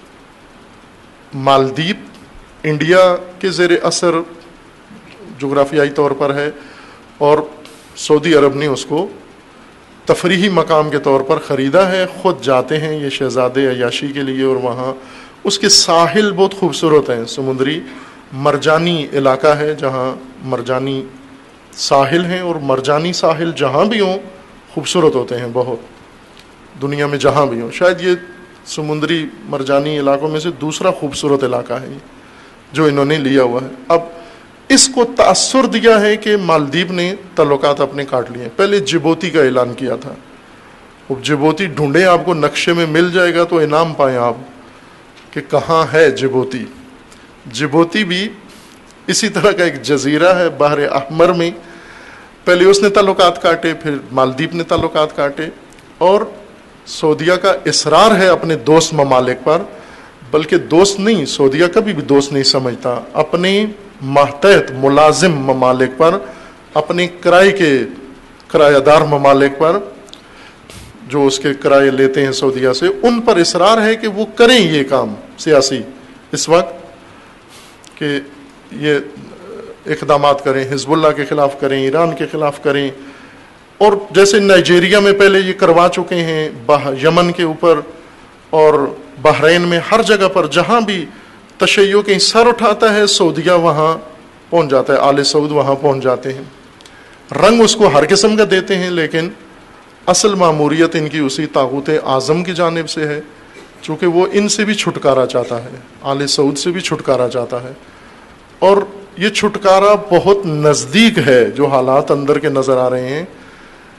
مالدیپ انڈیا کے زیر اثر جغرافیائی طور پر ہے اور سعودی عرب نے اس کو تفریحی مقام کے طور پر خریدا ہے. خود جاتے ہیں یہ شہزادے عیاشی کے لیے، اور وہاں اس کے ساحل بہت خوبصورت ہیں. سمندری مرجانی علاقہ ہے جہاں مرجانی ساحل ہیں، اور مرجانی ساحل جہاں بھی ہوں خوبصورت ہوتے ہیں بہت، دنیا میں جہاں بھی ہوں. شاید یہ سمندری مرجانی علاقوں میں سے دوسرا خوبصورت علاقہ ہے جو انہوں نے لیا ہوا ہے. اب اس کو تأثر دیا ہے کہ مالدیپ نے تعلقات اپنے کاٹ لیے. پہلے جبوتی کا اعلان کیا تھا. اب جبوتی ڈھونڈیں، آپ کو نقشے میں مل جائے گا تو انعام پائیں آپ کہ کہاں ہے جبوتی. جبوتی بھی اسی طرح کا ایک جزیرہ ہے بحر احمر میں. پہلے اس نے تعلقات کاٹے، پھر مالدیپ نے تعلقات کاٹے. اور سعودیہ کا اصرار ہے اپنے دوست ممالک پر، بلکہ دوست نہیں، سعودیہ کبھی بھی دوست نہیں سمجھتا، اپنے ماتحت ملازم ممالک پر، اپنے کرایہ دار ممالک پر جو اس کے کرائے لیتے ہیں سعودیہ سے، ان پر اصرار ہے کہ وہ کریں یہ کام سیاسی اس وقت کہ یہ اقدامات کریں، حزب اللہ کے خلاف کریں، ایران کے خلاف کریں. اور جیسے نائجیریا میں پہلے یہ کروا چکے ہیں، یمن کے اوپر اور بحرین میں، ہر جگہ پر جہاں بھی تشیع کہیں سر اٹھاتا ہے سعودیہ وہاں پہنچ جاتا ہے، آل سعود وہاں پہنچ جاتے ہیں. رنگ اس کو ہر قسم کا دیتے ہیں، لیکن اصل ماموریت ان کی اسی طاغوت اعظم کی جانب سے ہے، چونکہ وہ ان سے بھی چھٹکارا چاہتا ہے، آل سعود سے بھی چھٹکارا چاہتا ہے. اور یہ چھٹکارا بہت نزدیک ہے. جو حالات اندر کے نظر آ رہے ہیں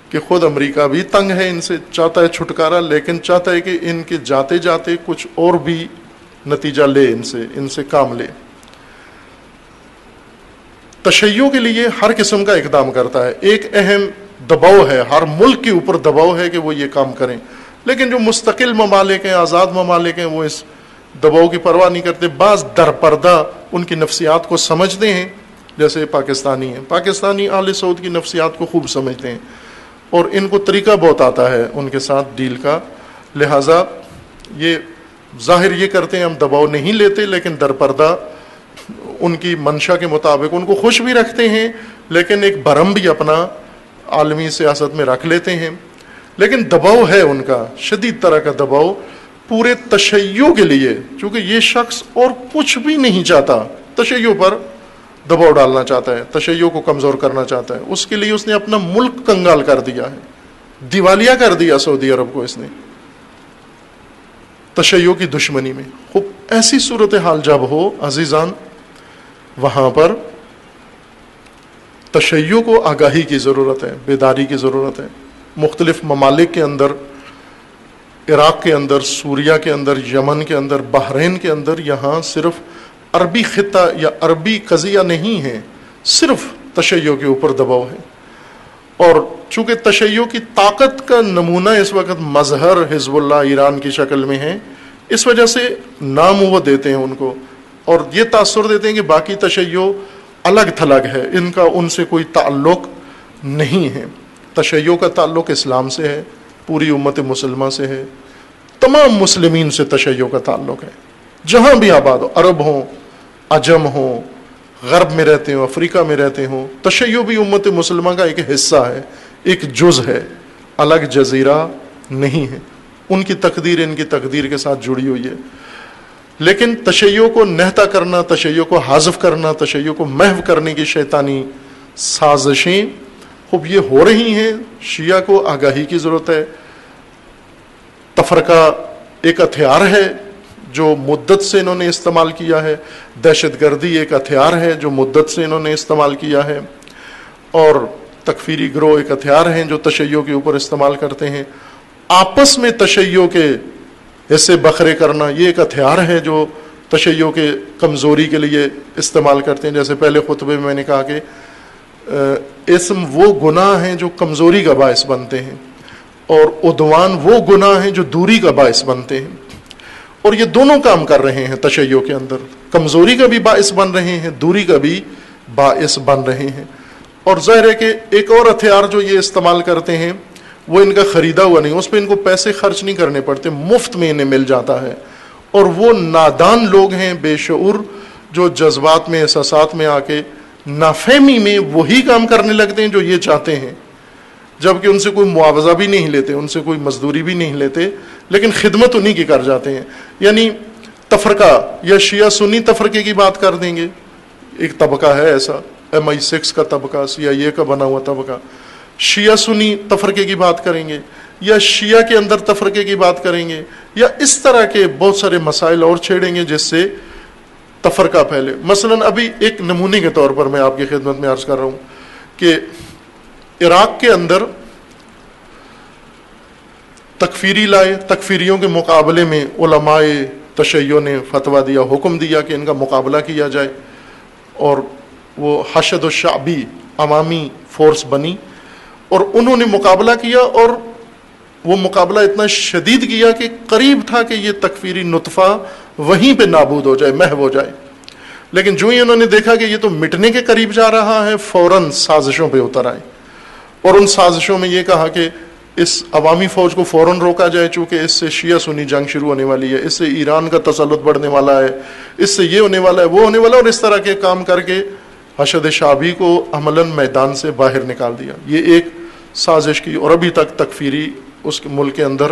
کہ خود امریکہ بھی تنگ ہے ان سے، چاہتا ہے چھٹکارا، لیکن چاہتا ہے کہ ان کے جاتے جاتے کچھ اور بھی نتیجہ لے، ان سے کام لے۔ تشیع کے لیے ہر قسم کا اقدام کرتا ہے، ایک اہم دباؤ ہے، ہر ملک کے اوپر دباؤ ہے کہ وہ یہ کام کریں، لیکن جو مستقل ممالک ہیں، آزاد ممالک ہیں، وہ اس دباؤ کی پرواہ نہیں کرتے۔ بعض درپردہ ان کی نفسیات کو سمجھتے ہیں، جیسے پاکستانی ہیں، پاکستانی آل سعود کی نفسیات کو خوب سمجھتے ہیں اور ان کو طریقہ بہت آتا ہے ان کے ساتھ ڈیل کا، لہٰذا یہ ظاہر یہ کرتے ہیں ہم دباؤ نہیں لیتے، لیکن درپردہ ان کی منشا کے مطابق ان کو خوش بھی رکھتے ہیں، لیکن ایک بھرم بھی اپنا عالمی سیاست میں رکھ لیتے ہیں۔ لیکن دباؤ ہے ان کا، شدید طرح کا دباؤ پورے تشیع کے لیے، چونکہ یہ شخص اور کچھ بھی نہیں چاہتا، تشیع پر دباؤ ڈالنا چاہتا ہے، تشیع کو کمزور کرنا چاہتا ہے، اس کے لیے اس نے اپنا ملک کنگال کر دیا ہے، دیوالیہ کر دیا سعودی عرب کو اس نے تشیع کی دشمنی میں۔ خوب ایسی صورتحال جب ہو عزیزان، وہاں پر تشیع کو آگاہی کی ضرورت ہے، بیداری کی ضرورت ہے۔ مختلف ممالک کے اندر، عراق کے اندر، سوریہ کے اندر، یمن کے اندر، بحرین کے اندر، یہاں صرف عربی خطہ یا عربی قضیہ نہیں ہے، صرف تشیع کے اوپر دباؤ ہے۔ اور چونکہ تشیع کی طاقت کا نمونہ اس وقت مظہر حزب اللہ ایران کی شکل میں ہے، اس وجہ سے نام وہ دیتے ہیں ان کو، اور یہ تاثر دیتے ہیں کہ باقی تشیع الگ تھلگ ہے، ان کا ان سے کوئی تعلق نہیں ہے۔ تشیع کا تعلق اسلام سے ہے، پوری امت مسلمہ سے ہے، تمام مسلمین سے تشیع کا تعلق ہے، جہاں بھی آباد ہو، عرب ہوں، عجم ہوں، غرب میں رہتے ہوں، افریقہ میں رہتے ہوں، تشیع بھی امت مسلمہ کا ایک حصہ ہے، ایک جز ہے، الگ جزیرہ نہیں ہے، ان کی تقدیر ان کی تقدیر کے ساتھ جڑی ہوئی ہے۔ لیکن تشیع کو نہتا کرنا، تشیع کو حذف کرنا، تشیع کو محو کرنے کی شیطانی سازشیں خوب یہ ہو رہی ہیں۔ شیعہ کو آگاہی کی ضرورت ہے۔ تفرقہ ایک ہتھیار ہے جو مدت سے انہوں نے استعمال کیا ہے، دہشت گردی ایک ہتھیار ہے جو مدت سے انہوں نے استعمال کیا ہے، اور تکفیری گروہ ایک ہتھیار ہیں جو تشیع کے اوپر استعمال کرتے ہیں۔ آپس میں تشیع کے حصے بکھرے کرنا یہ ایک ہتھیار ہے جو تشیع کے کمزوری کے لیے استعمال کرتے ہیں۔ جیسے پہلے خطبے میں نے کہا کہ اسم وہ گناہ ہیں جو کمزوری کا باعث بنتے ہیں، اور عدوان وہ گناہ ہیں جو دوری کا باعث بنتے ہیں، اور یہ دونوں کام کر رہے ہیں تشیع کے اندر، کمزوری کا بھی باعث بن رہے ہیں، دوری کا بھی باعث بن رہے ہیں۔ اور ظاہر ہے کہ ایک اور ہتھیار جو یہ استعمال کرتے ہیں وہ ان کا خریدا ہوا نہیں، اس پہ ان کو پیسے خرچ نہیں کرنے پڑتے، مفت میں انہیں مل جاتا ہے، اور وہ نادان لوگ ہیں، بے شعور، جو جذبات میں، احساسات میں آ کے نافہمی میں وہی کام کرنے لگتے ہیں جو یہ چاہتے ہیں، جبکہ ان سے کوئی معاوضہ بھی نہیں لیتے، ان سے کوئی مزدوری بھی نہیں لیتے، لیکن خدمت انہی کی کر جاتے ہیں۔ یعنی تفرقہ یا شیعہ سنی تفرقے کی بات کر دیں گے، ایک طبقہ ہے ایسا، MI6 کا طبقہ، CIA کا بنا ہوا طبقہ، شیعہ سنی تفرقے کی بات کریں گے، یا شیعہ کے اندر تفرقے کی بات کریں گے، یا اس طرح کے بہت سارے مسائل اور چھیڑیں گے جس سے تفرقہ پھیلے۔ مثلا ابھی ایک نمونے کے طور پر میں آپ کی خدمت میں عرض کر رہا ہوں کہ عراق کے اندر تکفیری لائے، تکفیریوں کے مقابلے میں علماء تشیع نے فتویٰ دیا، حکم دیا کہ ان کا مقابلہ کیا جائے، اور وہ حشد الشعبی عوامی فورس بنی، اور انہوں نے مقابلہ کیا، اور وہ مقابلہ اتنا شدید کیا کہ قریب تھا کہ یہ تکفیری نطفہ وہیں پہ نابود ہو جائے، محو ہو جائے۔ لیکن جو ہی انہوں نے دیکھا کہ یہ تو مٹنے کے قریب جا رہا ہے، فوراً سازشوں پہ اتر آئے، اور ان سازشوں میں یہ کہا کہ اس عوامی فوج کو فوراً روکا جائے، چونکہ اس سے شیعہ سنی جنگ شروع ہونے والی ہے، اس سے ایران کا تسلط بڑھنے والا ہے، اس سے یہ ہونے والا ہے، وہ ہونے والا ہے، اور اس طرح کے کام کر کے حشد شعبی کو عملاً میدان سے باہر نکال دیا۔ یہ ایک سازش کی، اور ابھی تک تکفیری اس کے ملک کے اندر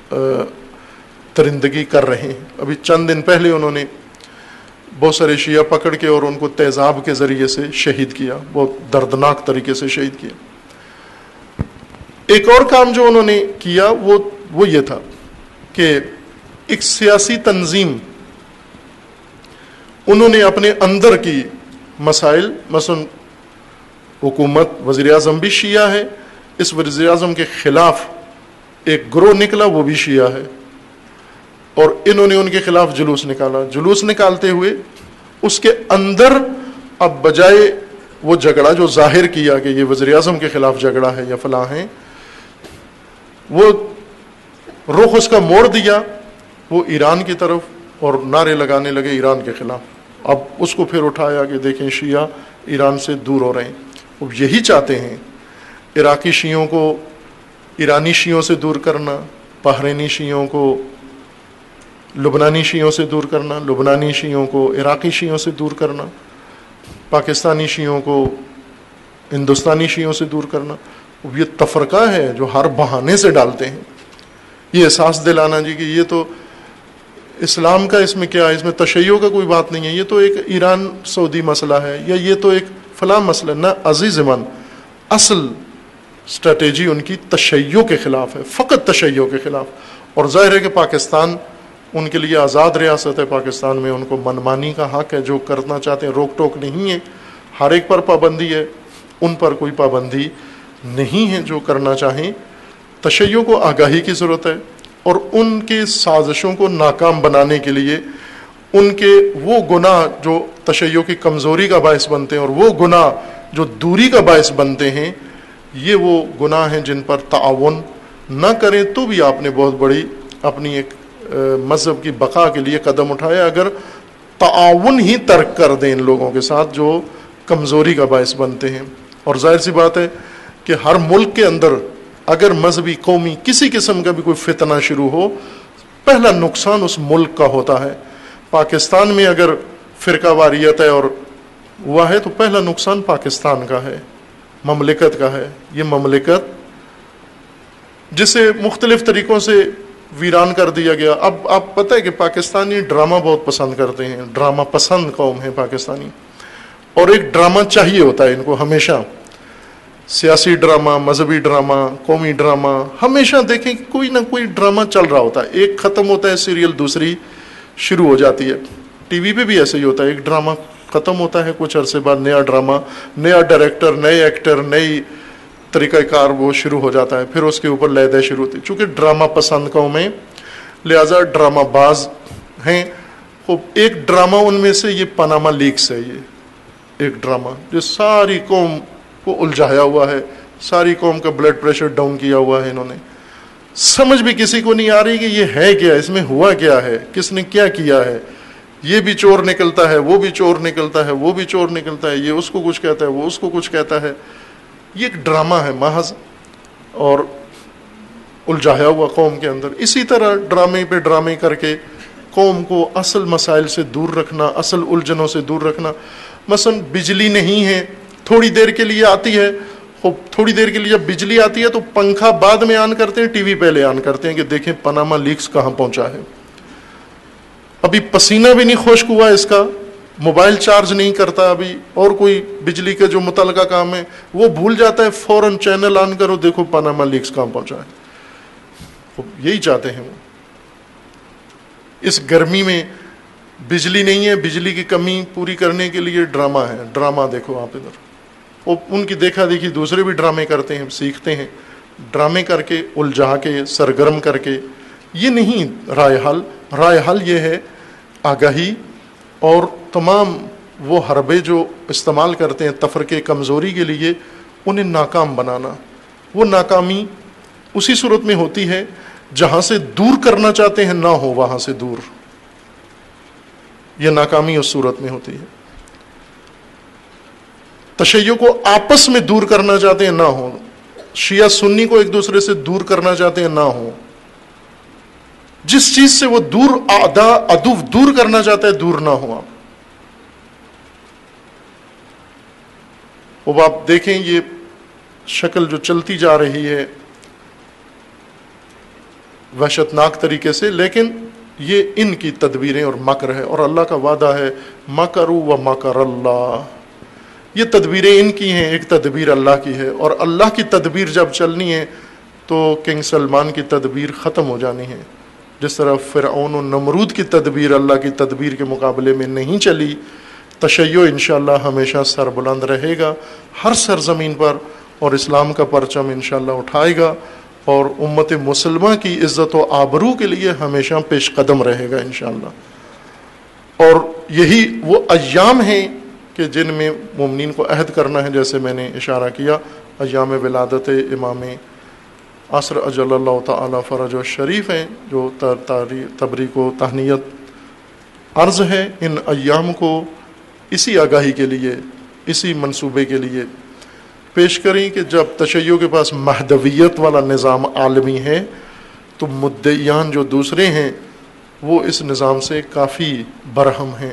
درندگی کر رہے ہیں۔ ابھی چند دن پہلے انہوں نے بہت سارے شیعہ پکڑ کے اور ان کو تیزاب کے ذریعے سے شہید کیا، بہت دردناک طریقے سے شہید کیا۔ ایک اور کام جو انہوں نے کیا وہ یہ تھا کہ ایک سیاسی تنظیم، انہوں نے اپنے اندر کی مسائل، مثلا حکومت، وزیر اعظم بھی شیعہ ہے، اس وزیر اعظم کے خلاف ایک گروہ نکلا، وہ بھی شیعہ ہے، اور انہوں نے ان کے خلاف جلوس نکالا. جلوس نکالتے ہوئے اس کے اندر اب بجائے وہ جھگڑا جو ظاہر کیا کہ یہ وزیر اعظم کے خلاف جھگڑا ہے یا فلاں ہے، وہ رخ اس کا موڑ دیا وہ ایران کی طرف اور نعرے لگانے لگے ایران کے خلاف. اب اس کو پھر اٹھایا کہ دیکھیں شیعہ ایران سے دور ہو رہے ہیں. اب یہی چاہتے ہیں عراقی شیعوں کو ایرانی شیعوں سے دور کرنا، بحرینی شیعوں کو لبنانی شیعوں سے دور کرنا، لبنانی شیعوں کو عراقی شیعوں سے دور کرنا، پاکستانی شیعوں کو ہندوستانی شیعوں سے دور کرنا. یہ تفرقہ ہے جو ہر بہانے سے ڈالتے ہیں. یہ احساس دلانا جی کہ یہ تو اسلام کا اس میں کیا ہے، اس میں تشیع کا کوئی بات نہیں ہے، یہ تو ایک ایران سعودی مسئلہ ہے یا یہ تو ایک فلاں مسئلہ. نہ عزیز من، اصل اسٹریٹجی ان کی تشیع کے خلاف ہے، فقط تشیع کے خلاف. اور ظاہر ہے کہ پاکستان ان کے لیے آزاد ریاست ہے، پاکستان میں ان کو منمانی کا حق ہے، جو کرنا چاہتے ہیں، روک ٹوک نہیں ہے، ہر ایک پر پابندی ہے، ان پر کوئی پابندی نہیں ہے جو کرنا چاہیں. تشیع کو آگاہی کی ضرورت ہے، اور ان کے سازشوں کو ناکام بنانے کے لیے ان کے وہ گناہ جو تشیع کی کمزوری کا باعث بنتے ہیں اور وہ گناہ جو دوری کا باعث بنتے ہیں، یہ وہ گناہ ہیں جن پر تعاون نہ کریں تو بھی آپ نے بہت بڑی اپنی ایک مذہب کی بقا کے لیے قدم اٹھایا. اگر تعاون ہی ترک کر دیں ان لوگوں کے ساتھ جو کمزوری کا باعث بنتے ہیں. اور ظاہر سی بات ہے کہ ہر ملک کے اندر اگر مذہبی قومی کسی قسم کا بھی کوئی فتنہ شروع ہو، پہلا نقصان اس ملک کا ہوتا ہے. پاکستان میں اگر فرقہ واریت ہے اور ہوا ہے تو پہلا نقصان پاکستان کا ہے، مملکت کا ہے. یہ مملکت جسے مختلف طریقوں سے ویران کر دیا گیا. اب آپ پتہ ہے کہ پاکستانی ڈرامہ بہت پسند کرتے ہیں، ڈرامہ پسند قوم ہے پاکستانی، اور ایک ڈرامہ چاہیے ہوتا ہے ان کو ہمیشہ. سیاسی ڈرامہ، مذہبی ڈرامہ، قومی ڈرامہ، ہمیشہ دیکھیں کوئی نہ کوئی ڈرامہ چل رہا ہوتا ہے. ایک ختم ہوتا ہے سیریل، دوسری شروع ہو جاتی ہے. ٹی وی پہ بھی ایسے ہی ہوتا ہے، ایک ڈرامہ ختم ہوتا ہے، کچھ عرصے بعد نیا ڈرامہ، نیا ڈائریکٹر، نئے ایکٹر، نئی طریقہ کار وہ شروع ہو جاتا ہے. پھر اس کے اوپر لیدیں شروع ہوتی. چونکہ ڈرامہ پسند قومیں لہٰذا ڈرامہ باز ہیں. ایک ڈرامہ ان میں سے یہ پاناما لیکس ہے. یہ ایک ڈرامہ جو ساری قوم کو الجھایا ہوا ہے، ساری قوم کا بلڈ پریشر ڈاؤن کیا ہوا ہے. انہوں نے سمجھ بھی کسی کو نہیں آ رہی کہ یہ ہے کیا، اس میں ہوا کیا ہے، کس نے کیا کیا ہے. یہ بھی چور نکلتا ہے، وہ بھی چور نکلتا ہے، وہ بھی چور نکلتا ہے، یہ اس کو کچھ کہتا ہے، وہ اس کو کچھ کہتا ہے. یہ ایک ڈرامہ ہے محض، اور الجھایا ہوا قوم کے اندر. اسی طرح ڈرامے پہ ڈرامے کر کے قوم کو اصل مسائل سے دور رکھنا، اصل الجھنوں سے دور رکھنا. مثلا بجلی نہیں ہے، تھوڑی دیر کے لیے آتی ہے، تھوڑی دیر کے لیے جب بجلی آتی ہے تو پنکھا بعد میں آن کرتے ہیں، ٹی وی پہلے آن کرتے ہیں کہ دیکھیں پاناما لیکس کہاں پہنچا ہے. ابھی پسینہ بھی نہیں خشک ہوا اس کا، موبائل چارج نہیں کرتا ابھی، اور کوئی بجلی کا جو متعلقہ کام ہے وہ بھول جاتا ہے، فوراً چینل آن کرو، دیکھو پاناما لیکس کہاں پہنچا ہے. یہی چاہتے ہیں وہ. اس گرمی میں بجلی نہیں ہے، بجلی کی کمی پوری کرنے کے لیے ڈرامہ ہے. ڈرامہ دیکھو آپ ادھر. وہ ان کی دیکھا دیکھی دوسرے بھی ڈرامے کرتے ہیں، سیکھتے ہیں. ڈرامے کر کے، الجھا کے، سرگرم کر کے. یہ نہیں رائے حل. رائے حل یہ ہے آگاہی، اور تمام وہ حربے جو استعمال کرتے ہیں تفرقے کمزوری کے لیے انہیں ناکام بنانا. وہ ناکامی اسی صورت میں ہوتی ہے جہاں سے دور کرنا چاہتے ہیں نہ ہو وہاں سے دور. یہ ناکامی اس صورت میں ہوتی ہے. تشیع کو آپس میں دور کرنا چاہتے ہیں نہ ہو، شیعہ سنی کو ایک دوسرے سے دور کرنا چاہتے ہیں نہ ہو. جس چیز سے وہ دور عدو دور کرنا چاہتا ہے دور نہ ہو. اب آپ دیکھیں یہ شکل جو چلتی جا رہی ہے وحشتناک طریقے سے، لیکن یہ ان کی تدبیریں اور مکر ہے. اور اللہ کا وعدہ ہے مکروا ومکر اللہ. یہ تدبیریں ان کی ہیں، ایک تدبیر اللہ کی ہے. اور اللہ کی تدبیر جب چلنی ہے تو کنگ سلمان کی تدبیر ختم ہو جانی ہے. جس طرح فرعون و نمرود کی تدبیر اللہ کی تدبیر کے مقابلے میں نہیں چلی، تشیع انشاءاللہ ہمیشہ سربلند رہے گا ہر سرزمین پر. اور اسلام کا پرچم انشاءاللہ اٹھائے گا اور امت مسلمہ کی عزت و آبرو کے لیے ہمیشہ پیش قدم رہے گا انشاءاللہ۔ اور یہی وہ ایام ہیں کہ جن میں مومنین کو عہد کرنا ہے، جیسے میں نے اشارہ کیا، ایام ولادت امام عصر اجل اللہ تعالی فرج و شریف ہیں، جو تبریک و تہنیت عرض ہے۔ ان ایام کو اسی آگاہی کے لیے، اسی منصوبے کے لیے پیش کریں کہ جب تشیع کے پاس مہدویت والا نظام عالمی ہے تو مدعیان جو دوسرے ہیں وہ اس نظام سے کافی برہم ہیں۔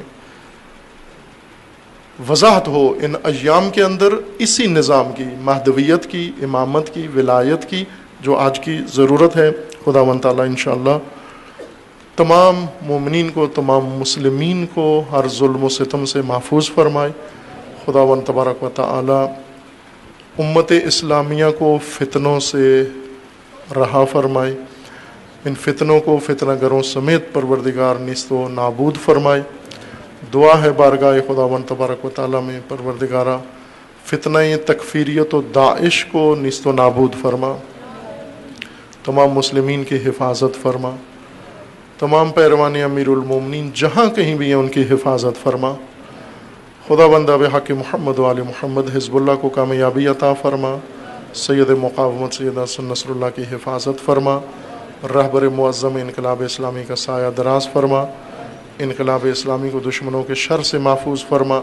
وضاحت ہو ان ایام کے اندر اسی نظام کی، مہدویت کی، امامت کی، ولایت کی، جو آج کی ضرورت ہے۔ خداوند تعالیٰ انشاءاللہ تمام مومنین کو، تمام مسلمین کو ہر ظلم و ستم سے محفوظ فرمائے۔ خداوند تبارک و تعالیٰ امت اسلامیہ کو فتنوں سے رہا فرمائے، ان فتنوں کو فتنہ گروں سمیت پروردگار نیست و نابود فرمائے۔ دعا ہے بارگاہ خداوند تبارک و تعالیٰ میں، پروردگارہ فتنہ تکفیریت و داعش کو نیست و نابود فرما، تمام مسلمین کی حفاظت فرما، تمام پیروان امیر المومنین جہاں کہیں بھی ہیں ان کی حفاظت فرما۔ خداوند بحق محمد و آل محمد حزب اللہ کو کامیابی عطا فرما، سید مقاومت سید حسن نصر اللہ کی حفاظت فرما، رہبر معظم انقلاب اسلامی کا سایہ دراز فرما، انقلاب اسلامی کو دشمنوں کے شر سے محفوظ فرما۔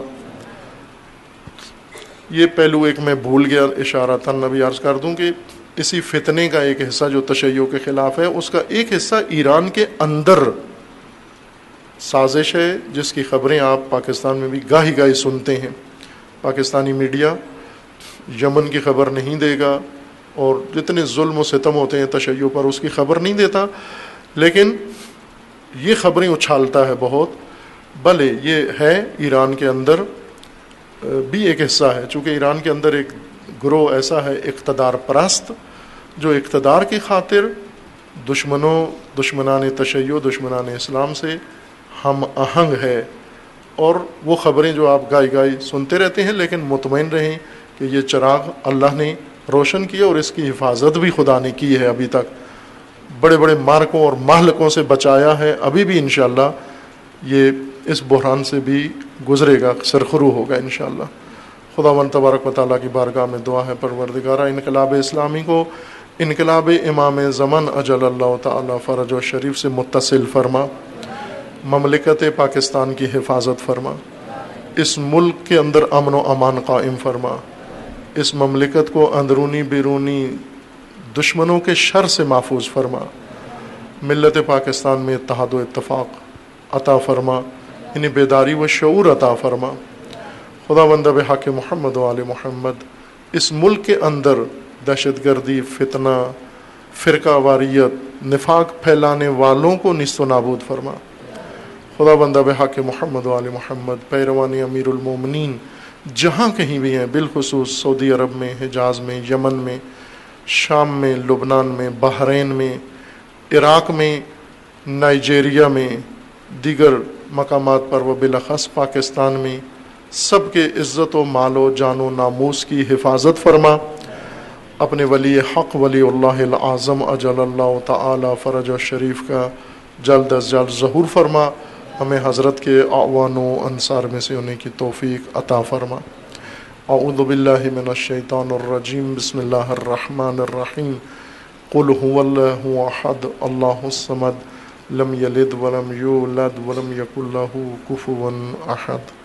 یہ پہلو ایک میں بھول گیا اشارتاً نبی عرض کر دوں کہ اسی فتنے کا ایک حصہ جو تشیع کے خلاف ہے، اس کا ایک حصہ ایران کے اندر سازش ہے، جس کی خبریں آپ پاکستان میں بھی گاہی گاہی سنتے ہیں۔ پاکستانی میڈیا یمن کی خبر نہیں دے گا اور جتنے ظلم و ستم ہوتے ہیں تشیع پر اس کی خبر نہیں دیتا، لیکن یہ خبریں اچھالتا ہے بہت۔ بھلے یہ ہے ایران کے اندر بھی ایک حصہ ہے، چونکہ ایران کے اندر ایک گروہ ایسا ہے اقتدار پرست، جو اقتدار کی خاطر دشمنان تشیع، دشمنان اسلام سے ہم آہنگ ہے، اور وہ خبریں جو آپ گاہی گاہی سنتے رہتے ہیں، لیکن مطمئن رہیں کہ یہ چراغ اللہ نے روشن کیا اور اس کی حفاظت بھی خدا نے کی ہے، ابھی تک بڑے بڑے مارکوں اور مہلکوں سے بچایا ہے، ابھی بھی انشاءاللہ یہ اس بحران سے بھی گزرے گا، سرخرو ہوگا انشاءاللہ۔ خداوند تبارک و تعالیٰ کی بارگاہ میں دعا ہے پروردگارہ انقلاب اسلامی کو انقلاب امام زمان اجل اللہ تعالی فرج و شریف سے متصل فرما، مملکت پاکستان کی حفاظت فرما، اس ملک کے اندر امن و امان قائم فرما، اس مملکت کو اندرونی بیرونی دشمنوں کے شر سے محفوظ فرما، ملت پاکستان میں اتحاد و اتفاق عطا فرما، انہیں بیداری و شعور عطا فرما۔ خداوند بحق محمد و آل محمد اس ملک کے اندر دہشت گردی، فتنہ، فرقہ واریت، نفاق پھیلانے والوں کو نیست و نابود فرما۔ خداوند بحق محمد و آل محمد پیروان امیر المومنین جہاں کہیں بھی ہیں، بالخصوص سعودی عرب میں، حجاز میں، یمن میں، شام میں، لبنان میں، بحرین میں، عراق میں، نائجیریا میں، دیگر مقامات پر و بالاخص پاکستان میں، سب کے عزت و مال و جان و ناموس کی حفاظت فرما۔ اپنے ولی حق ولی اللہ العظم اجل اللہ تعالی فرج و شریف کا جلد از جلد ظہور فرما، ہمیں حضرت کے اعوان و انصار میں سے ہونے کی توفیق عطا فرما۔ اعوذ باللہ من الشیطان الرجیم، بسم اللہ الرحمن الرحیم، قل هو اللہ احد اللہ الصمد لم یلد ولم یولد ولم یکن لہ کفوا احد۔